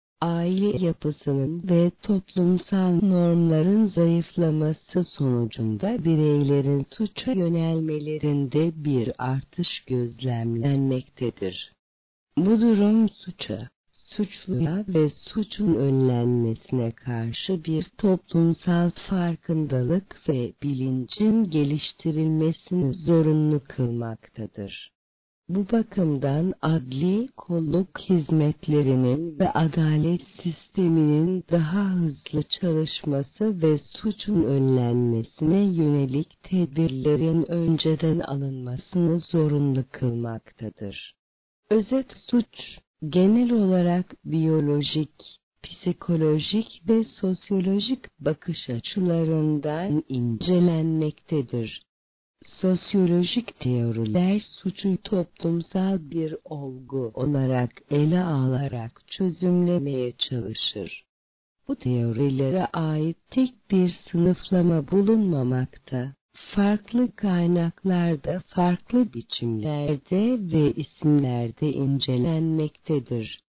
Aile yapısının ve toplumsal normların zayıflaması sonucunda bireylerin suça yönelmelerinde bir artış gözlemlenmektedir. Bu durum suça, suçluya ve suçun önlenmesine karşı bir toplumsal farkındalık ve bilincin geliştirilmesini zorunlu kılmaktadır. Bu bakımdan adli kolluk hizmetlerinin ve adalet sisteminin daha hızlı çalışması ve suçun önlenmesine yönelik tedbirlerin önceden alınmasını zorunlu kılmaktadır. Özet suç, genel olarak biyolojik, psikolojik ve sosyolojik bakış açılarından incelenmektedir. Sosyolojik teoriler suçu toplumsal bir olgu olarak ele alarak çözümlemeye çalışır. Bu teorilere ait tek bir sınıflama bulunmamakta, farklı kaynaklarda farklı biçimlerde ve isimlerde incelenmektedir.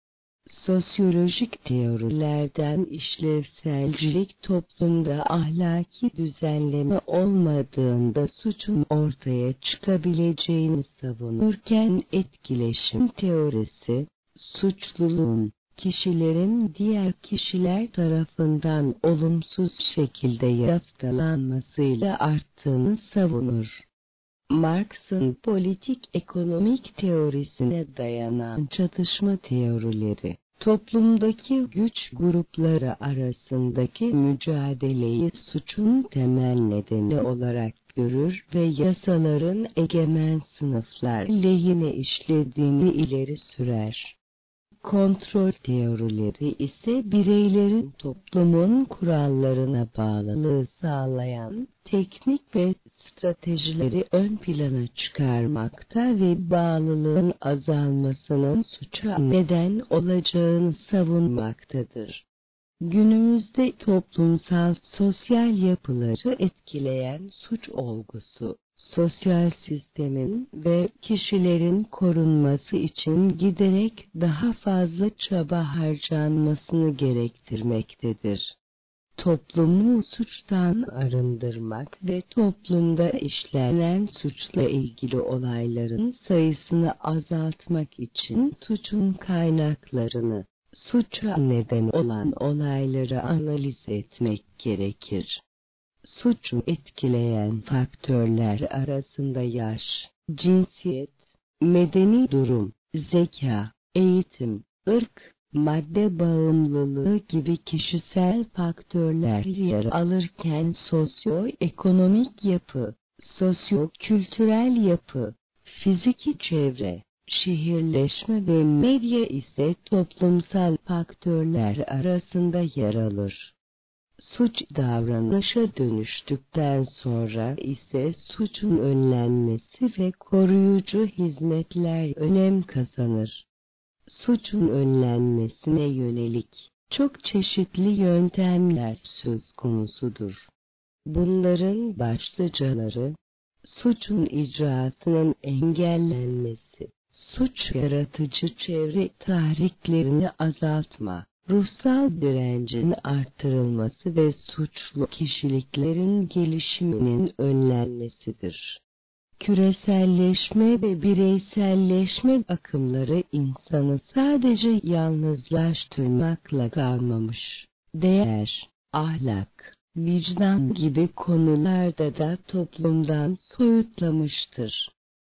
Sosyolojik teorilerden işlevselcilik toplumda ahlaki düzenleme olmadığında suçun ortaya çıkabileceğini savunurken etkileşim teorisi, suçluluğun kişilerin diğer kişiler tarafından olumsuz şekilde yaftalanmasıyla arttığını savunur. Marx'ın politik ekonomik teorisine dayanan çatışma teorileri, toplumdaki güç grupları arasındaki mücadeleyi suçun temel nedeni olarak görür ve yasaların egemen sınıflar lehine işlediğini ileri sürer. Kontrol teorileri ise bireylerin toplumun kurallarına bağlılığı sağlayan teknik ve stratejileri ön plana çıkarmakta ve bağlılığın azalmasının suça neden olacağını savunmaktadır. Günümüzde toplumsal sosyal yapıları etkileyen suç olgusu, sosyal sistemin ve kişilerin korunması için giderek daha fazla çaba harcanmasını gerektirmektedir. Toplumu suçtan arındırmak ve toplumda işlenen suçla ilgili olayların sayısını azaltmak için suçun kaynaklarını, suça neden olan olayları analiz etmek gerekir. Suçu etkileyen faktörler arasında yaş, cinsiyet, medeni durum, zeka, eğitim, ırk, madde bağımlılığı gibi kişisel faktörler yer alırken sosyoekonomik yapı, sosyo-kültürel yapı, fiziki çevre, şehirleşme ve medya ise toplumsal faktörler arasında yer alır. Suç davranışa dönüştükten sonra ise suçun önlenmesi ve koruyucu hizmetler önem kazanır. Suçun önlenmesine yönelik çok çeşitli yöntemler söz konusudur. Bunların başlıcaları, suçun icraatının engellenmesi, suç yaratıcı çevre tahriklerini azaltma, ruhsal direncin artırılması ve suçlu kişiliklerin gelişiminin önlenmesidir. Küreselleşme ve bireyselleşme akımları insanı sadece yalnızlaştırmakla kalmamış, değer, ahlak, vicdan gibi konularda da toplumdan soyutlamıştır.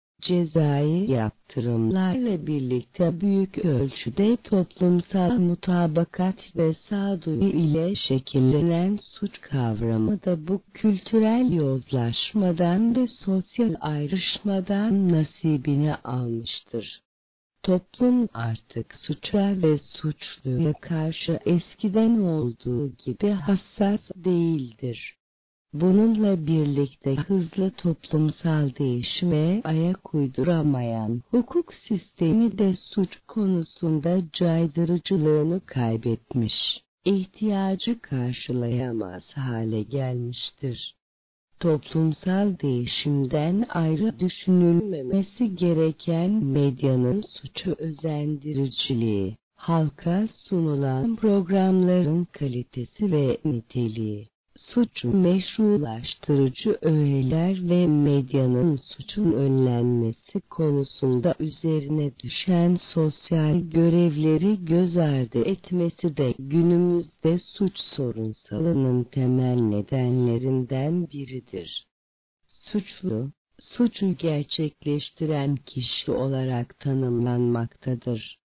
Cezai yaptırımlarla birlikte büyük ölçüde toplumsal mutabakat ve sağduyu ile şekillenen suç kavramı da bu kültürel yozlaşmadan ve sosyal ayrışmadan nasibini almıştır. Toplum artık suça ve suçluya karşı eskiden olduğu gibi hassas değildir. Bununla birlikte hızlı toplumsal değişime ayak uyduramayan hukuk sistemi de suç konusunda caydırıcılığını kaybetmiş, ihtiyacı karşılayamaz hale gelmiştir. Toplumsal değişimden ayrı düşünülmemesi gereken medyanın suçu özendiriciliği, halka sunulan programların kalitesi ve niteliği, Suçu meşrulaştırıcı öğeler ve medyanın suçun önlenmesi konusunda üzerine düşen sosyal görevleri göz ardı etmesi de günümüzde suç sorunsalının temel nedenlerinden biridir. Suçlu, suçu gerçekleştiren kişi olarak tanımlanmaktadır.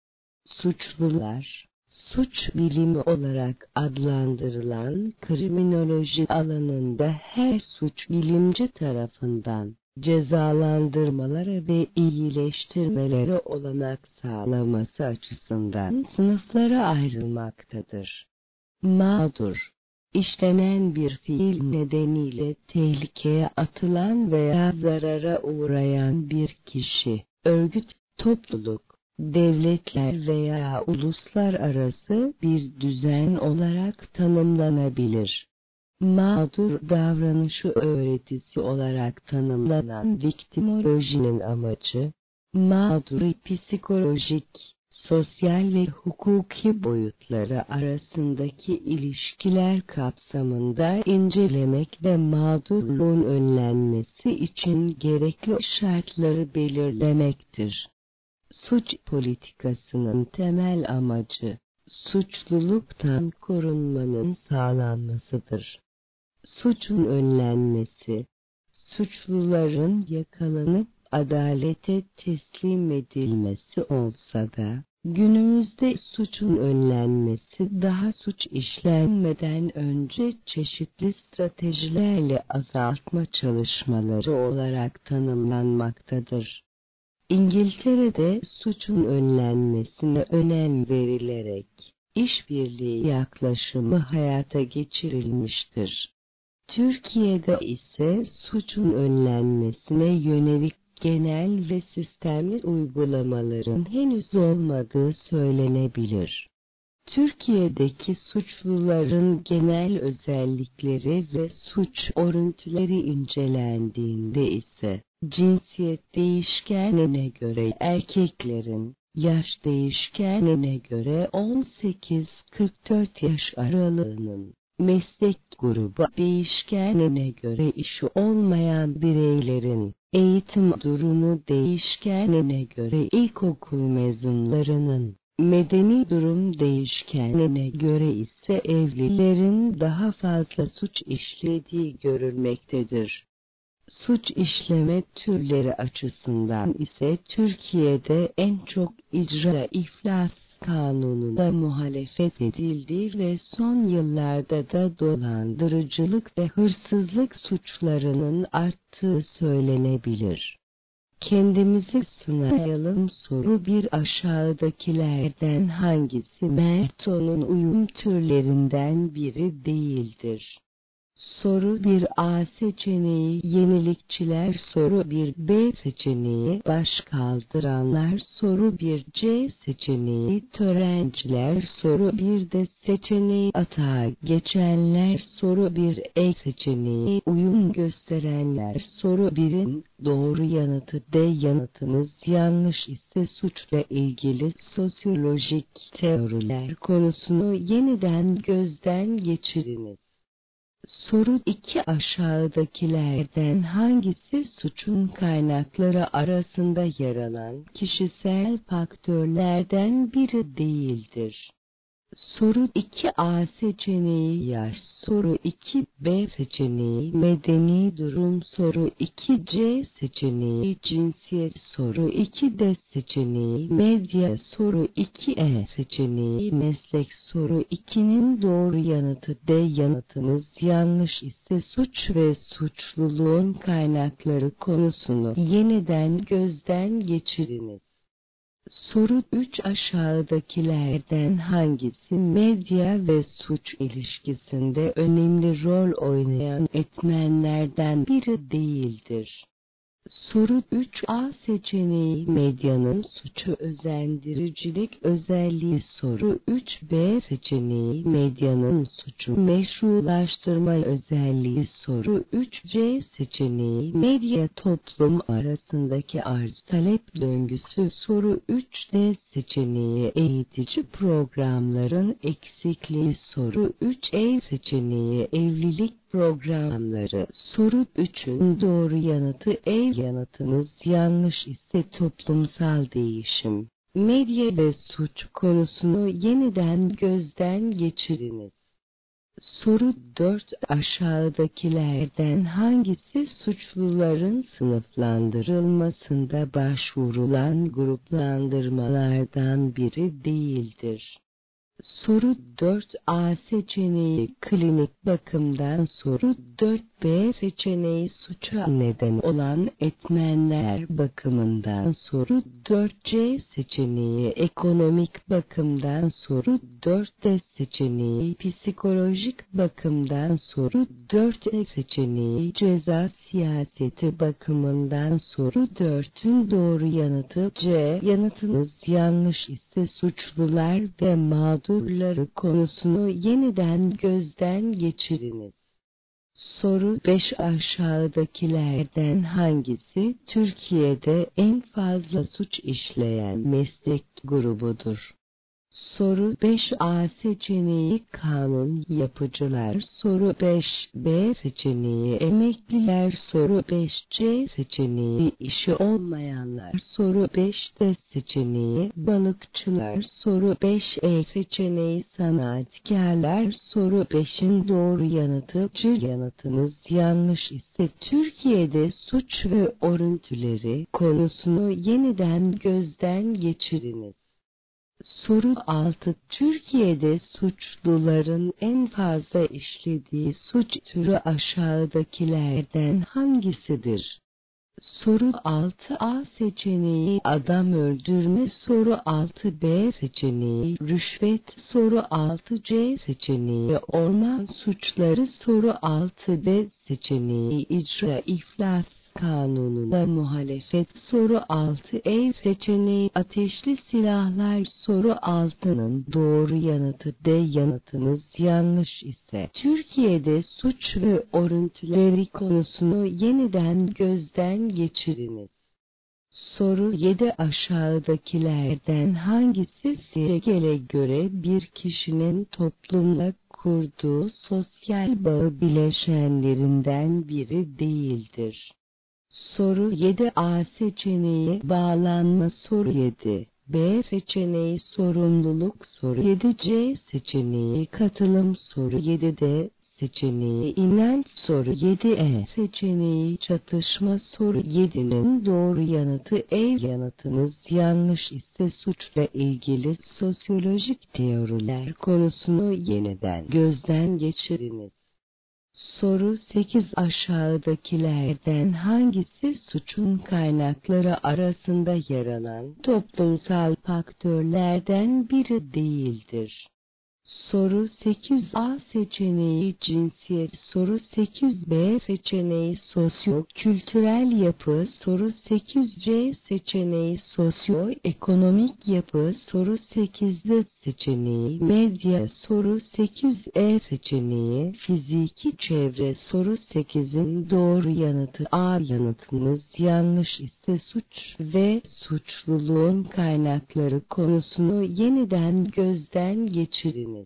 Suçlular, suç bilimi olarak adlandırılan kriminoloji alanında her suç bilimci tarafından cezalandırmaları ve iyileştirmeleri olanak sağlaması açısından sınıflara ayrılmaktadır. Mağdur, işlenen bir fiil nedeniyle tehlikeye atılan veya zarara uğrayan bir kişi, örgüt, topluluk, devletler veya uluslararası bir düzen olarak tanımlanabilir. Mağdur davranışı öğretisi olarak tanımlanan viktimolojinin amacı, mağduru psikolojik, sosyal ve hukuki boyutları arasındaki ilişkiler kapsamında incelemek ve mağdurluğun önlenmesi için gerekli şartları belirlemektir. Suç politikasının temel amacı, suçluluktan korunmanın sağlanmasıdır. Suçun önlenmesi, suçluların yakalanıp adalete teslim edilmesi olsa da, günümüzde suçun önlenmesi daha suç işlenmeden önce çeşitli stratejilerle azaltma çalışmaları olarak tanımlanmaktadır. İngiltere'de suçun önlenmesine önem verilerek, işbirliği yaklaşımı hayata geçirilmiştir. Türkiye'de ise suçun önlenmesine yönelik genel ve sistemli uygulamaların henüz olmadığı söylenebilir. Türkiye'deki suçluların genel özellikleri ve suç örüntüleri incelendiğinde ise, cinsiyet değişkenine göre erkeklerin, yaş değişkenine göre on sekiz kırk dört yaş aralığının, meslek grubu değişkenine göre işi olmayan bireylerin, eğitim durumu değişkenine göre ilkokul mezunlarının, medeni durum değişkenine göre ise evlilerin daha fazla suç işlediği görülmektedir. Suç işleme türleri açısından ise Türkiye'de en çok icra iflas kanununa muhalefet edildi ve son yıllarda da dolandırıcılık ve hırsızlık suçlarının arttığı söylenebilir. Kendimizi sınayalım. Soru bir: aşağıdakilerden hangisi Merton'un uyum türlerinden biri değildir? Soru bir: A seçeneği yenilikçiler. Soru bir: B seçeneği başkaldıranlar. Soru bir: C seçeneği törenciler. Soru bir D seçeneği atağa geçenler. Soru bir: E seçeneği uyum gösterenler. Soru birin doğru yanıtı D yanıtınız yanlış ise suçla ilgili sosyolojik teoriler konusunu yeniden gözden geçiriniz. Soru iki: aşağıdakilerden hangisi suçun kaynakları arasında yer alan kişisel faktörlerden biri değildir? Soru iki: A seçeneği yaş. Soru iki: B seçeneği medeni durum. Soru iki: C seçeneği cinsiyet. Soru iki: D seçeneği medya. Soru iki: E seçeneği meslek. Soru ikinin doğru yanıtı D yanıtınız yanlış ise suç ve suçluluğun kaynakları konusunu yeniden gözden geçiriniz. Soru üç: aşağıdakilerden hangisi medya ve suç ilişkisinde önemli rol oynayan etmenlerden biri değildir? Soru üç A seçeneği medyanın suçu özendiricilik özelliği. Soru üç B seçeneği medyanın suçu meşrulaştırma özelliği. Soru üç C seçeneği medya toplum arasındaki arz talep döngüsü. Soru üç D seçeneği eğitici programların eksikliği. Soru üç E seçeneği evlilik programları. Soru üçün doğru yanıtı E. Yanıtınız yanlış ise toplumsal değişim, medya ve suç konusunu yeniden gözden geçiriniz. Soru dört Aşağıdakilerden hangisi suçluların sınıflandırılmasında başvurulan gruplandırmalardan biri değildir? Soru dört A seçeneği klinik bakımdan. Soru dört B seçeneği suça neden olan etmenler bakımından. Soru dört C seçeneği ekonomik bakımdan. Soru dört D seçeneği psikolojik bakımdan. Soru dört E seçeneği ceza siyaseti bakımından. Soru dörtün doğru yanıtı C. Yanıtınız yanlış ise suçlular ve mağdurları konusunu yeniden gözden geçiriniz. Soru beş Aşağıdakilerden hangisi Türkiye'de en fazla suç işleyen meslek grubudur? Soru beş A seçeneği kanun yapıcılar. Soru beş B seçeneği emekliler. Soru beş C seçeneği işi olmayanlar. Soru beş D seçeneği balıkçılar. Soru beş E seçeneği sanatkarlar. Soru beşin doğru yanıtı C. Yanıtınız yanlış ise Türkiye'de suç ve örüntüleri konusunu yeniden gözden geçiriniz. Soru altı Türkiye'de suçluların en fazla işlediği suç türü aşağıdakilerden hangisidir? Soru altı A seçeneği adam öldürme. Soru altı B seçeneği rüşvet. Soru altı C seçeneği orman suçları. Soru altı D seçeneği icra iflas kanununa muhalefet. Soru altı E seçeneği ateşli silahlar. Soru altının doğru yanıtı D. Yanıtınız yanlış ise Türkiye'de suç ve örüntüleri konusunu yeniden gözden geçiriniz. Soru yedi Aşağıdakilerden hangisi Segel'e göre bir kişinin toplumla kurduğu sosyal bağı bileşenlerinden biri değildir? Soru yedi A seçeneği bağlanma. Soru yedi B seçeneği sorumluluk. Soru yedi C seçeneği katılım. Soru yedi D seçeneği inanç. Soru yedi E seçeneği çatışma. Soru yedinin doğru yanıtı E. Yanıtınız yanlış ise suçla ilgili sosyolojik teoriler konusunu yeniden gözden geçiriniz. Soru sekiz Aşağıdakilerden hangisi suçun kaynakları arasında yer alan toplumsal faktörlerden biri değildir? Soru sekiz A seçeneği cinsiyet. Soru sekiz B seçeneği sosyo-kültürel yapı. Soru sekiz C seçeneği sosyo-ekonomik yapı. Soru sekiz D seçeneği medya. Soru sekiz E seçeneği fiziki çevre. Soru sekizin doğru yanıtı A. Yanıtınız yanlış ise suç ve suçluluğun kaynakları konusunu yeniden gözden geçiriniz.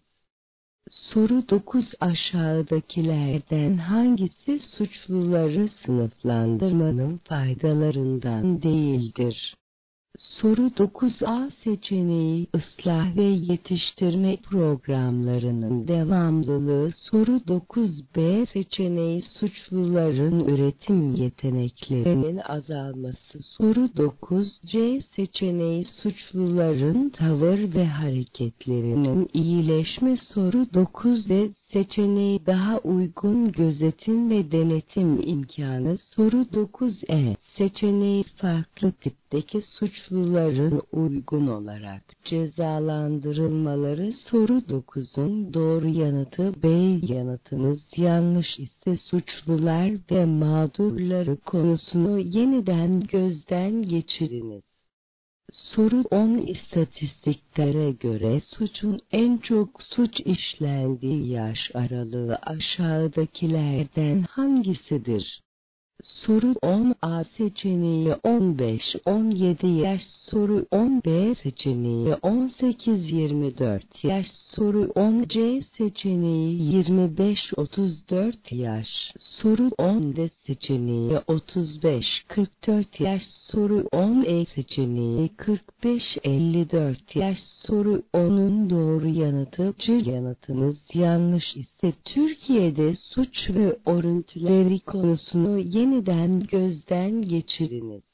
Soru dokuz Aşağıdakilerden hangisi suçluları sınıflandırmanın faydalarından değildir? Soru dokuz A seçeneği ıslah ve yetiştirme programlarının devamlılığı. Soru dokuz B seçeneği suçluların üretim yeteneklerinin azalması. Soru dokuz C seçeneği suçluların tavır ve hareketlerinin iyileşme. Soru dokuz D seçeneği daha uygun gözetim ve denetim imkanı. Soru dokuz E seçeneği farklı tipteki suçluların uygun olarak cezalandırılmaları. Soru dokuzun doğru yanıtı B yanıtınız yanlış ise suçlular ve mağdurları konusunu yeniden gözden geçiriniz. Soru on İstatistiklere göre suçun en çok suç işlendiği yaş aralığı aşağıdakilerden hangisidir? Soru on A seçeneği on beş on yedi yaş. Soru on B seçeneği on sekiz yirmi dört yaş. Soru on C seçeneği yirmi beş otuz dört yaş. Soru on D seçeneği otuz beş kırk dört yaş. Soru on E seçeneği kırk beş elli dört yaş. Soru onun doğru yanıtı C yanıtınız yanlış ise Türkiye'de suç ve örüntüleri konusunu yeniden gözden geçiriniz.